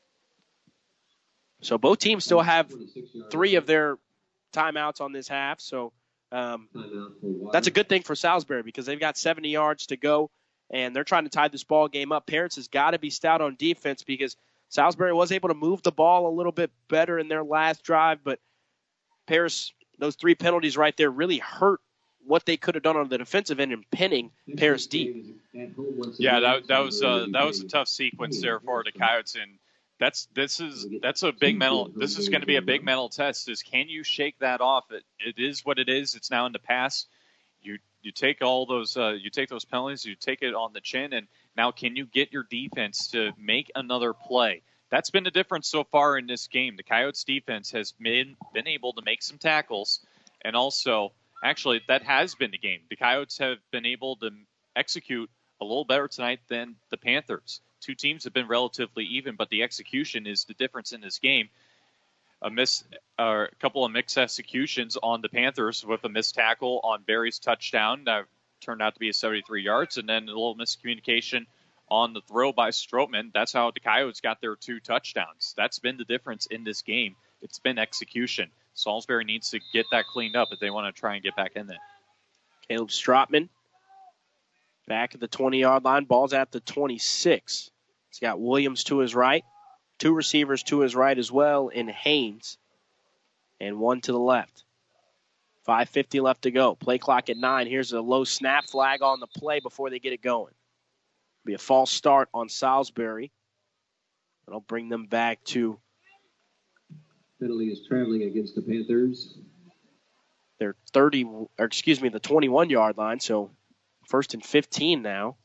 So both teams still have three of their timeouts on this half. So um, that's a good thing for Salisbury because they've got seventy yards to go, and they're trying to tie this ball game up. Parents has got to be stout on defense because Salisbury was able to move the ball a little bit better in their last drive, but Paris, those three penalties right there really hurt what they could have done on the defensive end and pinning Paris deep. Yeah, that that was uh, that was a tough sequence there for the Coyotes, and that's this is that's a big mental. This is going to be a big mental test. Is can you shake that off? It it is what it is. It's now in the past. You you take all those uh, you take those penalties. You take it on the chin, and now can you get your defense to make another play? That's been the difference so far in this game. The Coyotes defense has been been able to make some tackles, and also. Actually, that has been the game. The Coyotes have been able to execute a little better tonight than the Panthers. Two teams have been relatively even, but the execution is the difference in this game. A miss, uh, a couple of mixed executions on the Panthers with a missed tackle on Barry's touchdown that turned out to be a seventy-three yards, and then a little miscommunication on the throw by Strootman. That's how the Coyotes got their two touchdowns. That's been the difference in this game. It's been execution. Salisbury needs to get that cleaned up if they want to try and get back in there. Caleb Strootman back at the twenty-yard line. Ball's at the twenty-six. He's got Williams to his right. Two receivers to his right as well in Haynes. And one to the left. five fifty left to go. Play clock at nine. Here's a low snap flag on the play before they get it going. Be a false start on Salisbury. That'll bring them back to penalty is traveling against the Panthers. They're thirty, or excuse me, the twenty-one-yard line. So first and fifteen now.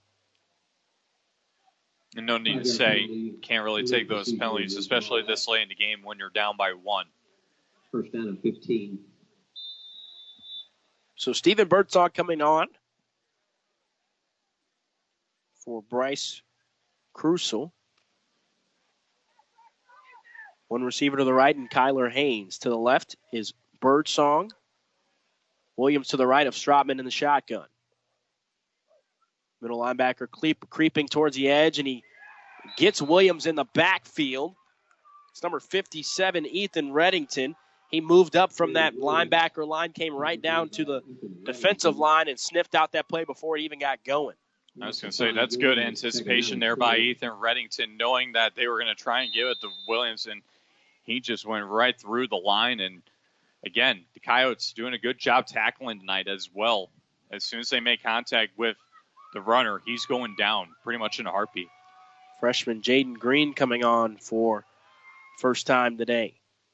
And no need to say, can't really take those penalties, especially this late in the game when you're down by one. First down and fifteen. So Stephen Birdsong coming on for Bryce Crucial. One receiver to the right and Kyler Haynes. To the left is Birdsong. Williams to the right of Strootman in the shotgun. Middle linebacker creep, creeping towards the edge, and he gets Williams in the backfield. It's number fifty-seven, Ethan Reddington. He moved up from that linebacker line, came right down to the defensive line, and sniffed out that play before it even got going. I was going to say, that's good anticipation there by Ethan Reddington, knowing that they were going to try and give it to Williams, and he just went right through the line. And, again, the Coyotes doing a good job tackling tonight as well. As soon as they make contact with the runner, he's going down pretty much in a heartbeat. Freshman Jaden Green coming on for first time today.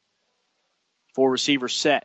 Four receiver set.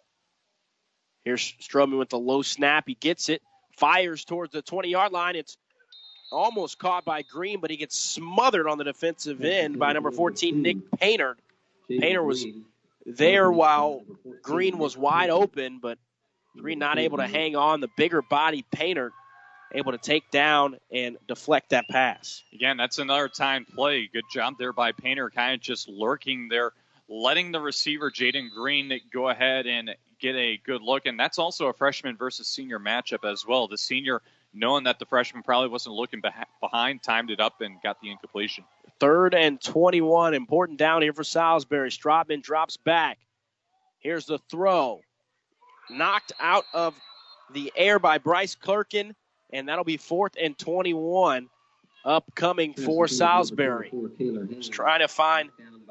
Here's Strootman with the low snap. He gets it. Fires towards the twenty-yard line. It's almost caught by Green, but he gets smothered on the defensive end by number fourteen, Nick Painter. Painter was there while Green was wide open, but Green not able to hang on. The bigger body Painter able to take down and deflect that pass. Again, that's another time play. Good job there by Painter, kind of just lurking there, letting the receiver, Jaden Green, go ahead and get a good look. And that's also a freshman versus senior matchup as well. The senior, knowing that the freshman probably wasn't looking behind, timed it up and got the incompletion. Third and twenty-one. Important down here for Salisbury. Strootman drops back. Here's the throw. Knocked out of the air by Bryce Clerkin, and that'll be fourth and twenty-one upcoming for Salisbury. Just trying to find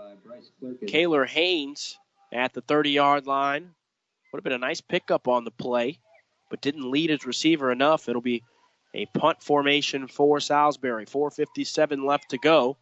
Kaler Haynes at the thirty-yard line. Would have been a nice pickup on the play, but didn't lead his receiver enough. It'll be a punt formation for Salisbury. four fifty-seven left to go.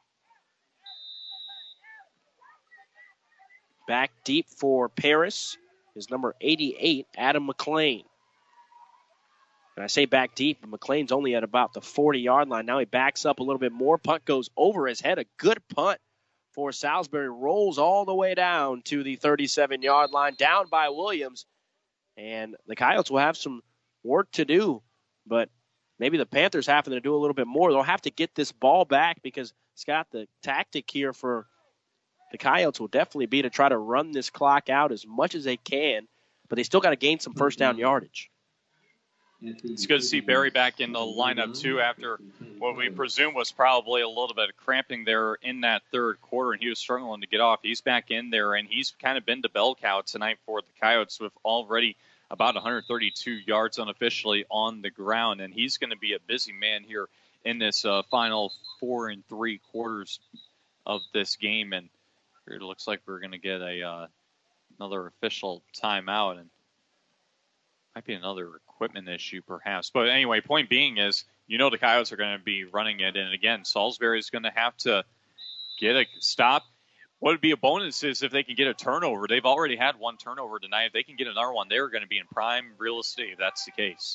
Back deep for Paris is number eighty-eight, Adam McLean. And I say back deep, but McLean's only at about the forty-yard line. Now he backs up a little bit more. Punt goes over his head. A good punt for Salisbury. Rolls all the way down to the thirty-seven-yard line. Down by Williams. And the Coyotes will have some work to do, but maybe the Panthers having to do a little bit more. They'll have to get this ball back because, Scott, the tactic here for the Coyotes will definitely be to try to run this clock out as much as they can, but they still got to gain some first down yardage. It's good to see Barry back in the lineup, too, after what we presume was probably a little bit of cramping there in that third quarter, and he was struggling to get off. He's back in there, and he's kind of been the bell cow tonight for the Coyotes with already about one hundred thirty-two yards unofficially on the ground, and he's going to be a busy man here in this uh, final four and three quarters of this game. And it looks like we're going to get a uh, another official timeout, and might be another equipment issue perhaps. But anyway, point being is, you know the Coyotes are going to be running it, and again, Salisbury is going to have to get a stop. What would be a bonus is if they can get a turnover. They've already had one turnover tonight. If they can get another one, they're going to be in prime real estate if that's the case.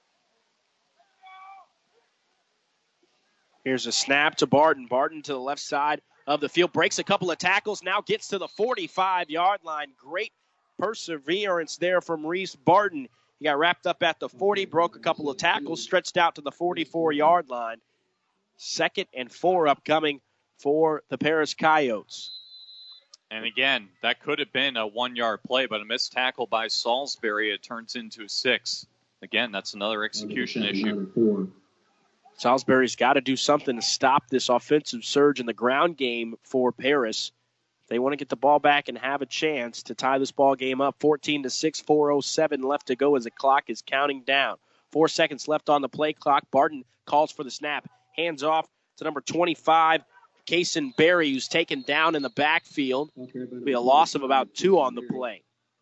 Here's a snap to Barton. Barton to the left side of the field. Breaks a couple of tackles. Now gets to the forty-five-yard line. Great perseverance there from Reese Barton. He got wrapped up at the forty, broke a couple of tackles, stretched out to the forty-four-yard line. Second and four upcoming for the Paris Coyotes. And again, that could have been a one-yard play, but a missed tackle by Salisbury. It turns into a six. Again, that's another execution issue. Salisbury's got to do something to stop this offensive surge in the ground game for Paris. They want to get the ball back and have a chance to tie this ball game up. fourteen to six, four oh seven left to go as the clock is counting down. Four seconds left on the play clock. Barton calls for the snap. Hands off to number twenty-five, Kason Berry, who's taken down in the backfield. It'll be a loss of about two on the play.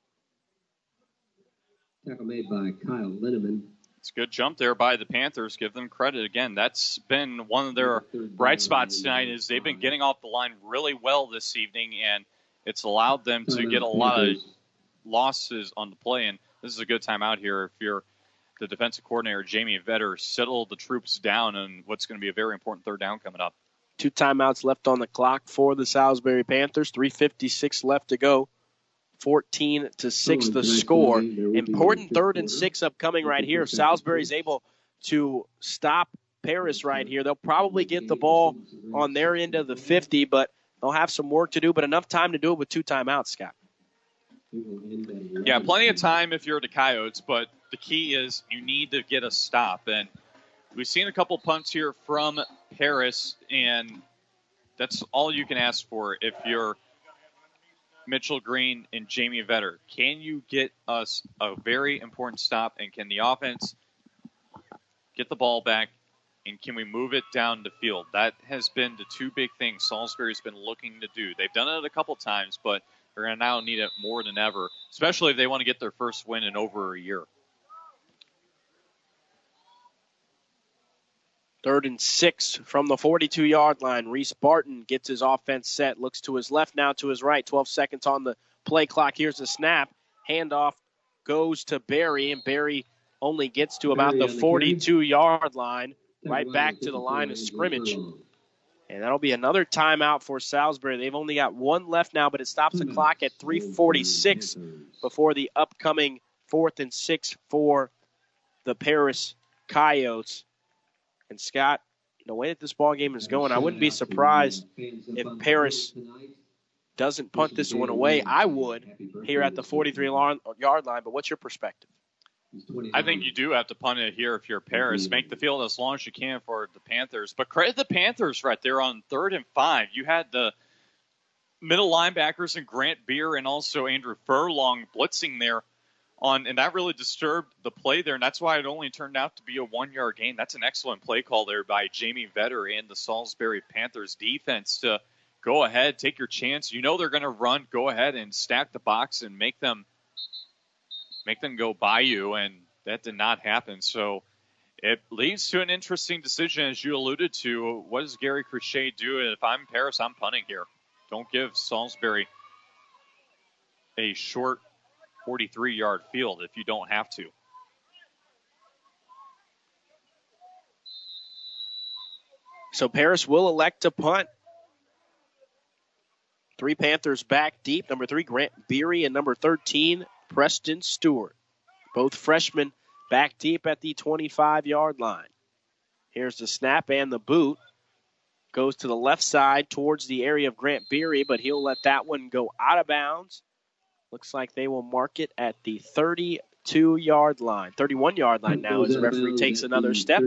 Tackle made by Kyle Linneman. It's a good jump there by the Panthers. Give them credit. Again, that's been one of their bright spots tonight is they've been getting off the line really well this evening, and it's allowed them to get a lot of losses on the play. And this is a good time out here if you're the defensive coordinator, Jamie Vetter, settle the troops down on what's going to be a very important third down coming up. Two timeouts left on the clock for the Salisbury Panthers. three fifty-six left to go. fourteen to six the score. Important third and six upcoming right here. If Salisbury's able to stop Paris right here, they'll probably get the ball on their end of the fifty, but they'll have some work to do, but enough time to do it with two timeouts, Scott. Yeah, plenty of time if you're the Coyotes, but the key is you need to get a stop. And we've seen a couple punts here from Paris, and that's all you can ask for if you're Mitchell Green and Jamie Vetter. Can you get us a very important stop, and can the offense get the ball back, and can we move it down the field? That has been the two big things Salisbury's been looking to do. They've done it a couple times, but they're going to now need it more than ever, especially if they want to get their first win in over a year. Third and six from the forty-two-yard line. Reese Barton gets his offense set, looks to his left, now to his right. twelve seconds on the play clock. Here's the snap. Handoff goes to Barry, and Barry only gets to about the forty-two-yard line, right back to the line of scrimmage. And that'll be another timeout for Salisbury. They've only got one left now, but it stops the clock at three forty-six before the upcoming fourth and six for the Paris Coyotes. And Scott, the way that this ball game is going, I wouldn't be surprised if Paris doesn't punt this one away. I would here at the forty-three-yard line, but what's your perspective? I think you do have to punt it here if you're Paris. Make the field as long as you can for the Panthers. But credit the Panthers right there on third and five. You had the middle linebackers and Grant Beer and also Andrew Furlong blitzing there. On, and that really disturbed the play there, and that's why it only turned out to be a one-yard gain. That's an excellent play call there by Jamie Vetter and the Salisbury Panthers defense to go ahead, take your chance. You know they're going to run. Go ahead and stack the box and make them make them go by you, and that did not happen. So it leads to an interesting decision, as you alluded to. What does Gary Crochet do? And if I'm Paris, I'm punting here. Don't give Salisbury a short forty-three-yard field if you don't have to. So Paris will elect to punt. Three Panthers back deep. Number three, Grant Beery, and number thirteen, Preston Stewart. Both freshmen back deep at the twenty-five-yard line. Here's the snap and the boot. Goes to the left side towards the area of Grant Beery, but he'll let that one go out of bounds. Looks like they will mark it at the thirty-two-yard line. thirty-one-yard line now as the referee takes another step.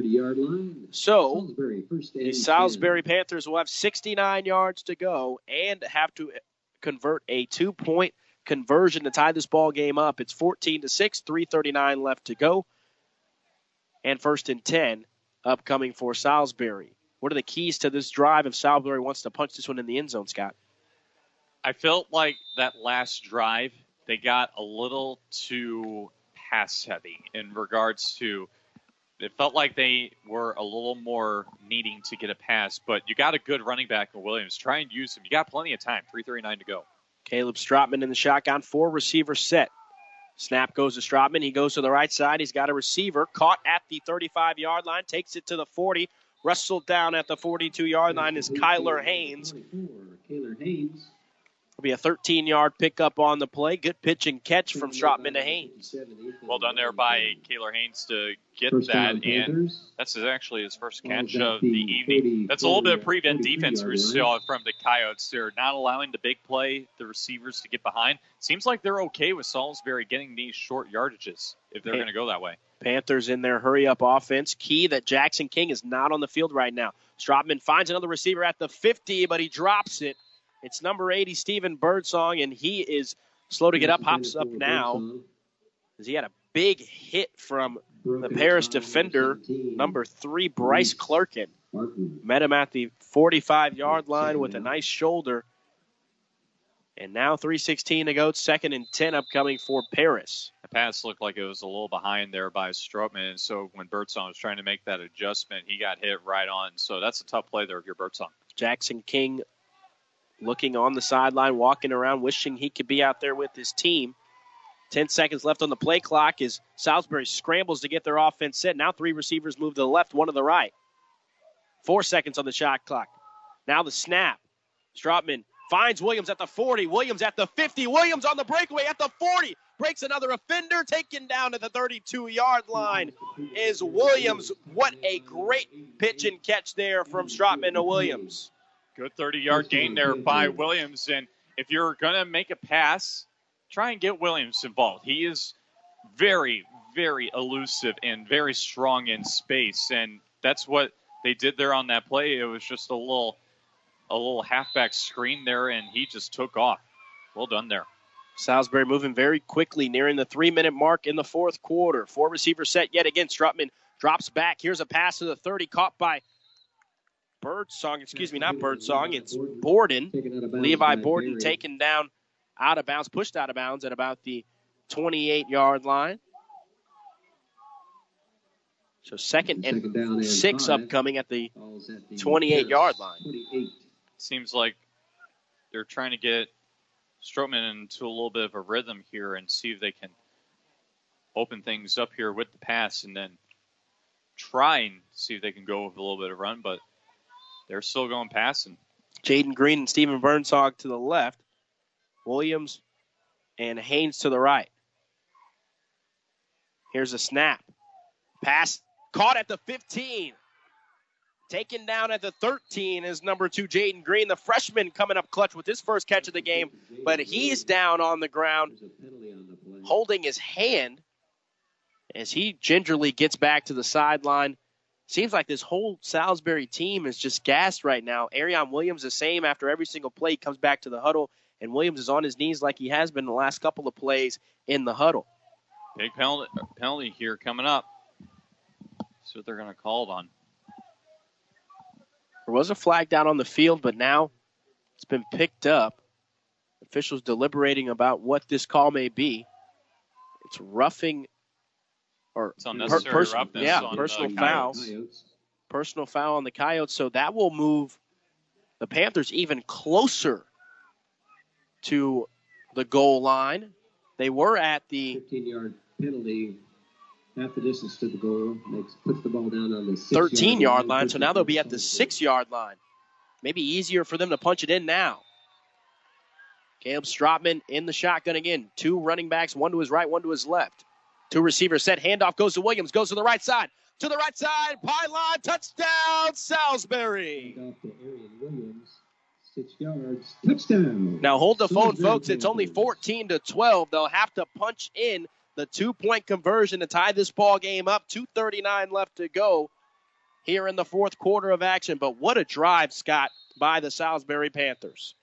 So the Salisbury Panthers will have sixty-nine yards to go and have to convert a two-point conversion to tie this ball game up. It's fourteen to six, three thirty-nine left to go. And first and ten upcoming for Salisbury. What are the keys to this drive if Salisbury wants to punch this one in the end zone, Scott? I felt like that last drive, they got a little too pass-heavy in regards to, it felt like they were a little more needing to get a pass, but you got a good running back in Williams. Try and use him. You got plenty of time, three thirty-nine to go. Caleb Strotman in the shotgun, four receiver set. Snap goes to Strotman. He goes to the right side. He's got a receiver caught at the thirty-five-yard line, takes it to the forty. Wrestled down at the forty-two-yard line is Kyler Haynes. Kyler Haynes. It'll be a thirteen-yard pickup on the play. Good pitch and catch from Strotman to Haynes. Well done there by Kyler Haynes to get that, and that's actually his first catch of the evening. That's a little bit of prevent defense we saw from the Coyotes. They're not allowing the big play, the receivers to get behind. Seems like they're okay with Salisbury getting these short yardages if they're going to go that way. Panthers in their hurry-up offense. Key that Jackson King is not on the field right now. Strotman finds another receiver at the fifty, but he drops it. It's number eighty, Stephen Birdsong, and he is slow to get up, hops up now. As he had a big hit from the Paris defender, number three, Bryce Clerkin. Met him at the forty-five-yard line with a nice shoulder. And now three sixteen to go. It's second and ten upcoming for Paris. The pass looked like it was a little behind there by Strotman, and so when Birdsong was trying to make that adjustment, he got hit right on. So that's a tough play there if you're Birdsong. Jackson King looking on the sideline, walking around, wishing he could be out there with his team. Ten seconds left on the play clock as Salisbury scrambles to get their offense set. Now three receivers move to the left, one to the right. Four seconds on the shot clock. Now the snap. Strotman finds Williams at the forty. Williams at the fifty. Williams on the breakaway at the forty. Breaks another offender. Taken down at the thirty-two-yard line is Williams. What a great pitch and catch there from Strotman to Williams. Good thirty-yard gain there by Williams. And if you're going to make a pass, try and get Williams involved. He is very, very elusive and very strong in space. And that's what they did there on that play. It was just a little a little halfback screen there, and he just took off. Well done there. Salisbury moving very quickly, nearing the three-minute mark in the fourth quarter. Four receiver set yet again. Strotman drops back. Here's a pass to the thirty, caught by Birdsong. Excuse me, not Birdsong. It's Borden. Levi Borden taken down out of bounds, pushed out of bounds at about the twenty-eight-yard line. So second and six upcoming at the twenty-eight-yard line. Seems like they're trying to get Strotman into a little bit of a rhythm here and see if they can open things up here with the pass and then try and see if they can go with a little bit of run, but they're still going passing. Jaden Green and Stephen Birdsong to the left. Williams and Haynes to the right. Here's a snap. Pass caught at the fifteen. Taken down at the thirteen is number two, Jaden Green, the freshman coming up clutch with his first catch of the game, but he's down on the ground holding his hand as he gingerly gets back to the sideline. Seems like this whole Salisbury team is just gassed right now. Arion Williams the same after every single play. He comes back to the huddle, and Williams is on his knees like he has been the last couple of plays in the huddle. Big penalty, penalty here coming up. See what they're going to call it on. There was a flag down on the field, but now it's been picked up. Officials deliberating about what this call may be. It's roughing or it's unnecessary per, pers- roughness yeah, on personal the foul. Coyotes. Personal foul on the Coyotes, so that will move the Panthers even closer to the goal line. They were at the fifteen-yard penalty. Half the distance to the goal, makes, puts the ball down on the thirteen-yard line, so now they'll be at the six-yard line. Maybe easier for them to punch it in now. Caleb Strotman in the shotgun again. Two running backs, one to his right, one to his left. Two receivers set. Handoff goes to Williams. Goes to the right side. To the right side. Pylon. Touchdown, Salisbury. Handoff to Arian Williams. Six yards. Touchdown. Now hold the phone, Salisbury folks. It's only Panthers. fourteen to twelve. They'll have to punch in the two-point conversion to tie this ball game up. two thirty-nine left to go here in the fourth quarter of action. But what a drive, Scott, by the Salisbury Panthers.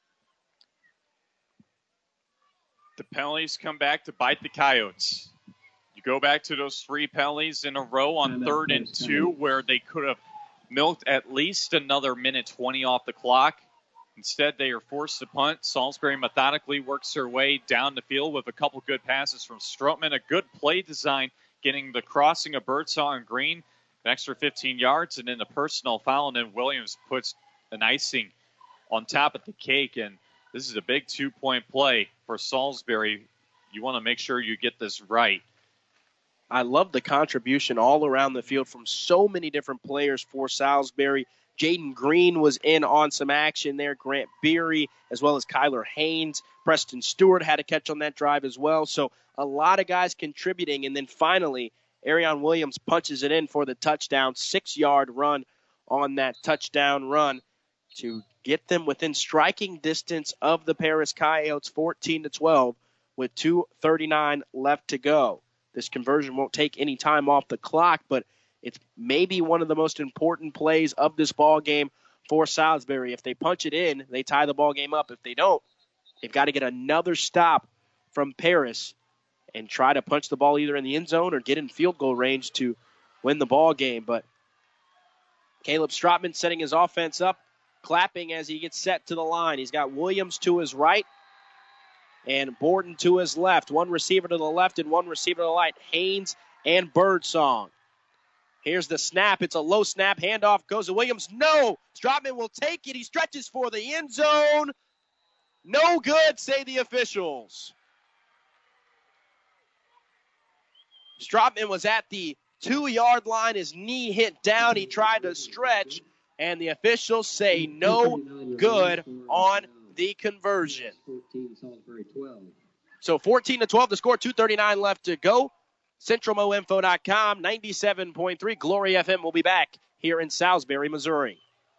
The penalties come back to bite the Coyotes. You go back to those three penalties in a row on Timeout, third and Paris two Coyotes. where they could have milked at least another minute twenty off the clock. Instead, they are forced to punt. Salisbury methodically works their way down the field with a couple good passes from Stroutman. A good play design, getting the crossing of Birdsall and Green, an extra fifteen yards, and then the personal foul, and then Williams puts an icing on top of the cake. And this is a big two-point play for Salisbury. You want to make sure you get this right. I love the contribution all around the field from so many different players for Salisbury. Jaden Green was in on some action there. Grant Beery, as well as Kyler Haynes. Preston Stewart had a catch on that drive as well. So a lot of guys contributing. And then finally, Arian Williams punches it in for the touchdown. Six-yard run on that touchdown run to get them within striking distance of the Paris Coyotes, fourteen to twelve, with two thirty-nine left to go. This conversion won't take any time off the clock, but it's maybe one of the most important plays of this ball game for Salisbury. If they punch it in, they tie the ball game up. If they don't, they've got to get another stop from Paris and try to punch the ball either in the end zone or get in field goal range to win the ball game. But Caleb Stroutman setting his offense up, clapping as he gets set to the line. He's got Williams to his right and Borden to his left. One receiver to the left and one receiver to the right. Haynes and Birdsong. Here's the snap. It's a low snap. Handoff goes to Williams. No! Stroutman will take it. He stretches for the end zone. No good, say the officials. Stroutman was at the two-yard line. His knee hit down. He tried to stretch, and the officials say no good on the conversion. fourteen, Salisbury twelve. So fourteen to twelve, the score, two thirty-nine left to go. Central Mo Info dot com, ninety-seven point three. Glory F M will be back here in Salisbury, Missouri.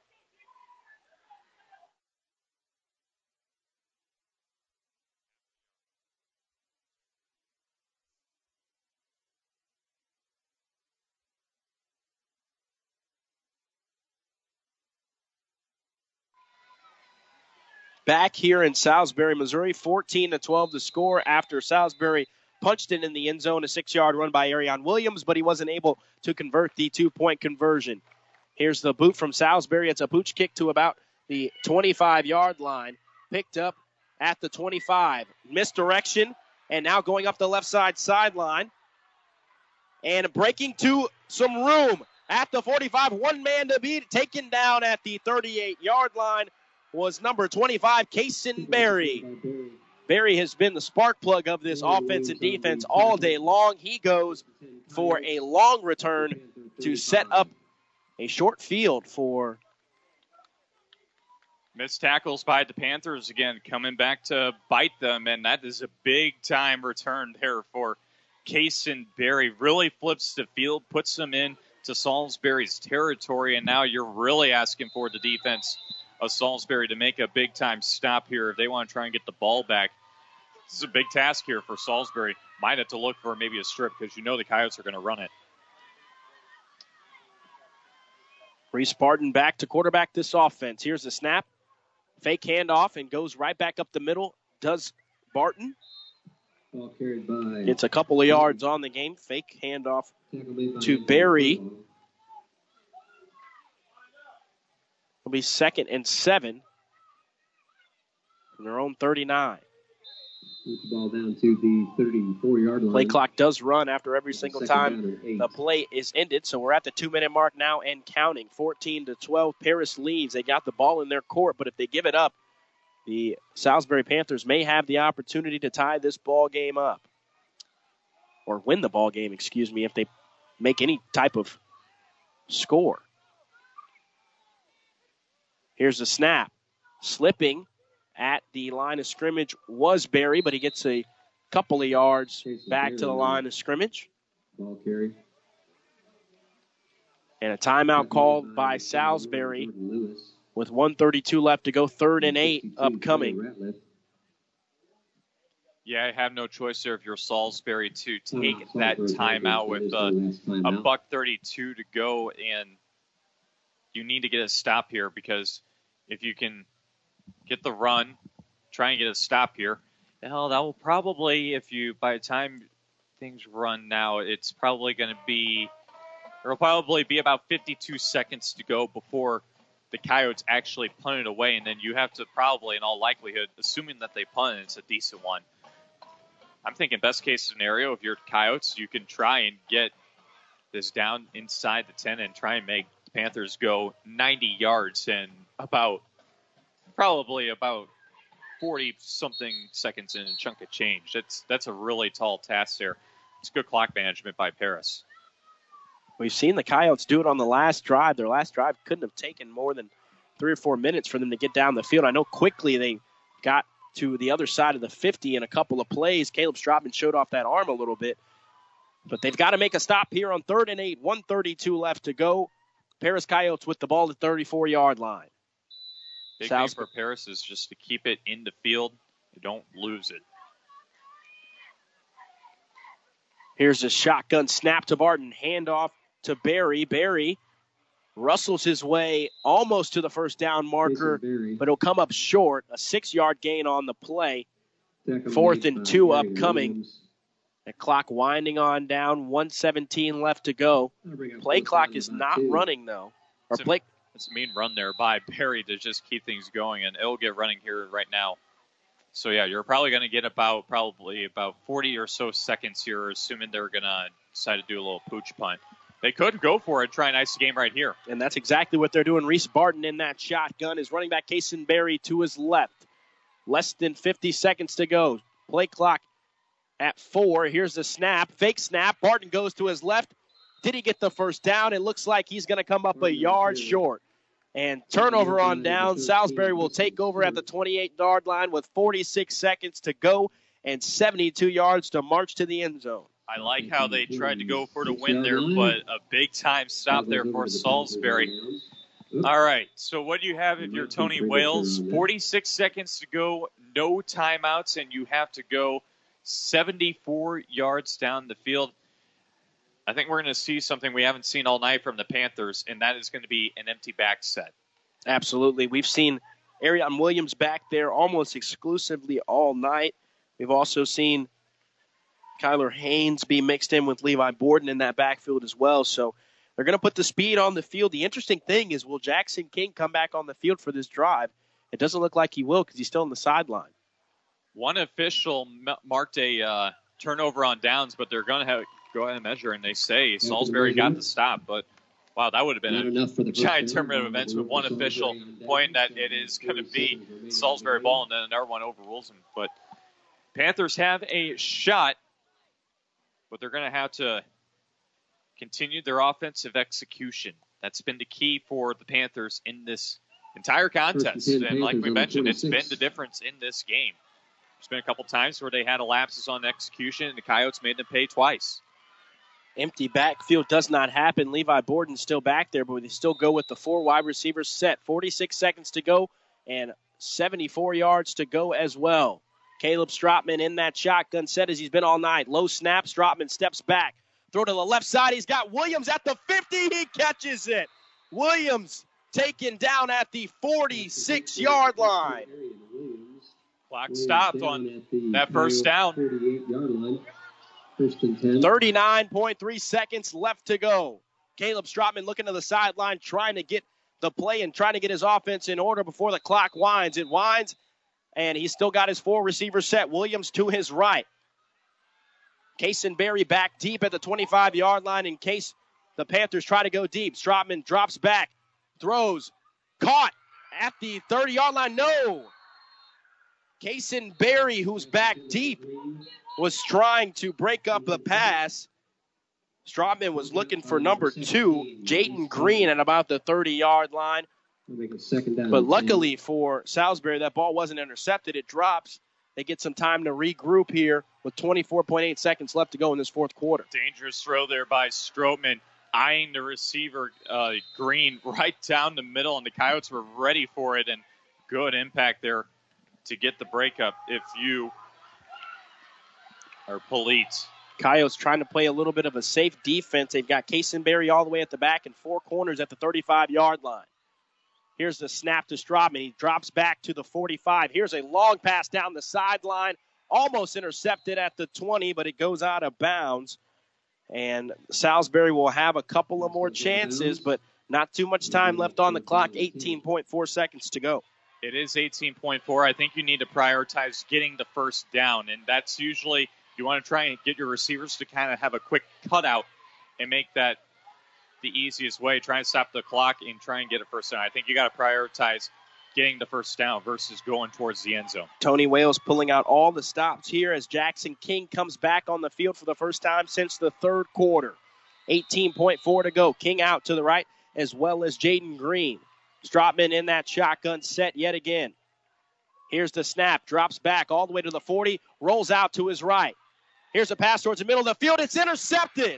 Back here in Salisbury, Missouri, fourteen to twelve the score after Salisbury punched it in the end zone, a six-yard run by Arian Williams, but he wasn't able to convert the two-point conversion. Here's the boot from Salisbury. It's a pooch kick to about the twenty-five-yard line, picked up at the twenty-five. Misdirection, and now going up the left side sideline, and breaking to some room at the forty-five. One man to beat, taken down at the thirty-eight-yard line was number twenty-five, Kason Berry. Berry has been the spark plug of this offense and defense all day long. He goes for a long return to set up a short field for Missed tackles by the Panthers again, coming back to bite them, and that is a big-time return there for Kason Berry. Really flips the field, puts them in to Salisbury's territory, and now you're really asking for the defense of Salisbury to make a big-time stop here if they want to try and get the ball back. This is a big task here for Salisbury. Might have to look for maybe a strip because you know the Coyotes are going to run it. Reese Barton back to quarterback this offense. Here's the snap. Fake handoff and goes right back up the middle. Does Barton. Ball carried by. Gets a couple of yards on the game. Fake handoff Tackle made by to Berry. It'll be second and seven from their own thirty-nine. Move the ball down to the thirty-four-yard line. Play clock does run after every single Second time down and eight. the play is ended, so we're at the two-minute mark now and counting. fourteen to twelve, Paris leads. They got the ball in their court, but if they give it up, the Salisbury Panthers may have the opportunity to tie this ball game up. Or win the ball game, excuse me, if they make any type of score. Here's the snap. Slipping at the line of scrimmage was Berry, but he gets a couple of yards back to the line of scrimmage. Ball carry. And a timeout called by Salisbury with one thirty-two left to go. Third and eight upcoming. Yeah, I have no choice there if you're Salisbury to take that timeout with a, a buck thirty-two to go, and you need to get a stop here because if you can get the run, try and get a stop here, hell, that will probably, if you, by the time things run now, it's probably going to be, there will probably be about fifty-two seconds to go before the Coyotes actually punt it away, and then you have to probably, in all likelihood, assuming that they punt it, it's a decent one. I'm thinking best case scenario, if you're Coyotes, you can try and get this down inside the ten and try and make the Panthers go ninety yards in about, probably about forty-something seconds in a chunk of change. That's, that's a really tall task there. It's good clock management by Paris. We've seen the Coyotes do it on the last drive. Their last drive couldn't have taken more than three or four minutes for them to get down the field. I know quickly they got to the other side of the fifty in a couple of plays. Caleb Stropman showed off that arm a little bit. But they've got to make a stop here on third and eight. one thirty-two left to go. Paris Coyotes with the ball at the thirty-four-yard line. Big thing for Paris is just to keep it in the field. Don't lose it. Here's a shotgun snap to Barton. Handoff to Barry. Barry rustles his way almost to the first down marker, but he'll come up short. A six-yard gain on the play. Fourth and two upcoming. The clock winding on down. one seventeen left to go. Play clock is not running, though. Or play. It's a mean run there by Barry to just keep things going, and it'll get running here right now. So, yeah, you're probably going to get about probably about forty or so seconds here, assuming they're going to decide to do a little pooch punt. They could go for it, try and ice the game right here. And that's exactly what they're doing. Reese Barton in that shotgun is running back Kason Berry to his left. Less than fifty seconds to go. Play clock at four. Here's the snap. Fake snap. Barton goes to his left. Did he get the first down? It looks like he's going to come up a yard short. And turnover on down. Salisbury will take over at the twenty-eight-yard line with forty-six seconds to go and seventy-two yards to march to the end zone. I like how they tried to go for the win there, but a big-time stop there for Salisbury. All right, so what do you have if you're Tony Wales? forty-six seconds to go, no timeouts, and you have to go seventy-four yards down the field. I think we're going to see something we haven't seen all night from the Panthers, and that is going to be an empty back set. Absolutely. We've seen Arion Williams back there almost exclusively all night. We've also seen Kyler Haynes be mixed in with Levi Borden in that backfield as well. So they're going to put the speed on the field. The interesting thing is, will Jackson King come back on the field for this drive? It doesn't look like he will because he's still on the sideline. One official marked a uh, turnover on downs, but they're going to have go ahead and measure, and they say Salisbury got the stop. But, wow, that would have been a giant tournament of events with one official pointing that it is going to be Salisbury ball, and then another one overrules him. But Panthers have a shot, but they're going to have to continue their offensive execution. That's been the key for the Panthers in this entire contest. And like we mentioned, it's been the difference in this game. There's been a couple times where they had lapses on execution, and the Coyotes made them pay twice. Empty backfield does not happen. Levi Borden's still back there, but they still go with the four wide receivers set. forty-six seconds to go and seventy-four yards to go as well. Caleb Stropman in that shotgun set as he's been all night. Low snap. Stropman steps back. Throw to the left side. He's got Williams at the fifty. He catches it. Williams taken down at the forty-six-yard line. Clock stopped on that first down. thirty-nine point three seconds left to go. Caleb Stropman looking to the sideline, trying to get the play and trying to get his offense in order before the clock winds. It winds, and he's still got his four receivers set. Williams to his right. Kason Berry back deep at the twenty-five-yard line in case the Panthers try to go deep. Stropman drops back, throws, caught at the thirty-yard line. No! Kason Berry, who's back deep, was trying to break up the pass. Stropman was looking for number two, Jayden Green, at about the thirty-yard line. But luckily for Salisbury, that ball wasn't intercepted. It drops they get some time to regroup here with twenty-four point eight seconds left to go in this fourth quarter. Dangerous throw there by Strootman, eyeing the receiver, uh, Green, right down the middle, and the Coyotes were ready for it, and good impact there to get the breakup if you are Polite. Coyotes trying to play a little bit of a safe defense. They've got Casenberry all the way at the back and four corners at the thirty-five-yard line. Here's the snap to Strootman. He drops back to the forty-five. Here's a long pass down the sideline. Almost intercepted at the twenty, but it goes out of bounds. And Salisbury will have a couple of more chances, but not too much time left on the clock. eighteen point four seconds to go. It is eighteen point four. I think you need to prioritize getting the first down, and that's usually you want to try and get your receivers to kind of have a quick cutout and make that the easiest way. Try and stop the clock and try and get a first down. I think you got to prioritize getting the first down versus going towards the end zone. Tony Wales pulling out all the stops here as Jackson King comes back on the field for the first time since the third quarter. eighteen point four to go. King out to the right as well as Jaden Green. Strootman in that shotgun set yet again. Here's the snap. Drops back all the way to the forty. Rolls out to his right. Here's a pass towards the middle of the field. It's intercepted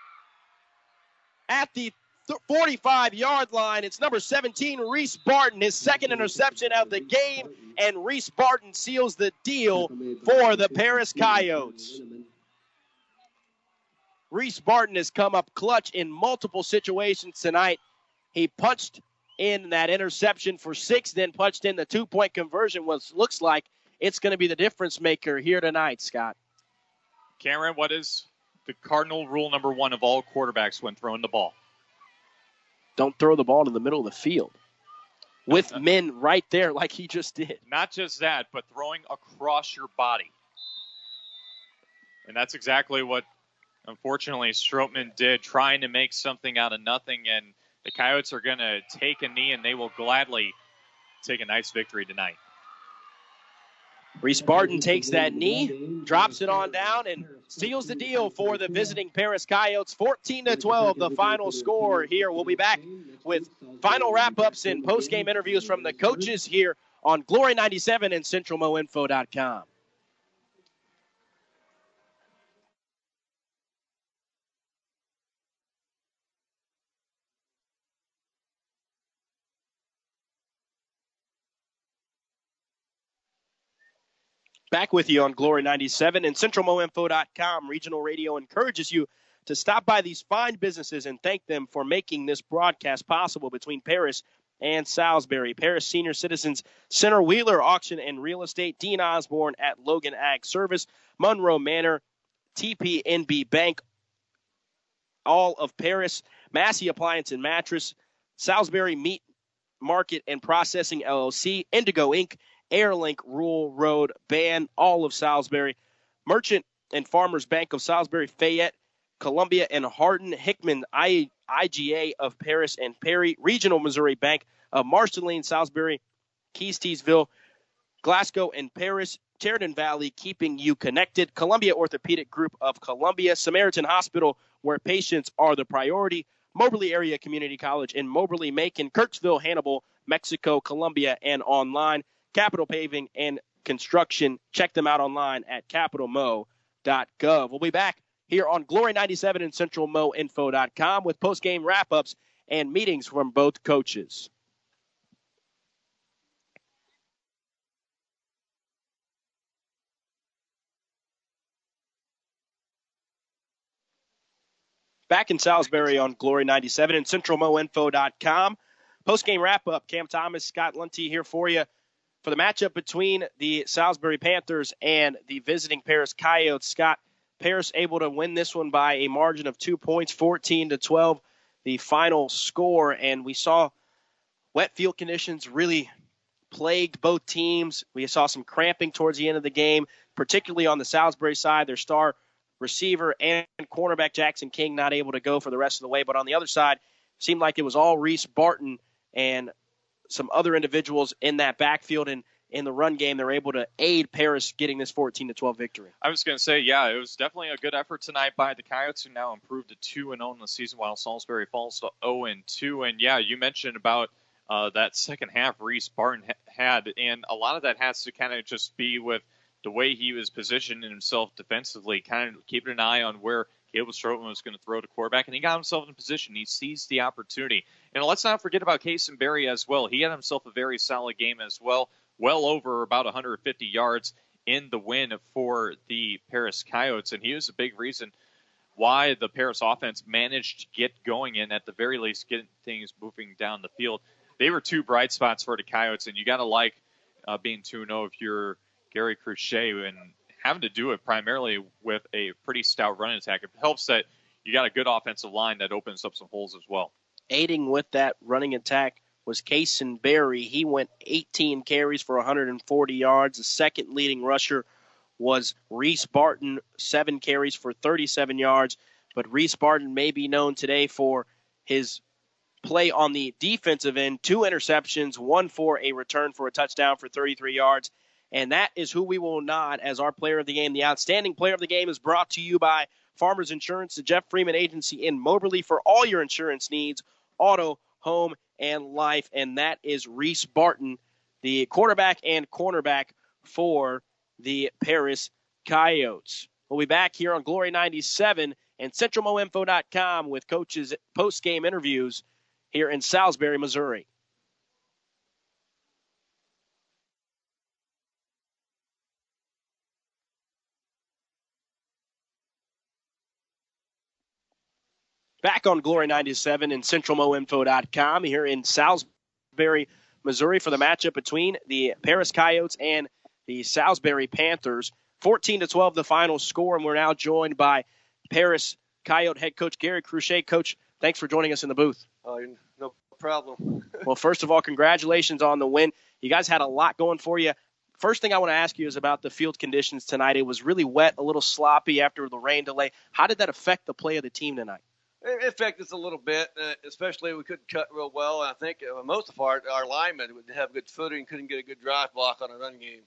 at the forty-five-yard line. It's number seventeen, Reese Barton, his second interception of the game, and Reese Barton seals the deal for the Paris Coyotes. Reese Barton has come up clutch in multiple situations tonight. He punched in that interception for six, then punched in the two-point conversion, which looks like it's going to be the difference maker here tonight, Scott. Cameron, what is the cardinal rule number one of all quarterbacks when throwing the ball? Don't throw the ball to the middle of the field with men right there like he just did. Not just that, but throwing across your body. And that's exactly what, unfortunately, Strootman did, trying to make something out of nothing. And the Coyotes are going to take a knee, and they will gladly take a nice victory tonight. Reese Barton takes that knee, drops it on down, and seals the deal for the visiting Paris Coyotes. fourteen to twelve, the final score here. We'll be back with final wrap-ups and post-game interviews from the coaches here on Glory ninety-seven and Central Mo Info dot com. Back with you on Glory ninety-seven and Central Mo Info dot com. Regional Radio encourages you to stop by these fine businesses and thank them for making this broadcast possible between Paris and Salisbury. Paris Senior Citizens Center, Wheeler Auction and Real Estate, Dean Osborne at Logan Ag Service, Monroe Manor, T P N B Bank, all of Paris, Massey Appliance and Mattress, Salisbury Meat Market and Processing L L C, Indigo Incorporated, Airlink, Rural Road, Ban, all of Salisbury, Merchant and Farmers Bank of Salisbury, Fayette, Columbia and Hardin, Hickman, I, IGA of Paris and Perry, Regional Missouri Bank of Marceline, Salisbury, Keys, Teesville, Glasgow and Paris, Sheridan Valley, keeping you connected, Columbia Orthopedic Group of Columbia, Samaritan Hospital, where patients are the priority, Moberly Area Community College in Moberly, Macon, Kirksville, Hannibal, Mexico, Columbia, and online, Capital Paving and Construction. Check them out online at capital mo dot gov. We'll be back here on Glory ninety-seven and Central Mo Info dot com with post-game wrap-ups and meetings from both coaches. Back in Salisbury on Glory ninety-seven and Central Mo Info dot com. Post-game wrap-up. Cam Thomas, Scott Lunty here for you. For the matchup between the Salisbury Panthers and the visiting Paris Coyotes, Scott, Paris able to win this one by a margin of two points, fourteen to twelve, the final score. And we saw wet field conditions really plagued both teams. We saw some cramping towards the end of the game, particularly on the Salisbury side. Their star receiver and cornerback Jackson King not able to go for the rest of the way. But on the other side, it seemed like it was all Reese Barton and some other individuals in that backfield, and in the run game, they're able to aid Paris getting this fourteen to twelve victory. I was going to say, yeah, it was definitely a good effort tonight by the Coyotes, who now improved to two and oh in the season, while Salisbury falls to oh and two. And yeah, you mentioned about uh, that second half Reese Barton ha- had, and a lot of that has to kind of just be with the way he was positioning himself defensively, kind of keeping an eye on where Caleb Stroman was going to throw to quarterback, and he got himself in position. He seized the opportunity. And let's not forget about Kason Berry as well. He had himself a very solid game as well, well over about one hundred fifty yards in the win for the Paris Coyotes, and he was a big reason why the Paris offense managed to get going and at the very least get things moving down the field. They were two bright spots for the Coyotes, and you got to like uh, being two and oh if you're Gary Crochet and having to do it primarily with a pretty stout running attack. It helps that you got a good offensive line that opens up some holes as well. Aiding with that running attack was Kason Berry. He went eighteen carries for one hundred forty yards. The second leading rusher was Reese Barton, seven carries for thirty-seven yards. But Reese Barton may be known today for his play on the defensive end, two interceptions, one for a return for a touchdown for thirty-three yards. And that is who we will nod as our player of the game. The outstanding player of the game is brought to you by Farmers Insurance, the Jeff Freeman Agency in Moberly for all your insurance needs, auto, home, and life. And that is Reese Barton, the quarterback and cornerback for the Paris Coyotes. We'll be back here on Glory ninety-seven and Central Mo Info dot com with coaches' post-game interviews here in Salisbury, Missouri. Back on Glory ninety-seven and Central Mo Info dot com here in Salisbury, Missouri for the matchup between the Paris Coyotes and the Salisbury Panthers. fourteen to twelve the final score, and we're now joined by Paris Coyote head coach Gary Crochet. Coach, thanks for joining us in the booth. Oh, no problem. Well, first of all, congratulations on the win. You guys had a lot going for you. First thing I want to ask you is about the field conditions tonight. It was really wet, a little sloppy after the rain delay. How did that affect the play of the team tonight? It affected us a little bit, uh, especially we couldn't cut real well. And I think uh, most of our, our linemen would have good footing, couldn't get a good drive block on a run game.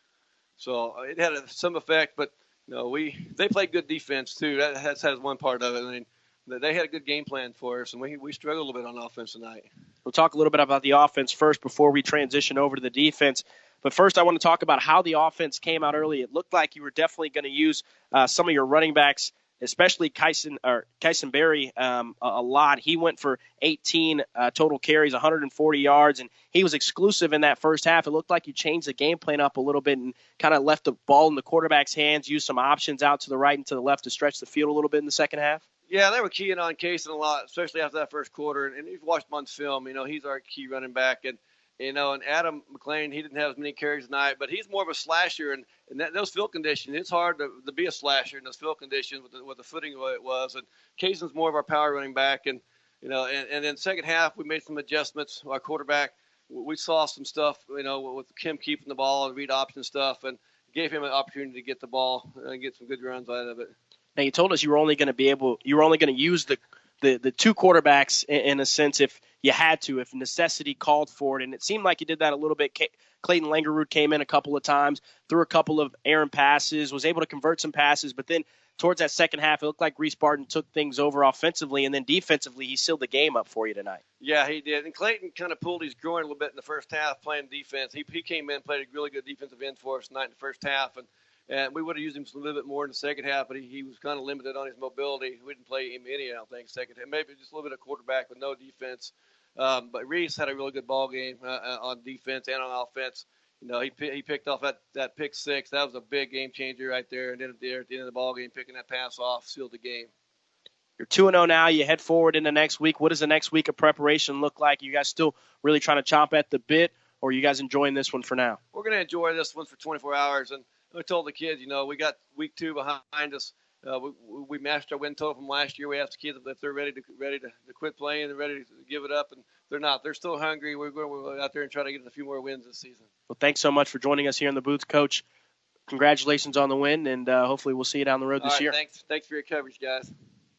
So uh, it had a, some effect, but you know, we they played good defense too. That has, has one part of it. I mean, they had a good game plan for us, and we we struggled a little bit on offense tonight. We'll talk a little bit about the offense first before we transition over to the defense. But first, I want to talk about how the offense came out early. It looked like you were definitely going to use uh, some of your running backs, especially Kason or Kason Berry, um, a, a lot. He went for eighteen uh, total carries, one hundred forty yards, and he was exclusive in that first half. It looked like you changed the game plan up a little bit and kind of left the ball in the quarterback's hands, used some options out to the right and to the left to stretch the field a little bit in the second half. Yeah, they were keying on Kason a lot, especially after that first quarter. And, and you've watched him on film. You know, he's our key running back. And, you know, and Adam McLean, he didn't have as many carries tonight, but he's more of a slasher. And, and that, those field conditions, it's hard to, to be a slasher in those field conditions with the, with the footing the way it was. And Kason's more of our power running back. And, you know, and, and then second half, we made some adjustments. Our quarterback, we saw some stuff, you know, with Kim keeping the ball and read option stuff, and gave him an opportunity to get the ball and get some good runs out of it. Now, you told us you were only going to be able, you were only going to use the, the, the two quarterbacks in, in a sense if you had to, if necessity called for it. And it seemed like you did that a little bit. Clayton Langerud came in a couple of times, threw a couple of errant passes, was able to convert some passes. But then towards that second half, it looked like Reese Barton took things over offensively. And then defensively, he sealed the game up for you tonight. Yeah, he did. And Clayton kind of pulled his groin a little bit in the first half playing defense. He, he came in, played a really good defensive end for us tonight in the first half. And And we would have used him a little bit more in the second half, but he, he was kind of limited on his mobility. We didn't play him any, I don't think, second half. Maybe just a little bit of quarterback with no defense. Um, but Reese had a really good ball game uh, on defense and on offense. You know, he he picked off that, that pick six. That was a big game changer right there. And then at the, at the end of the ball game, picking that pass off sealed the game. You're two and oh now. You head forward into next week. What does the next week of preparation look like? You guys still really trying to chomp at the bit, or are you guys enjoying this one for now? We're going to enjoy this one for twenty-four hours. And I told the kids, you know, we got week two behind us. Uh, we, we matched our win total from last year. We asked the kids if they're ready to ready to, to quit playing and ready to give it up, and they're not. They're still hungry. We're going to go out there and try to get a few more wins this season. Well, thanks so much for joining us here in the booth, Coach. Congratulations on the win, and uh, hopefully we'll see you down the road All this right, year. Thanks, thanks for your coverage, guys.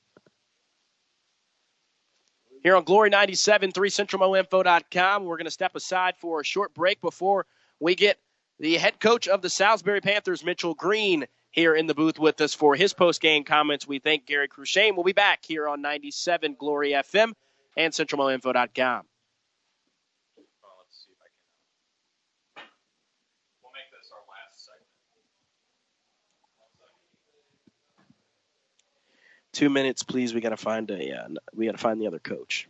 Here on Glory ninety-seven, three Central Mo Info dot com, we're going to step aside for a short break before we get the head coach of the Salisbury Panthers, Mitchell Green, here in the booth with us for his post-game comments. We thank Gary Crochet. We'll be back here on ninety-seven Glory F M and Central Mo Info dot com. Well, let's see if I can. We'll make this our last segment. Two minutes, please. We got to find a. Uh, we got to find the other coach.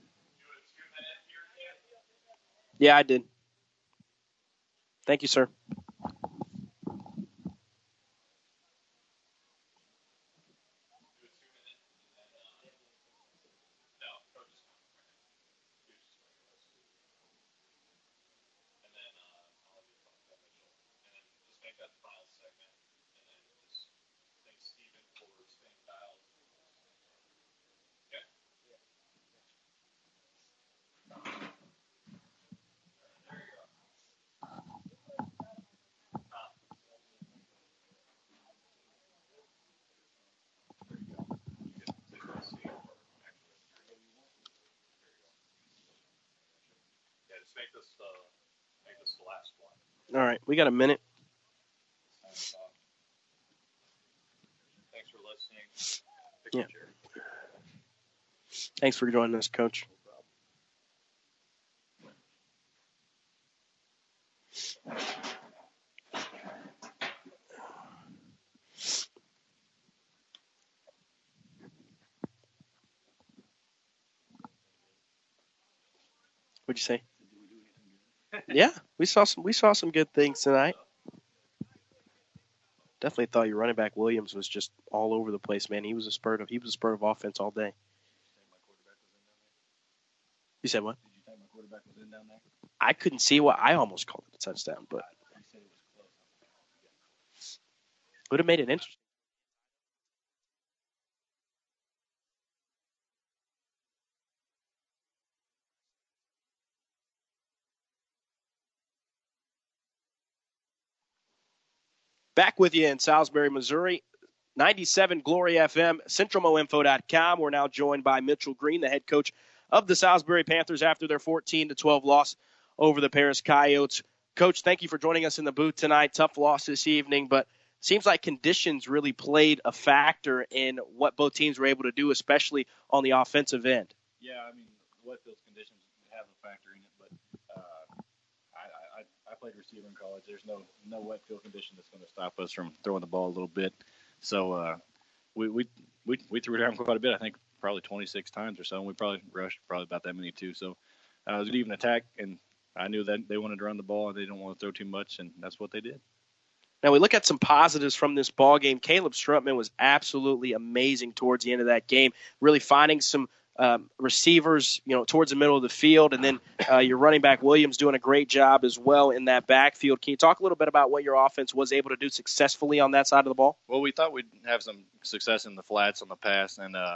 Yeah, I did. Thank you, sir. Make this, uh, make this the last one. All right, we got a minute. Thanks for listening. Yeah. Thanks for joining us, Coach. What'd you say? Yeah, we saw some. We saw some good things tonight. Definitely thought your running back Williams was just all over the place, man. He was a spurt of he was a spurt of offense all day. You said what? Did you think my quarterback was in down there? I couldn't see what I almost called it a touchdown, but would have made it interesting. Back with you in Salisbury, Missouri. ninety-seven Glory F M, Central Mo Info dot com. We're now joined by Mitchell Green, the head coach of the Salisbury Panthers after their fourteen to twelve loss over the Paris Coyotes. Coach, thank you for joining us in the booth tonight. Tough loss this evening, but seems like conditions really played a factor in what both teams were able to do, especially on the offensive end. Yeah, I mean, wet field conditions have a factor in it, but uh, I, I, I played receiver in college. There's no no wet field condition that's going to stop us from throwing the ball a little bit. So uh, we, we we we threw it down quite a bit. I think probably twenty-six times or so, and we probably rushed probably about that many too. So uh, it was an even attack, and I knew that they wanted to run the ball and they didn't want to throw too much, and that's what they did. Now we look at some positives from this ball game. Caleb Strutman was absolutely amazing towards the end of that game, really finding some um, receivers, you know, towards the middle of the field, and then uh, your running back Williams doing a great job as well in that backfield. Can you talk a little bit about what your offense was able to do successfully on that side of the ball? Well, we thought we'd have some success in the flats on the pass, and uh,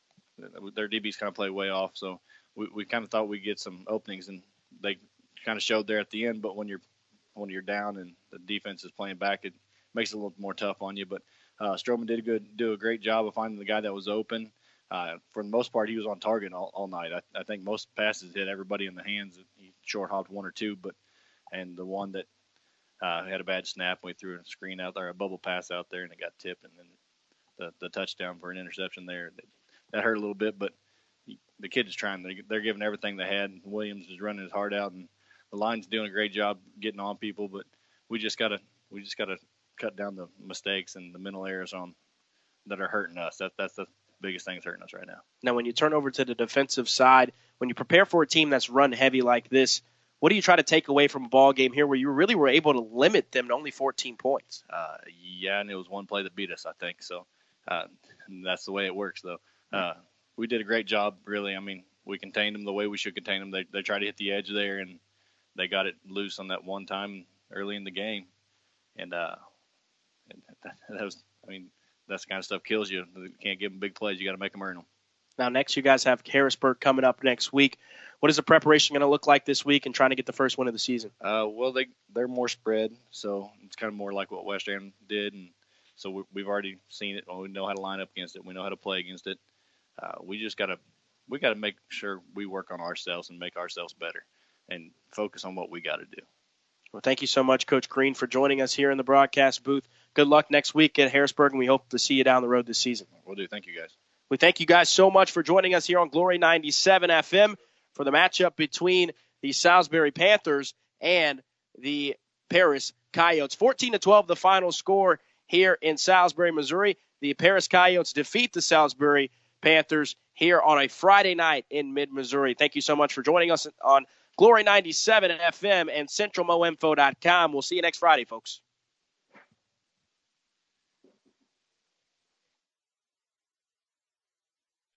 their D Bs kind of played way off, so we, we kind of thought we'd get some openings, and they kind of showed there at the end. But when you're when you're down and the defense is playing back, it makes it a little more tough on you. But uh, Strowman did a good, do a great job of finding the guy that was open. Uh, for the most part, he was on target all, all night. I, I think most passes hit everybody in the hands. He short hopped one or two, but and the one that uh, had a bad snap, we threw a screen out there, a bubble pass out there, and it got tipped, and then the the touchdown for an interception there. That, that hurt a little bit, but he, the kid is trying. They're, they're giving everything they had. Williams is running his heart out, and the line's doing a great job getting on people, but we just gotta we just gotta cut down the mistakes and the mental errors on that are hurting us. That that's the biggest thing that's hurting us right now. Now, when you turn over to the defensive side, when you prepare for a team that's run heavy like this, what do you try to take away from a ball game here where you really were able to limit them to only fourteen points? Uh, yeah, and it was one play that beat us, I think. So uh, that's the way it works, though. Uh, we did a great job, really. I mean, we contained them the way we should contain them. They they tried to hit the edge there, and they got it loose on that one time early in the game. And, uh, and that, that was, I mean, that's the kind of stuff kills you. You can't give them big plays. You got to make them earn them. Now, next you guys have Harrisburg coming up next week. What is the preparation going to look like this week and trying to get the first win of the season? Uh, well, they, they're more spread, so it's kind of more like what West End did. And so we, we've already seen it. We know how to line up against it. We know how to play against it. Uh, we just got to we got to make sure we work on ourselves and make ourselves better and focus on what we got to do. Well, thank you so much, Coach Green, for joining us here in the broadcast booth. Good luck next week at Harrisburg, and we hope to see you down the road this season. We'll do. Thank you, guys. We thank you guys so much for joining us here on Glory ninety-seven F M for the matchup between the Salisbury Panthers and the Paris Coyotes. fourteen to twelve, the final score here in Salisbury, Missouri. the Paris Coyotes defeat the Salisbury Panthers here on a Friday night in mid-Missouri. Thank you so much for joining us on Glory ninety-seven F M and Central Mo Info dot com. We'll see you next Friday, folks.